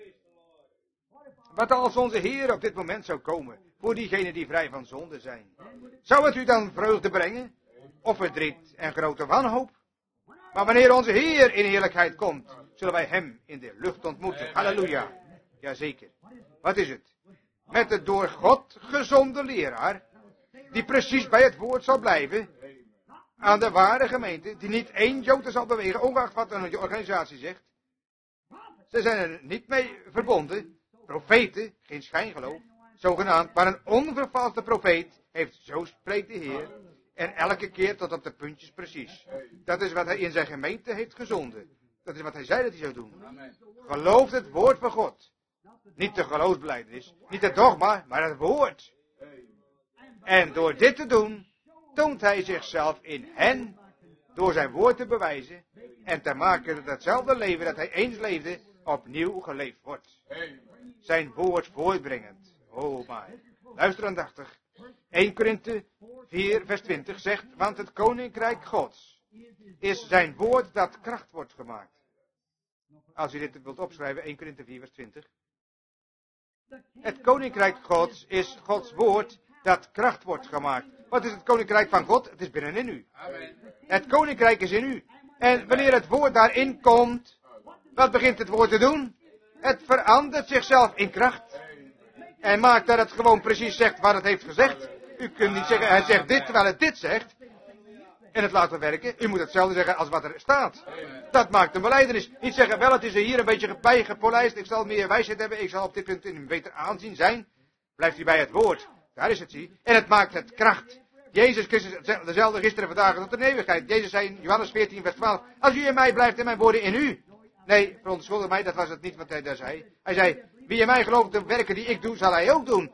Wat als onze Heer op dit moment zou komen, voor diegenen die vrij van zonde zijn. Zou het u dan vreugde brengen? Of verdriet en grote wanhoop? Maar wanneer onze Heer in heerlijkheid komt, zullen wij hem in de lucht ontmoeten. Halleluja. Jazeker. Wat is het? Met de door God gezonde leraar, die precies bij het woord zal blijven, aan de ware gemeente, die niet één jota zal bewegen, ongeacht wat een organisatie zegt. Ze zijn er niet mee verbonden. Profeten, geen schijngeloof, zogenaamd, maar een onvervalste profeet heeft, zo spreekt de Heer, en elke keer tot op de puntjes precies. Dat is wat hij in zijn gemeente heeft gezonden. Dat is wat hij zei dat hij zou doen. Geloof het woord van God. Niet de geloofsbelijdenis, niet het dogma, maar het woord. En door dit te doen, toont hij zichzelf in hen, door zijn woord te bewijzen, en te maken dat hetzelfde leven dat hij eens leefde, opnieuw geleefd wordt. Zijn woord voortbrengend. Oh my. Luister aandachtig. Eerste Korinthe vier vers twintig zegt, want het koninkrijk Gods is zijn woord dat kracht wordt gemaakt. Als u dit wilt opschrijven, Eerste Korinthe vier vers twintig. Het koninkrijk Gods is Gods woord dat kracht wordt gemaakt. Wat is het koninkrijk van God? Het is binnenin u. Het koninkrijk is in u. En wanneer het woord daarin komt, wat begint het woord te doen? Het verandert zichzelf in kracht. En maakt dat het gewoon precies zegt wat het heeft gezegd. U kunt niet zeggen, hij zegt dit terwijl het dit zegt. En het laten werken. U moet hetzelfde zeggen als wat er staat. Dat maakt een belijdenis. Niet zeggen, wel het is er hier een beetje bijgepolijst. Ik zal meer wijsheid hebben. Ik zal op dit punt in een beter aanzien zijn. Blijft u bij het woord. Daar is het, zie. En het maakt het kracht. Jezus Christus, dezelfde gisteren, vandaag en tot de eeuwigheid. Jezus zei in Johannes veertien vers twaalf. Als u in mij blijft en mijn woorden in u. Nee, verontschuldig mij, dat was het niet wat hij daar zei. Hij zei, wie in mij gelooft de werken die ik doe, zal hij ook doen.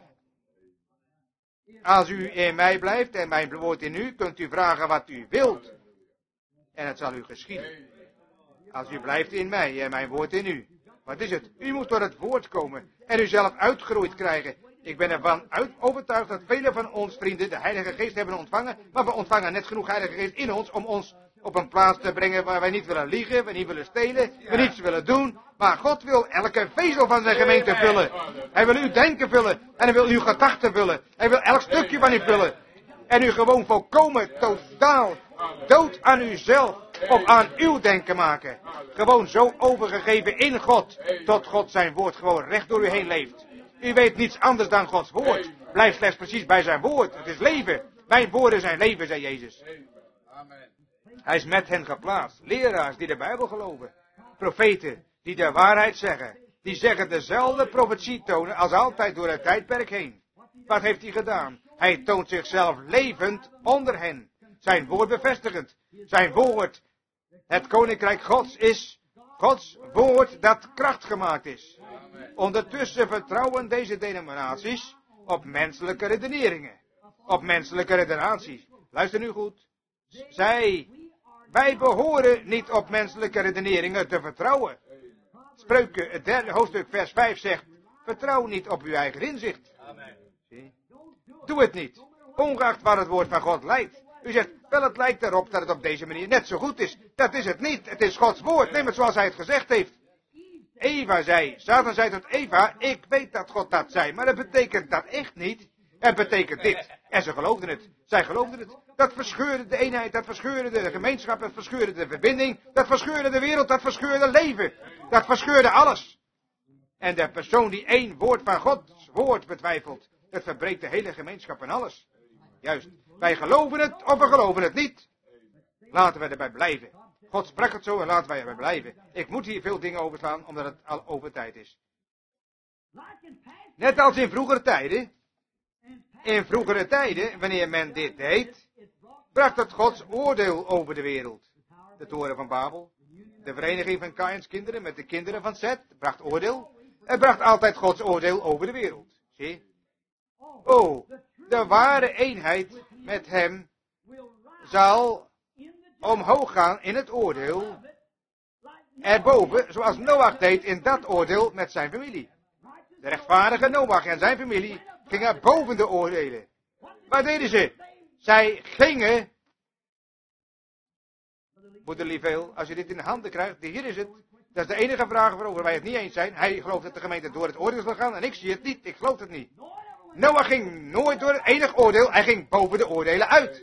Als u in mij blijft en mijn woord in u, kunt u vragen wat u wilt. En het zal u geschieden. Als u blijft in mij en mijn woord in u. Wat is het? U moet door het woord komen en uzelf uitgeroeid krijgen. Ik ben ervan uit overtuigd dat velen van ons vrienden de Heilige Geest hebben ontvangen. Maar we ontvangen net genoeg Heilige Geest in ons om ons op een plaats te brengen waar wij niet willen liegen, we niet willen stelen, we niets willen doen. Maar God wil elke vezel van zijn gemeente vullen. Hij wil uw denken vullen en hij wil uw gedachten vullen. Hij wil elk stukje van u vullen. En u gewoon volkomen, totaal, dood aan uzelf of aan uw denken maken. Gewoon zo overgegeven in God, tot God zijn woord gewoon recht door u heen leeft. U weet niets anders dan Gods woord. Blijf slechts precies bij zijn woord. Het is leven. Mijn woorden zijn leven, zei Jezus. Hij is met hen geplaatst. Leraars die de Bijbel geloven. Profeten die de waarheid zeggen. Die zeggen dezelfde profetie tonen als altijd door het tijdperk heen. Wat heeft hij gedaan? Hij toont zichzelf levend onder hen. Zijn woord bevestigend. Zijn woord, het koninkrijk Gods, is Gods woord dat kracht gemaakt is. Ondertussen vertrouwen deze denominaties op menselijke redeneringen. Op menselijke redenaties. Luister nu goed. Zij, wij behoren niet op menselijke redeneringen te vertrouwen. Spreuken, het derde hoofdstuk, vers vijf zegt, vertrouw niet op uw eigen inzicht. Zie? Doe het niet, ongeacht waar het woord van God leidt. U zegt, wel het lijkt erop dat het op deze manier net zo goed is. Dat is het niet, het is Gods woord, neem het zoals hij het gezegd heeft. Eva zei, Satan zei tot Eva, ik weet dat God dat zei, maar dat betekent dat echt niet. Het betekent dit. En ze geloofden het. Zij geloofden het. Dat verscheurde de eenheid, dat verscheurde de gemeenschap, dat verscheurde de verbinding, dat verscheurde de wereld, dat verscheurde leven. Dat verscheurde alles. En de persoon die één woord van Gods woord betwijfelt, dat verbreekt de hele gemeenschap en alles. Juist. Wij geloven het of we geloven het niet. Laten we erbij blijven. God sprak het zo en laten wij erbij blijven. Ik moet hier veel dingen overslaan, omdat het al over tijd is. Net als in vroegere tijden. In vroegere tijden, wanneer men dit deed, bracht het Gods oordeel over de wereld. De toren van Babel, de vereniging van Kaïns kinderen met de kinderen van Zet, bracht oordeel. Het bracht altijd Gods oordeel over de wereld. Zie? Oh, de ware eenheid met hem zal omhoog gaan in het oordeel. Erboven, zoals Noach deed in dat oordeel met zijn familie. De rechtvaardige Noach en zijn familie gingen boven de oordelen. Wat deden ze? Zij gingen... Moeder Liefeel, als je dit in de handen krijgt, hier is het. Dat is de enige vraag waarover wij het niet eens zijn. Hij gelooft dat de gemeente door het oordeel zal gaan en ik zie het niet. Ik geloof het niet. Noach ging nooit door het enige oordeel. Hij ging boven de oordelen uit.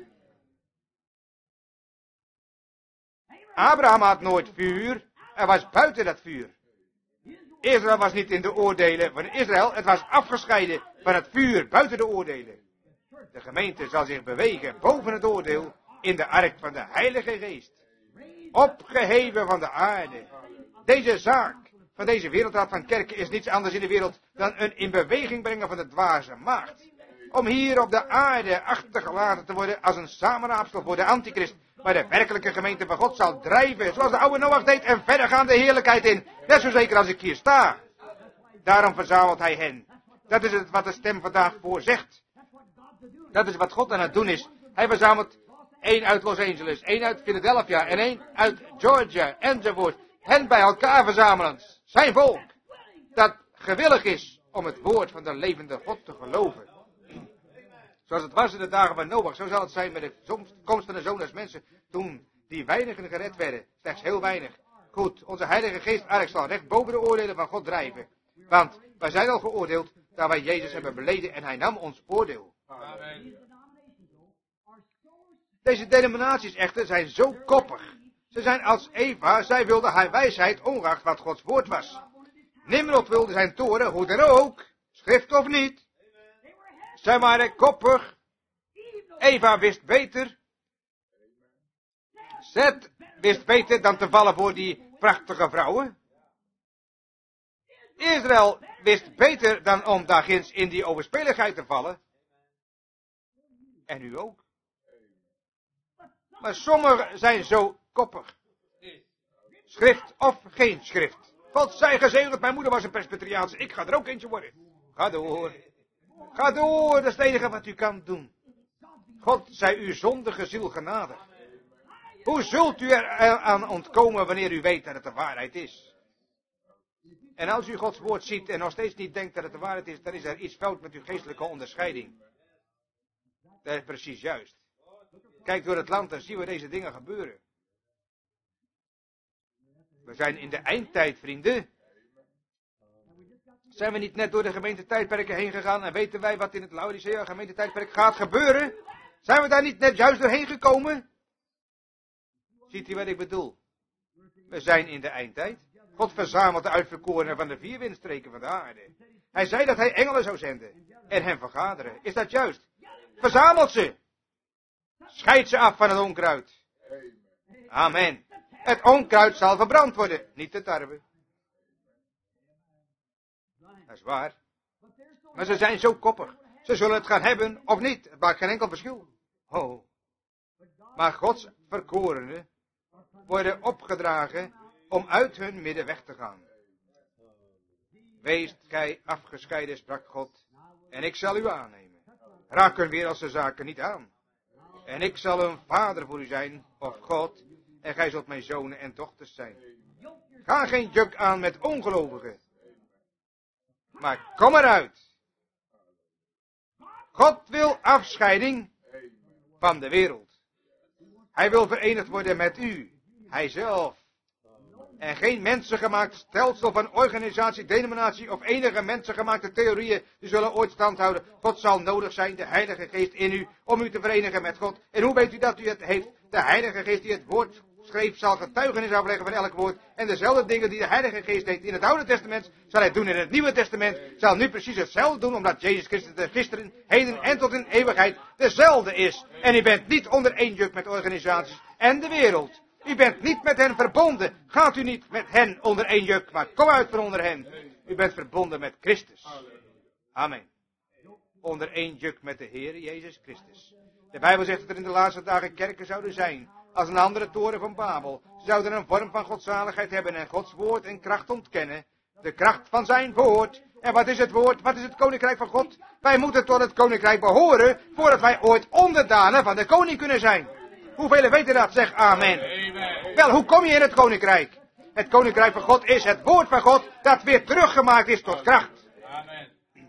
Abraham had nooit vuur. Hij was buiten dat vuur. Israël was niet in de oordelen van Israël. Het was afgescheiden van het vuur buiten de oordelen. De gemeente zal zich bewegen boven het oordeel in de ark van de Heilige Geest. Opgeheven van de aarde. Deze zaak van deze wereldraad van kerken is niets anders in de wereld dan een in beweging brengen van de dwaze maagd. Om hier op de aarde achtergelaten te worden als een samenraapsel voor de antichrist. Maar de werkelijke gemeente van God zal drijven, zoals de oude Noach deed, en verder gaan de heerlijkheid in. Net zo zeker als ik hier sta. Daarom verzamelt hij hen. Dat is het wat de stem vandaag voorzegt. Dat is wat God aan het doen is. Hij verzamelt één uit Los Angeles, één uit Philadelphia en één uit Georgia enzovoort. Hen bij elkaar verzamelen. Zijn volk. Dat gewillig is om het woord van de levende God te geloven. Zoals het was in de dagen van Noach, zo zal het zijn met de komst van de Zoon des Mensen. Toen die weinigen gered werden. Slechts heel weinig. Goed, onze Heilige Geest ark zal recht boven de oordelen van God drijven. Want wij zijn al geoordeeld, daar wij Jezus hebben beleden en hij nam ons oordeel. Amen. Deze denominaties echter zijn zo koppig. Ze zijn als Eva, zij wilde haar wijsheid ongeacht wat Gods woord was. Nimrod wilde zijn toren, hoe dan ook, schrift of niet. Zij waren koppig. Eva wist beter. Zet wist beter dan te vallen voor die prachtige vrouwen. Israël wist beter dan om daarginds in die overspeligheid te vallen. En u ook. Maar sommigen zijn zo koppig. Schrift of geen schrift. God zij gezegend, mijn moeder was een Presbyteriaanse. Ik ga er ook eentje worden. Ga door. Ga door, dat is het enige wat u kan doen. God zij uw zondige ziel genadig. Hoe zult u er aan ontkomen wanneer u weet dat het de waarheid is? En als u Gods woord ziet en nog steeds niet denkt dat het de waarheid is, dan is er iets fout met uw geestelijke onderscheiding. Dat is precies juist. Kijk door het land en zien we deze dingen gebeuren. We zijn in de eindtijd, vrienden. Zijn we niet net door de gemeentetijdperken heen gegaan en weten wij wat in het Laodicea gemeentetijdperk gaat gebeuren? Zijn we daar niet net juist doorheen gekomen? Ziet u wat ik bedoel? We zijn in de eindtijd. God verzamelt de uitverkorenen van de vier windstreken van de aarde. Hij zei dat hij engelen zou zenden en hen vergaderen. Is dat juist? Verzamelt ze. Scheid ze af van het onkruid. Amen. Het onkruid zal verbrand worden, niet de tarwe. Dat is waar. Maar ze zijn zo koppig. Ze zullen het gaan hebben of niet. Het maakt geen enkel verschil. Oh. Maar Gods verkorenen worden opgedragen om uit hun midden weg te gaan. Weest gij afgescheiden, sprak God, en ik zal u aannemen. Raak hun wereldse zaken niet aan. En ik zal een vader voor u zijn, of God, en gij zult mijn zonen en dochters zijn. Ga geen juk aan met ongelovigen. Maar kom eruit. God wil afscheiding van de wereld. Hij wil verenigd worden met u, hijzelf. En geen mensengemaakt stelsel van organisatie, denominatie of enige mensengemaakte theorieën die zullen ooit stand houden. God zal nodig zijn, de Heilige Geest in u, om u te verenigen met God. En hoe weet u dat u het heeft? De Heilige Geest die het woord schreef, zal getuigenis afleggen van elk woord. En dezelfde dingen die de Heilige Geest deed in het Oude Testament, zal hij doen in het Nieuwe Testament. Zal nu precies hetzelfde doen, omdat Jezus Christus de gisteren, heden en tot in eeuwigheid dezelfde is. En u bent niet onder één juk met organisaties en de wereld. U bent niet met hen verbonden. Gaat u niet met hen onder één juk, maar kom uit van onder hen. U bent verbonden met Christus. Amen. Onder één juk met de Heer Jezus Christus. De Bijbel zegt dat er in de laatste dagen kerken zouden zijn, als een andere toren van Babel. Ze zouden een vorm van godzaligheid hebben en Gods woord en kracht ontkennen. De kracht van zijn woord. En wat is het woord? Wat is het koninkrijk van God? Wij moeten tot het koninkrijk behoren, voordat wij ooit onderdanen van de koning kunnen zijn. Hoeveel weten dat? Zeg amen. Amen. Wel, hoe kom je in het koninkrijk? Het koninkrijk van God is het woord van God, dat weer teruggemaakt is tot kracht. Amen.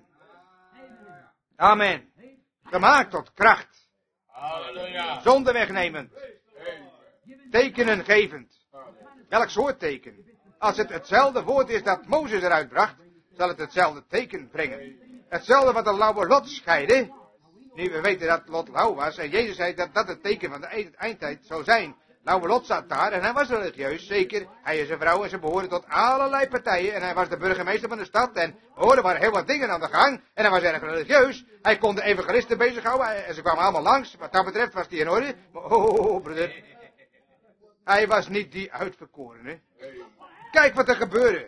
Amen. Gemaakt tot kracht. Halleluja. Zonde wegnemend. Tekenen gevend. Welk soort teken? Als het hetzelfde woord is dat Mozes eruit bracht, zal het hetzelfde teken brengen. Hetzelfde wat de lauwe Lot scheidde. Nu, we weten dat Lot lauw was. En Jezus zei dat dat het teken van de eind- eindtijd zou zijn. Lauwe Lot zat daar en hij was religieus. Zeker, hij en zijn vrouw en ze behoorden tot allerlei partijen. En hij was de burgemeester van de stad. En oh, er waren heel wat dingen aan de gang. En hij was erg religieus. Hij kon de evangelisten bezighouden. En ze kwamen allemaal langs. Wat dat betreft was hij in orde. Maar oh, broeder. Hij was niet die uitverkorene. Kijk wat er gebeurde.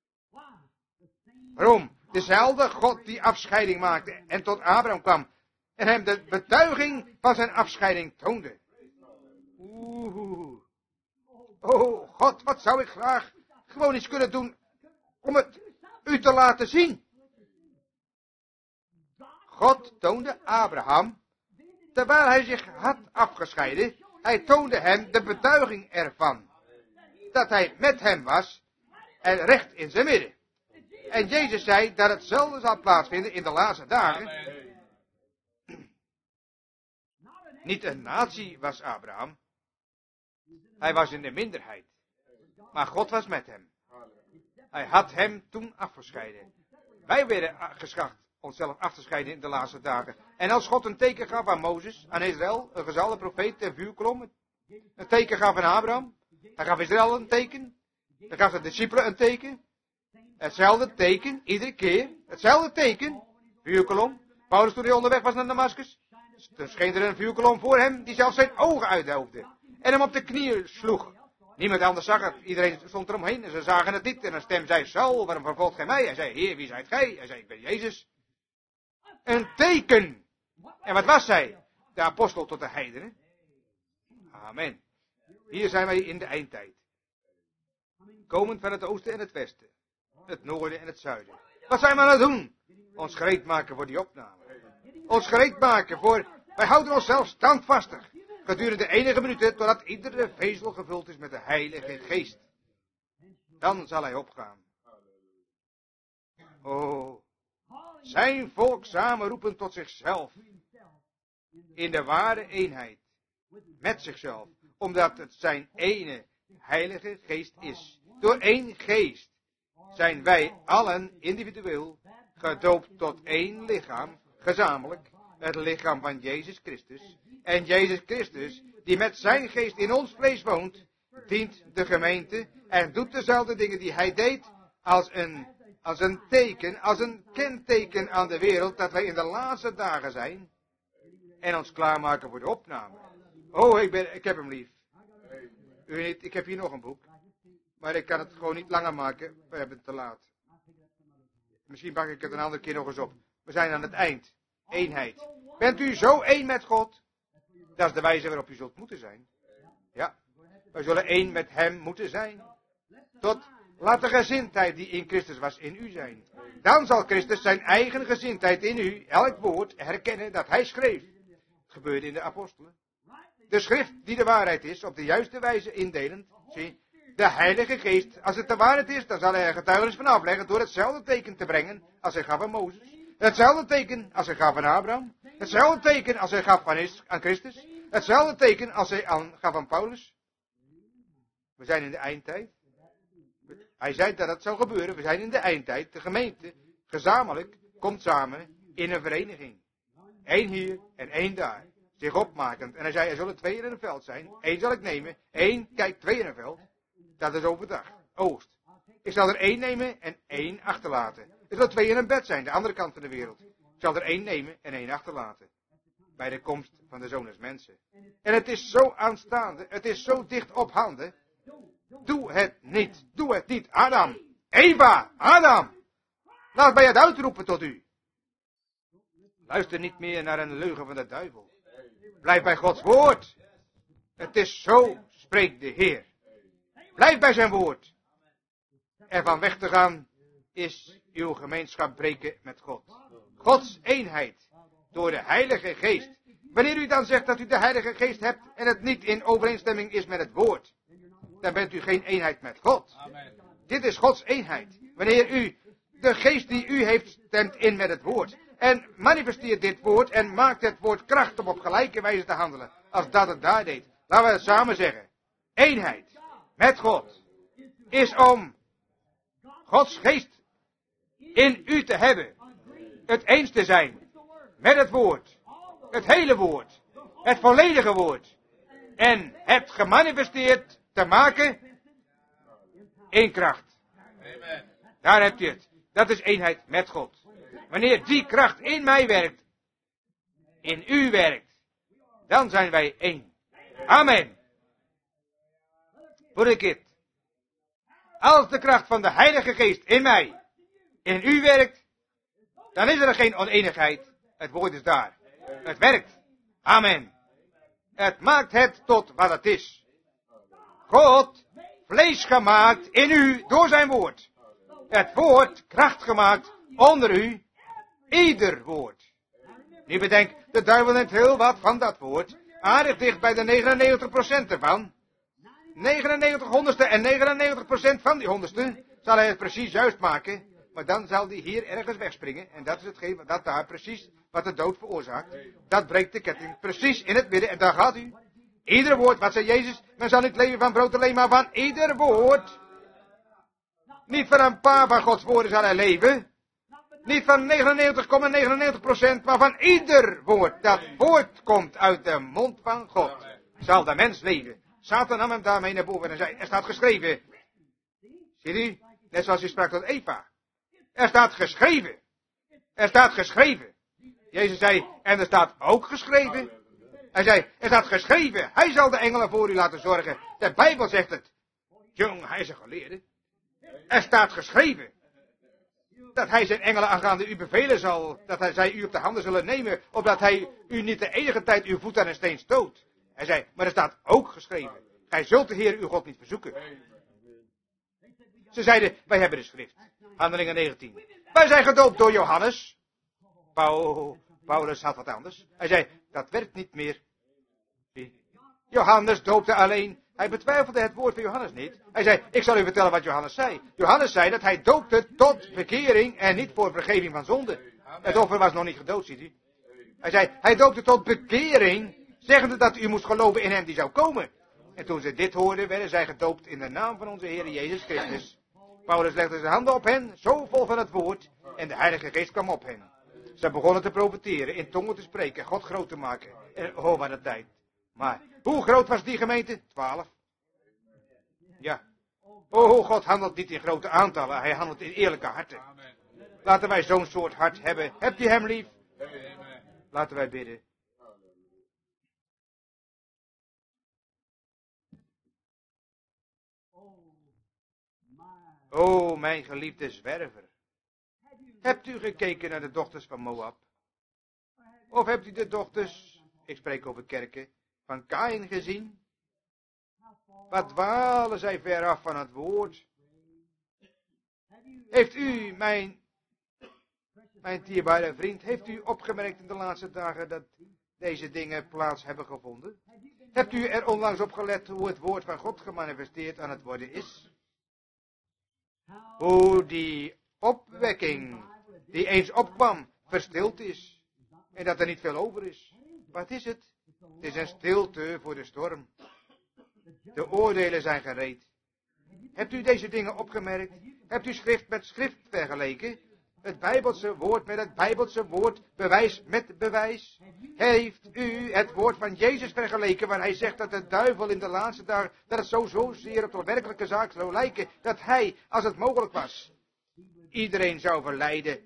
Waarom? Dezelfde God die afscheiding maakte en tot Abraham kwam. En hem de betuiging van zijn afscheiding toonde. Oeh. Oh God, wat zou ik graag gewoon iets kunnen doen om het u te laten zien. God toonde Abraham, terwijl hij zich had afgescheiden, hij toonde hem de betuiging ervan. Dat hij met hem was en recht in zijn midden. En Jezus zei dat hetzelfde zal plaatsvinden in de laatste dagen. Amen. Niet een natie was Abraham. Hij was in de minderheid. Maar God was met hem. Hij had hem toen afgescheiden. Wij werden geschacht onszelf af te scheiden in de laatste dagen. En als God een teken gaf aan Mozes, aan Israël, een gezalde profeet ter vuurkolom, een teken gaf aan Abraham, hij gaf Israël een teken, hij gaf de discipelen een teken, hetzelfde teken, iedere keer, hetzelfde teken, vuurkolom. Paulus toen hij onderweg was naar Damascus, er scheen er een vuurkolom voor hem, die zelfs zijn ogen uitdoofde. En hem op de knieën sloeg. Niemand anders zag het. Iedereen stond eromheen en ze zagen het niet. En een stem zei, Saul, waarom vervolgt gij mij? Hij zei, Heer, wie zijt gij? Hij zei, ik ben Jezus. Een teken. En wat was zij? De apostel tot de heidenen. Amen. Hier zijn wij in de eindtijd. Komend van het oosten en het westen. Het noorden en het zuiden. Wat zijn we aan het doen? Ons gereed maken voor die opname. Ons gereed maken voor... Wij houden onszelf standvastig. Gedurende enige minuten totdat iedere vezel gevuld is met de Heilige Geest. Dan zal hij opgaan. Oh. Zijn volk samenroepen tot zichzelf. In de ware eenheid. Met zichzelf. Omdat het zijn ene Heilige Geest is. Door één Geest zijn wij allen individueel gedoopt tot één lichaam. Gezamenlijk. Het lichaam van Jezus Christus. En Jezus Christus, die met zijn geest in ons vlees woont, dient de gemeente en doet dezelfde dingen die hij deed als een, als een teken, als een kenteken aan de wereld dat wij in de laatste dagen zijn en ons klaarmaken voor de opname. Oh, ik, ben, ik heb hem lief. U niet, ik heb hier nog een boek, maar ik kan het gewoon niet langer maken, we hebben het te laat. Misschien pak ik het een andere keer nog eens op. We zijn aan het eind. Eenheid. Bent u zo één met God? Dat is de wijze waarop u zult moeten zijn. Ja. Wij zullen één met hem moeten zijn. Tot, laat de gezindheid die in Christus was in u zijn. Dan zal Christus zijn eigen gezindheid in u, elk woord, herkennen dat hij schreef. Het gebeurde in de apostelen. De schrift die de waarheid is, op de juiste wijze indelend. Zie, de Heilige Geest, als het de waarheid is, dan zal hij er getuigenis van afleggen door hetzelfde teken te brengen als hij gaf aan Mozes. Hetzelfde teken als hij gaf aan Abraham. Hetzelfde teken als hij gaf aan Christus. Hetzelfde teken als hij aan, gaf aan Paulus. We zijn in de eindtijd. Hij zei dat het zou gebeuren. We zijn in de eindtijd. De gemeente, gezamenlijk, komt samen in een vereniging. Eén hier en één daar. Zich opmakend. En hij zei, er zullen twee in een veld zijn. Eén zal ik nemen. Eén, kijk, twee in een veld. Dat is overdag. Oost. Ik zal er één nemen en één achterlaten. Er zullen twee in een bed zijn, de andere kant van de wereld. Ik zal er één nemen en één achterlaten. Bij de komst van de Zoon des Mensen. En het is zo aanstaande, het is zo dicht op handen. Doe het niet, doe het niet. Adam, Eva, Adam. Laat mij het uitroepen tot u. Luister niet meer naar een leugen van de duivel. Blijf bij Gods woord. Het is zo, spreekt de Heer. Blijf bij zijn woord. Ervan weg te gaan is uw gemeenschap breken met God. Gods eenheid door de Heilige Geest. Wanneer u dan zegt dat u de Heilige Geest hebt en het niet in overeenstemming is met het woord, dan bent u geen eenheid met God. Amen. Dit is Gods eenheid. Wanneer u de geest die u heeft stemt in met het woord. En manifesteert dit woord en maakt het woord kracht om op gelijke wijze te handelen. Als dat het daar deed. Laten we het samen zeggen. Eenheid met God is om Gods geest in u te hebben. Het eens te zijn met het woord. Het hele woord. Het volledige woord. En het gemanifesteerd te maken in kracht. Amen. Daar hebt u het. Dat is eenheid met God. Wanneer die kracht in mij werkt, in u werkt, dan zijn wij één. Amen. Voor een keer. Als de kracht van de Heilige Geest in mij, in u werkt, dan is er geen oneenigheid. Het woord is daar. Het werkt. Amen. Het maakt het tot wat het is. God, vlees gemaakt in u door zijn woord. Het woord, kracht gemaakt onder u, ieder woord. Nu bedenk, de duivel neemt heel wat van dat woord, aardig dicht bij de negenennegentig procent ervan. negenennegentig honderdste en negenennegentig procent van die honderdste zal hij het precies juist maken, maar dan zal die hier ergens wegspringen, en dat is hetgeen, dat daar precies wat de dood veroorzaakt. Dat breekt de ketting precies in het midden, en daar gaat u. Ieder woord, wat zei Jezus, men zal niet leven van brood alleen, maar van ieder woord. Niet van een paar van Gods woorden zal hij leven. Niet van negenennegentig komma negenennegentig procent, maar van ieder woord dat voortkomt uit de mond van God, zal de mens leven. Satan nam hem daarmee naar boven en zei, er staat geschreven. Zie je, net zoals hij sprak tot Eva. Er staat geschreven. Er staat geschreven. Jezus zei, en er staat ook geschreven. Hij zei, er staat geschreven, hij zal de engelen voor u laten zorgen. De Bijbel zegt het. Jong, hij is een geleerde. Er staat geschreven. Dat hij zijn engelen aangaande u bevelen zal. Dat hij, zij u op de handen zullen nemen. Opdat hij u niet de enige tijd uw voet aan een steen stoot. Hij zei, maar er staat ook geschreven. Gij zult de Heer uw God niet verzoeken. Ze zeiden, wij hebben de schrift. Handelingen negentien. Wij zijn gedoopt door Johannes. Paul, Paulus had wat anders. Hij zei, dat werkt niet meer. Johannes doopte alleen. Hij betwijfelde het woord van Johannes niet. Hij zei, ik zal u vertellen wat Johannes zei. Johannes zei dat hij doopte tot verkering en niet voor vergeving van zonde. Het offer was nog niet gedood, ziet u. Hij zei, hij doopte tot bekering, zeggende dat u moest geloven in hem die zou komen. En toen ze dit hoorden, werden zij gedoopt in de naam van onze Heer Jezus Christus. Paulus legde zijn handen op hen, zo vol van het woord, en de Heilige Geest kwam op hen. Ze begonnen te profeteren, in tongen te spreken, God groot te maken. En oh, wat een tijd. Maar, hoe groot was die gemeente? Twaalf. Ja. Oh, God handelt niet in grote aantallen, hij handelt in eerlijke harten. Laten wij zo'n soort hart hebben. Hebt u hem lief? Laten wij bidden. O, mijn geliefde zwerver. Hebt u gekeken naar de dochters van Moab? Of hebt u de dochters, ik spreek over kerken, van Kaïn gezien? Wat dwalen zij ver af van het woord? Heeft u, mijn, mijn dierbare vriend, heeft u opgemerkt in de laatste dagen dat deze dingen plaats hebben gevonden? Hebt u er onlangs op gelet hoe het woord van God gemanifesteerd aan het worden is? Hoe die opwekking, die eens opkwam, verstild is. En dat er niet veel over is. Wat is het? Het is een stilte voor de storm. De oordelen zijn gereed. Hebt u deze dingen opgemerkt? Hebt u schrift met schrift vergeleken? Het Bijbelse woord met het Bijbelse woord, bewijs met bewijs? Heeft u het woord van Jezus vergeleken, waar hij zegt dat de duivel in de laatste dagen, dat het zo zozeer op de werkelijke zaak zou lijken, dat hij, als het mogelijk was, iedereen zou verleiden,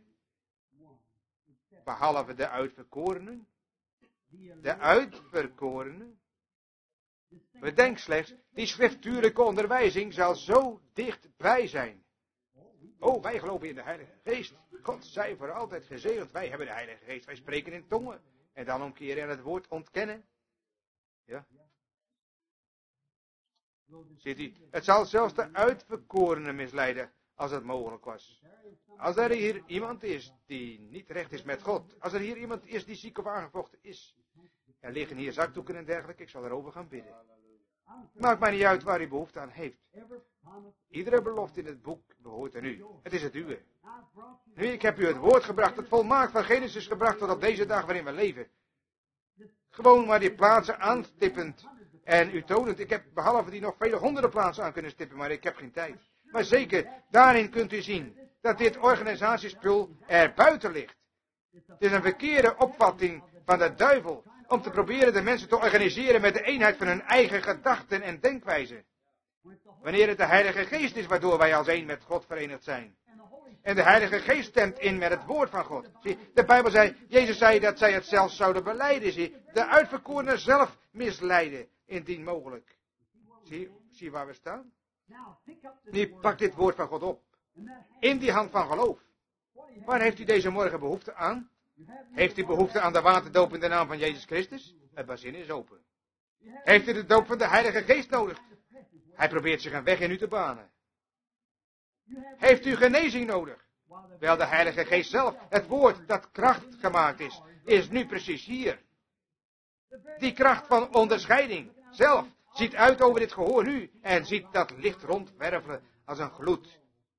behalve de uitverkorenen? De uitverkorenen? Bedenk slechts, die schriftuurlijke onderwijzing zal zo dichtbij zijn. Oh, wij geloven in de Heilige Geest. God zij voor altijd gezegend. Wij hebben de Heilige Geest. Wij spreken in tongen. En dan omkeren en het woord ontkennen. Ja. Ziet u, het zal zelfs de uitverkorenen misleiden. als het mogelijk was. Als er hier iemand is die niet recht is met God, als er hier iemand is die ziek of aangevochten is, er liggen hier zakdoeken en dergelijke, ik zal erover gaan bidden. Maakt mij niet uit waar u behoefte aan heeft. Iedere belofte in het boek behoort aan u. Het is het uwe. Nu, ik heb u het woord gebracht, het volmaakt van Genesis gebracht tot op deze dag waarin we leven. Gewoon maar die plaatsen aanstippend en u tonend. Ik heb behalve die nog vele honderden plaatsen aan kunnen stippen, maar ik heb geen tijd. Maar zeker, daarin kunt u zien dat dit organisatiespul er buiten ligt. Het is een verkeerde opvatting van de duivel om te proberen de mensen te organiseren met de eenheid van hun eigen gedachten en denkwijze. Wanneer het de Heilige Geest is waardoor wij als één met God verenigd zijn. En de Heilige Geest stemt in met het woord van God. Zie, de Bijbel zei, Jezus zei dat zij het zelf zouden belijden. Zie, de uitverkorenen zelf misleiden, indien mogelijk. Zie, zie waar we staan? Nu pak dit woord van God op. In die hand van geloof. Waar heeft u deze morgen behoefte aan? Heeft u behoefte aan de waterdoop in de naam van Jezus Christus? Het bazin is open. Heeft u de doop van de Heilige Geest nodig? Hij probeert zich een weg in u te banen. Heeft u genezing nodig? Wel, de Heilige Geest zelf, het woord dat kracht gemaakt is, is nu precies hier. Die kracht van onderscheiding zelf ziet uit over dit gehoor nu en ziet dat licht rondwervelen als een gloed.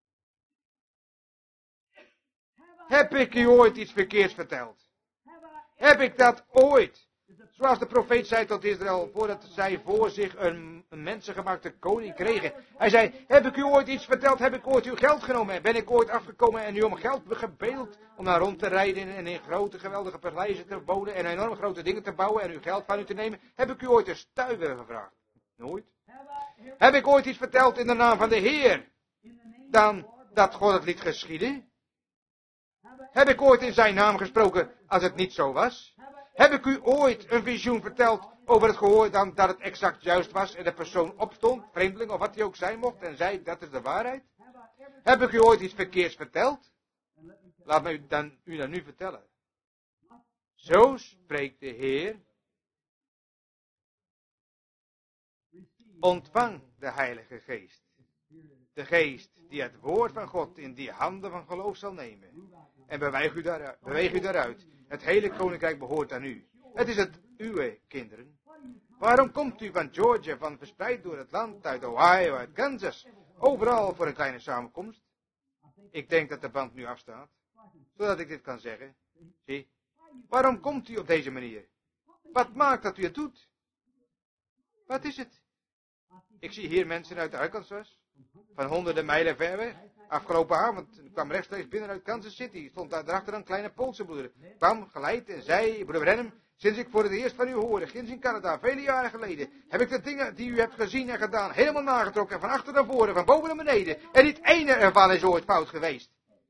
Heb ik u ooit iets verkeerds verteld? Heb ik dat ooit? Zoals de profeet zei tot Israël, voordat zij voor zich een, een mensengemaakte koning kregen. Hij zei, heb ik u ooit iets verteld? Heb ik ooit uw geld genomen? Ben ik ooit afgekomen en u om geld gebeeld om naar rond te rijden en in grote geweldige paleizen te wonen en enorm grote dingen te bouwen en uw geld van u te nemen? Heb ik u ooit een stuiver gevraagd? Nooit. Heb ik ooit iets verteld in de naam van de Heer? Dan dat God het liet geschieden? Heb ik ooit in zijn naam gesproken als het niet zo was? Heb ik u ooit een visioen verteld over het gehoor dan dat het exact juist was en de persoon opstond, vreemdeling of wat hij ook zijn mocht en zei dat is de waarheid? Heb ik u ooit iets verkeerds verteld? Laat me u dan, u dan nu vertellen. Zo spreekt de Heer. Ontvang de Heilige Geest. De Geest die het woord van God in die handen van geloof zal nemen. En beweeg u daaruit. Beweeg u daaruit. Het hele koninkrijk behoort aan u. Het is het uwe, kinderen. Waarom komt u van Georgia, van verspreid door het land, uit Ohio, uit Kansas, overal voor een kleine samenkomst? Ik denk dat de band nu afstaat, zodat ik dit kan zeggen. Zie, waarom komt u op deze manier? Wat maakt dat u het doet? Wat is het? Ik zie hier mensen uit Arkansas, van honderden mijlen ver weg. Afgelopen avond kwam rechtstreeks binnen uit Kansas City. Stond daar daarachter een kleine Poolse broeder. Kwam geleid en zei, broeder Brenham, sinds ik voor het eerst van u hoorde, ginds in Canada, vele jaren geleden, heb ik de dingen die u hebt gezien en gedaan helemaal nagetrokken, van achter naar voren, van boven naar beneden. En niet ene ervan is ooit fout geweest.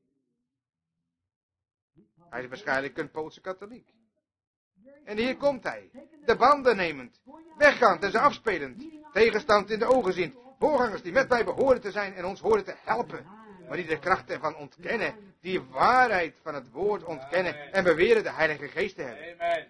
Hij is waarschijnlijk een Poolse katholiek. En hier komt hij, de banden nemend, weggaand en ze afspelend, tegenstand in de ogen ziend, voorgangers die met mij behoren te zijn en ons horen te helpen, maar die de kracht ervan ontkennen, die waarheid van het woord ontkennen en beweren de Heilige Geest te hebben. Amen.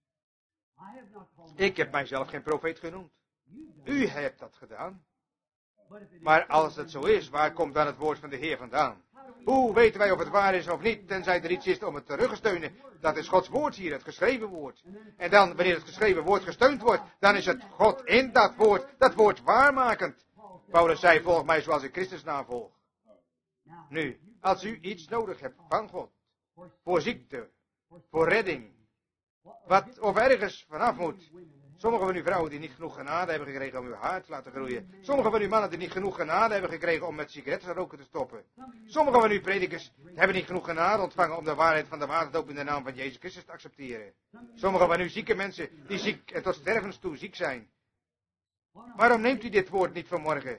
Ik heb mijzelf geen profeet genoemd. U hebt dat gedaan. Maar als het zo is, waar komt dan het woord van de Heer vandaan? Hoe weten wij of het waar is of niet, tenzij er iets is om het terug te steunen? Dat is Gods woord hier, het geschreven woord. En dan, wanneer het geschreven woord gesteund wordt, dan is het God in dat woord, dat woord waarmakend. Paulus zei, volg mij zoals ik Christus navolg. Nu, als u iets nodig hebt van God, voor ziekte, voor redding, wat of ergens vanaf moet. Sommigen van u vrouwen die niet genoeg genade hebben gekregen om uw haar te laten groeien. Sommigen van u mannen die niet genoeg genade hebben gekregen om met sigaretten roken te stoppen. Sommigen van u predikers hebben niet genoeg genade ontvangen om de waarheid van de waterdoop in de naam van Jezus Christus te accepteren. Sommigen van u zieke mensen die ziek en tot stervens toe ziek zijn. Waarom neemt u dit woord niet vanmorgen?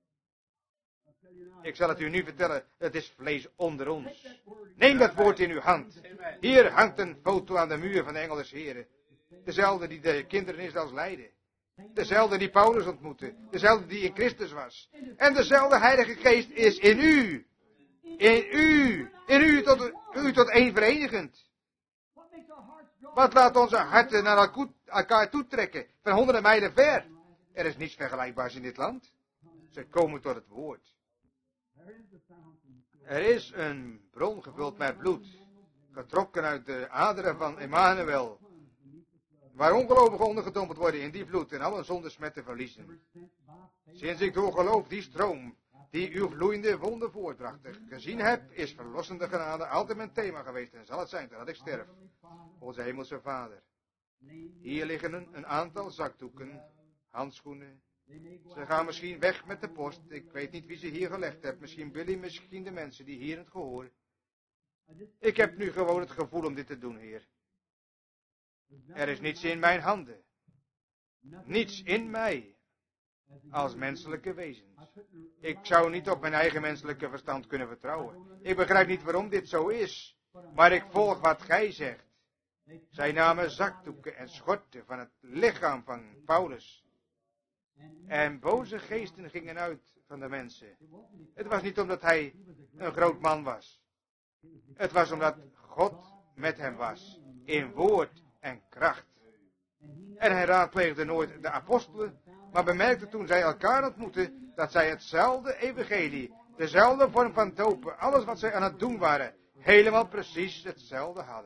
Ik zal het u nu vertellen, het is vlees onder ons. Neem dat woord in uw hand. Hier hangt een foto aan de muur van de engel des Heren. Dezelfde die de kinderen Israëls leidden. Dezelfde die Paulus ontmoette. Dezelfde die in Christus was. En dezelfde Heilige Geest is in u. In u. In u tot, u tot één verenigend. Wat laat onze harten naar elkaar toetrekken? Van honderden mijlen ver. Er is niets vergelijkbaars in dit land. Ze komen tot het woord. Er is een bron gevuld met bloed, getrokken uit de aderen van Emmanuel, waar ongelovigen ondergedompeld worden in die vloed en alle zondesmetten verliezen. Sinds ik door geloof die stroom, die uw vloeiende wonden voortbracht, gezien heb, is verlossende genade altijd mijn thema geweest en zal het zijn totdat ik sterf. Onze hemelse Vader. Hier liggen een, een aantal zakdoeken, handschoenen. Ze gaan misschien weg met de post. Ik weet niet wie ze hier gelegd heeft. Misschien Billy, misschien de mensen die hier het gehoor. Ik heb nu gewoon het gevoel om dit te doen, Heer. Er is niets in mijn handen. Niets in mij. Als menselijke wezens. Ik zou niet op mijn eigen menselijke verstand kunnen vertrouwen. Ik begrijp niet waarom dit zo is. Maar ik volg wat gij zegt. Zij namen zakdoeken en schorten van het lichaam van Paulus. En boze geesten gingen uit van de mensen. Het was niet omdat hij een groot man was. Het was omdat God met hem was. In woord en kracht. En hij raadpleegde nooit de apostelen. Maar bemerkte toen zij elkaar ontmoetten. Dat zij hetzelfde evangelie. Dezelfde vorm van dopen. Alles wat zij aan het doen waren. Helemaal precies hetzelfde hadden.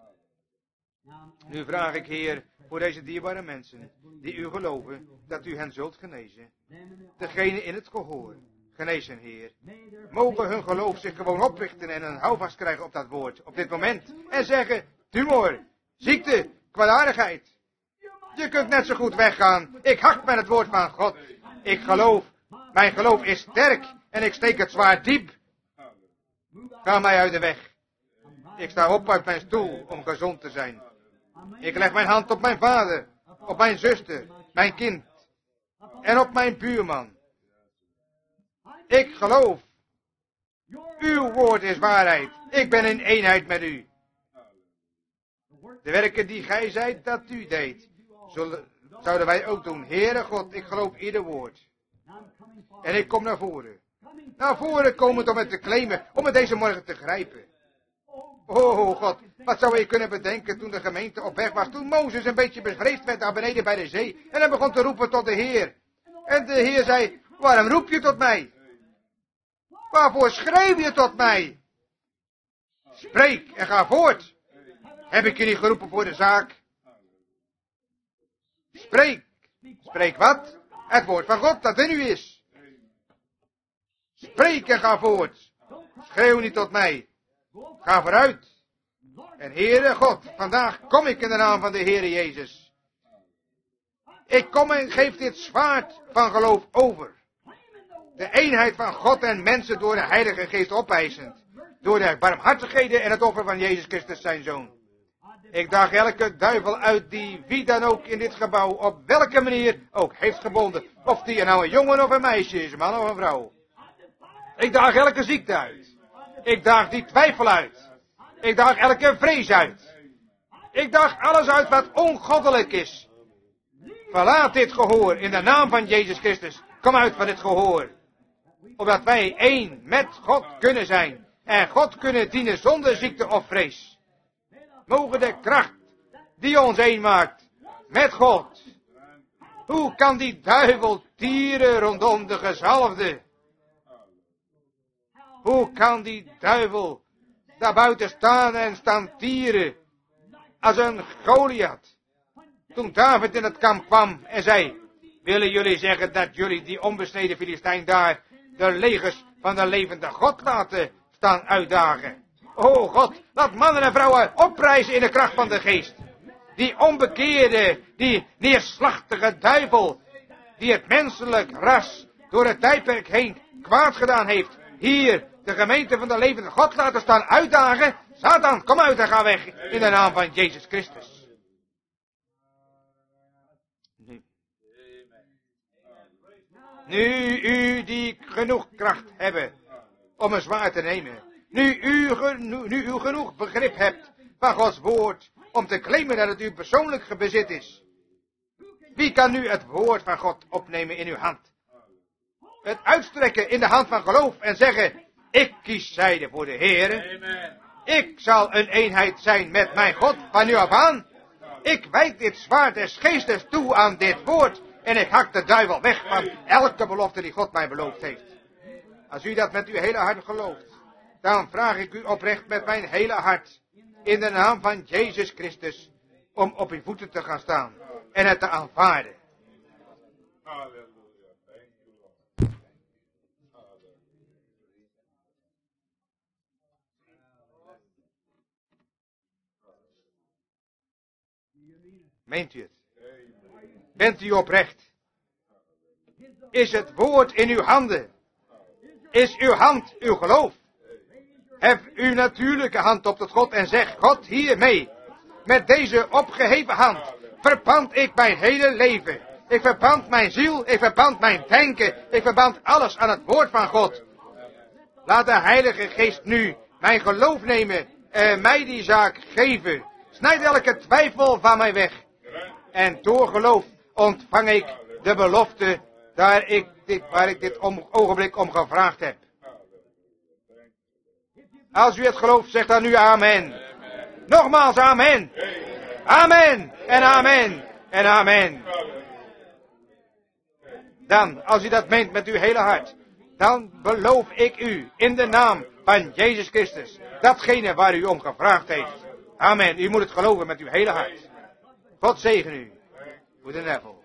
Nu vraag ik, Heer, voor deze dierbare mensen, die u geloven, dat u hen zult genezen. Degene in het gehoor, genezen, Heer. Mogen hun geloof zich gewoon oprichten en een houvast krijgen op dat woord, op dit moment. En zeggen, tumor, ziekte, kwaadaardigheid. Je kunt net zo goed weggaan. Ik hak met het woord van God. Ik geloof, mijn geloof is sterk en ik steek het zwaard diep. Ga mij uit de weg. Ik sta op uit mijn stoel om gezond te zijn. Ik leg mijn hand op mijn vader, op mijn zuster, mijn kind en op mijn buurman. Ik geloof. Uw woord is waarheid. Ik ben in eenheid met u. De werken die gij zijt dat u deed, zullen, zouden wij ook doen. Heere God, ik geloof ieder woord. En ik kom naar voren. Naar voren komen om het te claimen, om het deze morgen te grijpen. Oh God, wat zou je kunnen bedenken toen de gemeente op weg was, toen Mozes een beetje bevreesd werd daar beneden bij de zee en hij begon te roepen tot de Heer. En de Heer zei, waarom roep je tot mij? Waarvoor schreeuw je tot mij? Spreek en ga voort. Heb ik je niet geroepen voor de zaak? Spreek. Spreek wat? Het woord van God dat in u is. Spreek en ga voort. Schreeuw niet tot mij. Ga vooruit. En Heere God, vandaag kom ik in de naam van de Heere Jezus. Ik kom en geef dit zwaard van geloof over. De eenheid van God en mensen door de Heilige Geest opeisend. Door de barmhartigheden en het offer van Jezus Christus zijn Zoon. Ik daag elke duivel uit die wie dan ook in dit gebouw op welke manier ook heeft gebonden. Of die nou een jongen of een meisje is, een man of een vrouw. Ik daag elke ziekte uit. Ik daag die twijfel uit. Ik daag elke vrees uit. Ik daag alles uit wat ongoddelijk is. Verlaat dit gehoor in de naam van Jezus Christus. Kom uit van dit gehoor. Opdat wij één met God kunnen zijn. En God kunnen dienen zonder ziekte of vrees. Mogen de kracht die ons één maakt met God. Hoe kan die duivel tieren rondom de gezalfde? Hoe kan die duivel daar buiten staan en staan tieren als een Goliath? Toen David in het kamp kwam en zei, willen jullie zeggen dat jullie die onbesneden Filistijn daar de legers van de levende God laten staan uitdagen? O God, laat mannen en vrouwen opprijzen in de kracht van de geest. Die onbekeerde, die neerslachtige duivel, die het menselijk ras door het tijdperk heen kwaad gedaan heeft, hier de gemeente van de levende God laten staan uitdagen. Satan, kom uit en ga weg in de naam van Jezus Christus. Nu. Nu u die genoeg kracht hebben om een zwaard te nemen. Nu u, geno- nu u genoeg begrip hebt van Gods woord om te claimen dat het uw persoonlijk bezit is. Wie kan nu het woord van God opnemen in uw hand? Het uitstrekken in de hand van geloof en zeggen, ik kies zijde voor de Heere. Ik zal een eenheid zijn met mijn God van nu af aan. Ik wijd dit zwaard des geestes toe aan dit woord. En ik hak de duivel weg van elke belofte die God mij beloofd heeft. Als u dat met uw hele hart gelooft, dan vraag ik u oprecht met mijn hele hart, in de naam van Jezus Christus, om op uw voeten te gaan staan en het te aanvaarden. Meent u het? Bent u oprecht? Is het woord in uw handen? Is uw hand uw geloof? Hef uw natuurlijke hand op tot God en zeg, God, hiermee, met deze opgeheven hand, verpand ik mijn hele leven. Ik verpand mijn ziel, ik verpand mijn denken, ik verpand alles aan het woord van God. Laat de Heilige Geest nu mijn geloof nemen en mij die zaak geven. Snijd elke twijfel van mij weg. En door geloof ontvang ik de belofte daar ik dit, waar ik dit om, ogenblik om gevraagd heb. Als u het gelooft, zegt dan nu amen. Nogmaals amen. Amen en amen en amen. Dan, als u dat meent met uw hele hart, dan beloof ik u in de naam van Jezus Christus datgene waar u om gevraagd heeft. Amen. U moet het geloven met uw hele hart. God zegen u. Goedenavond.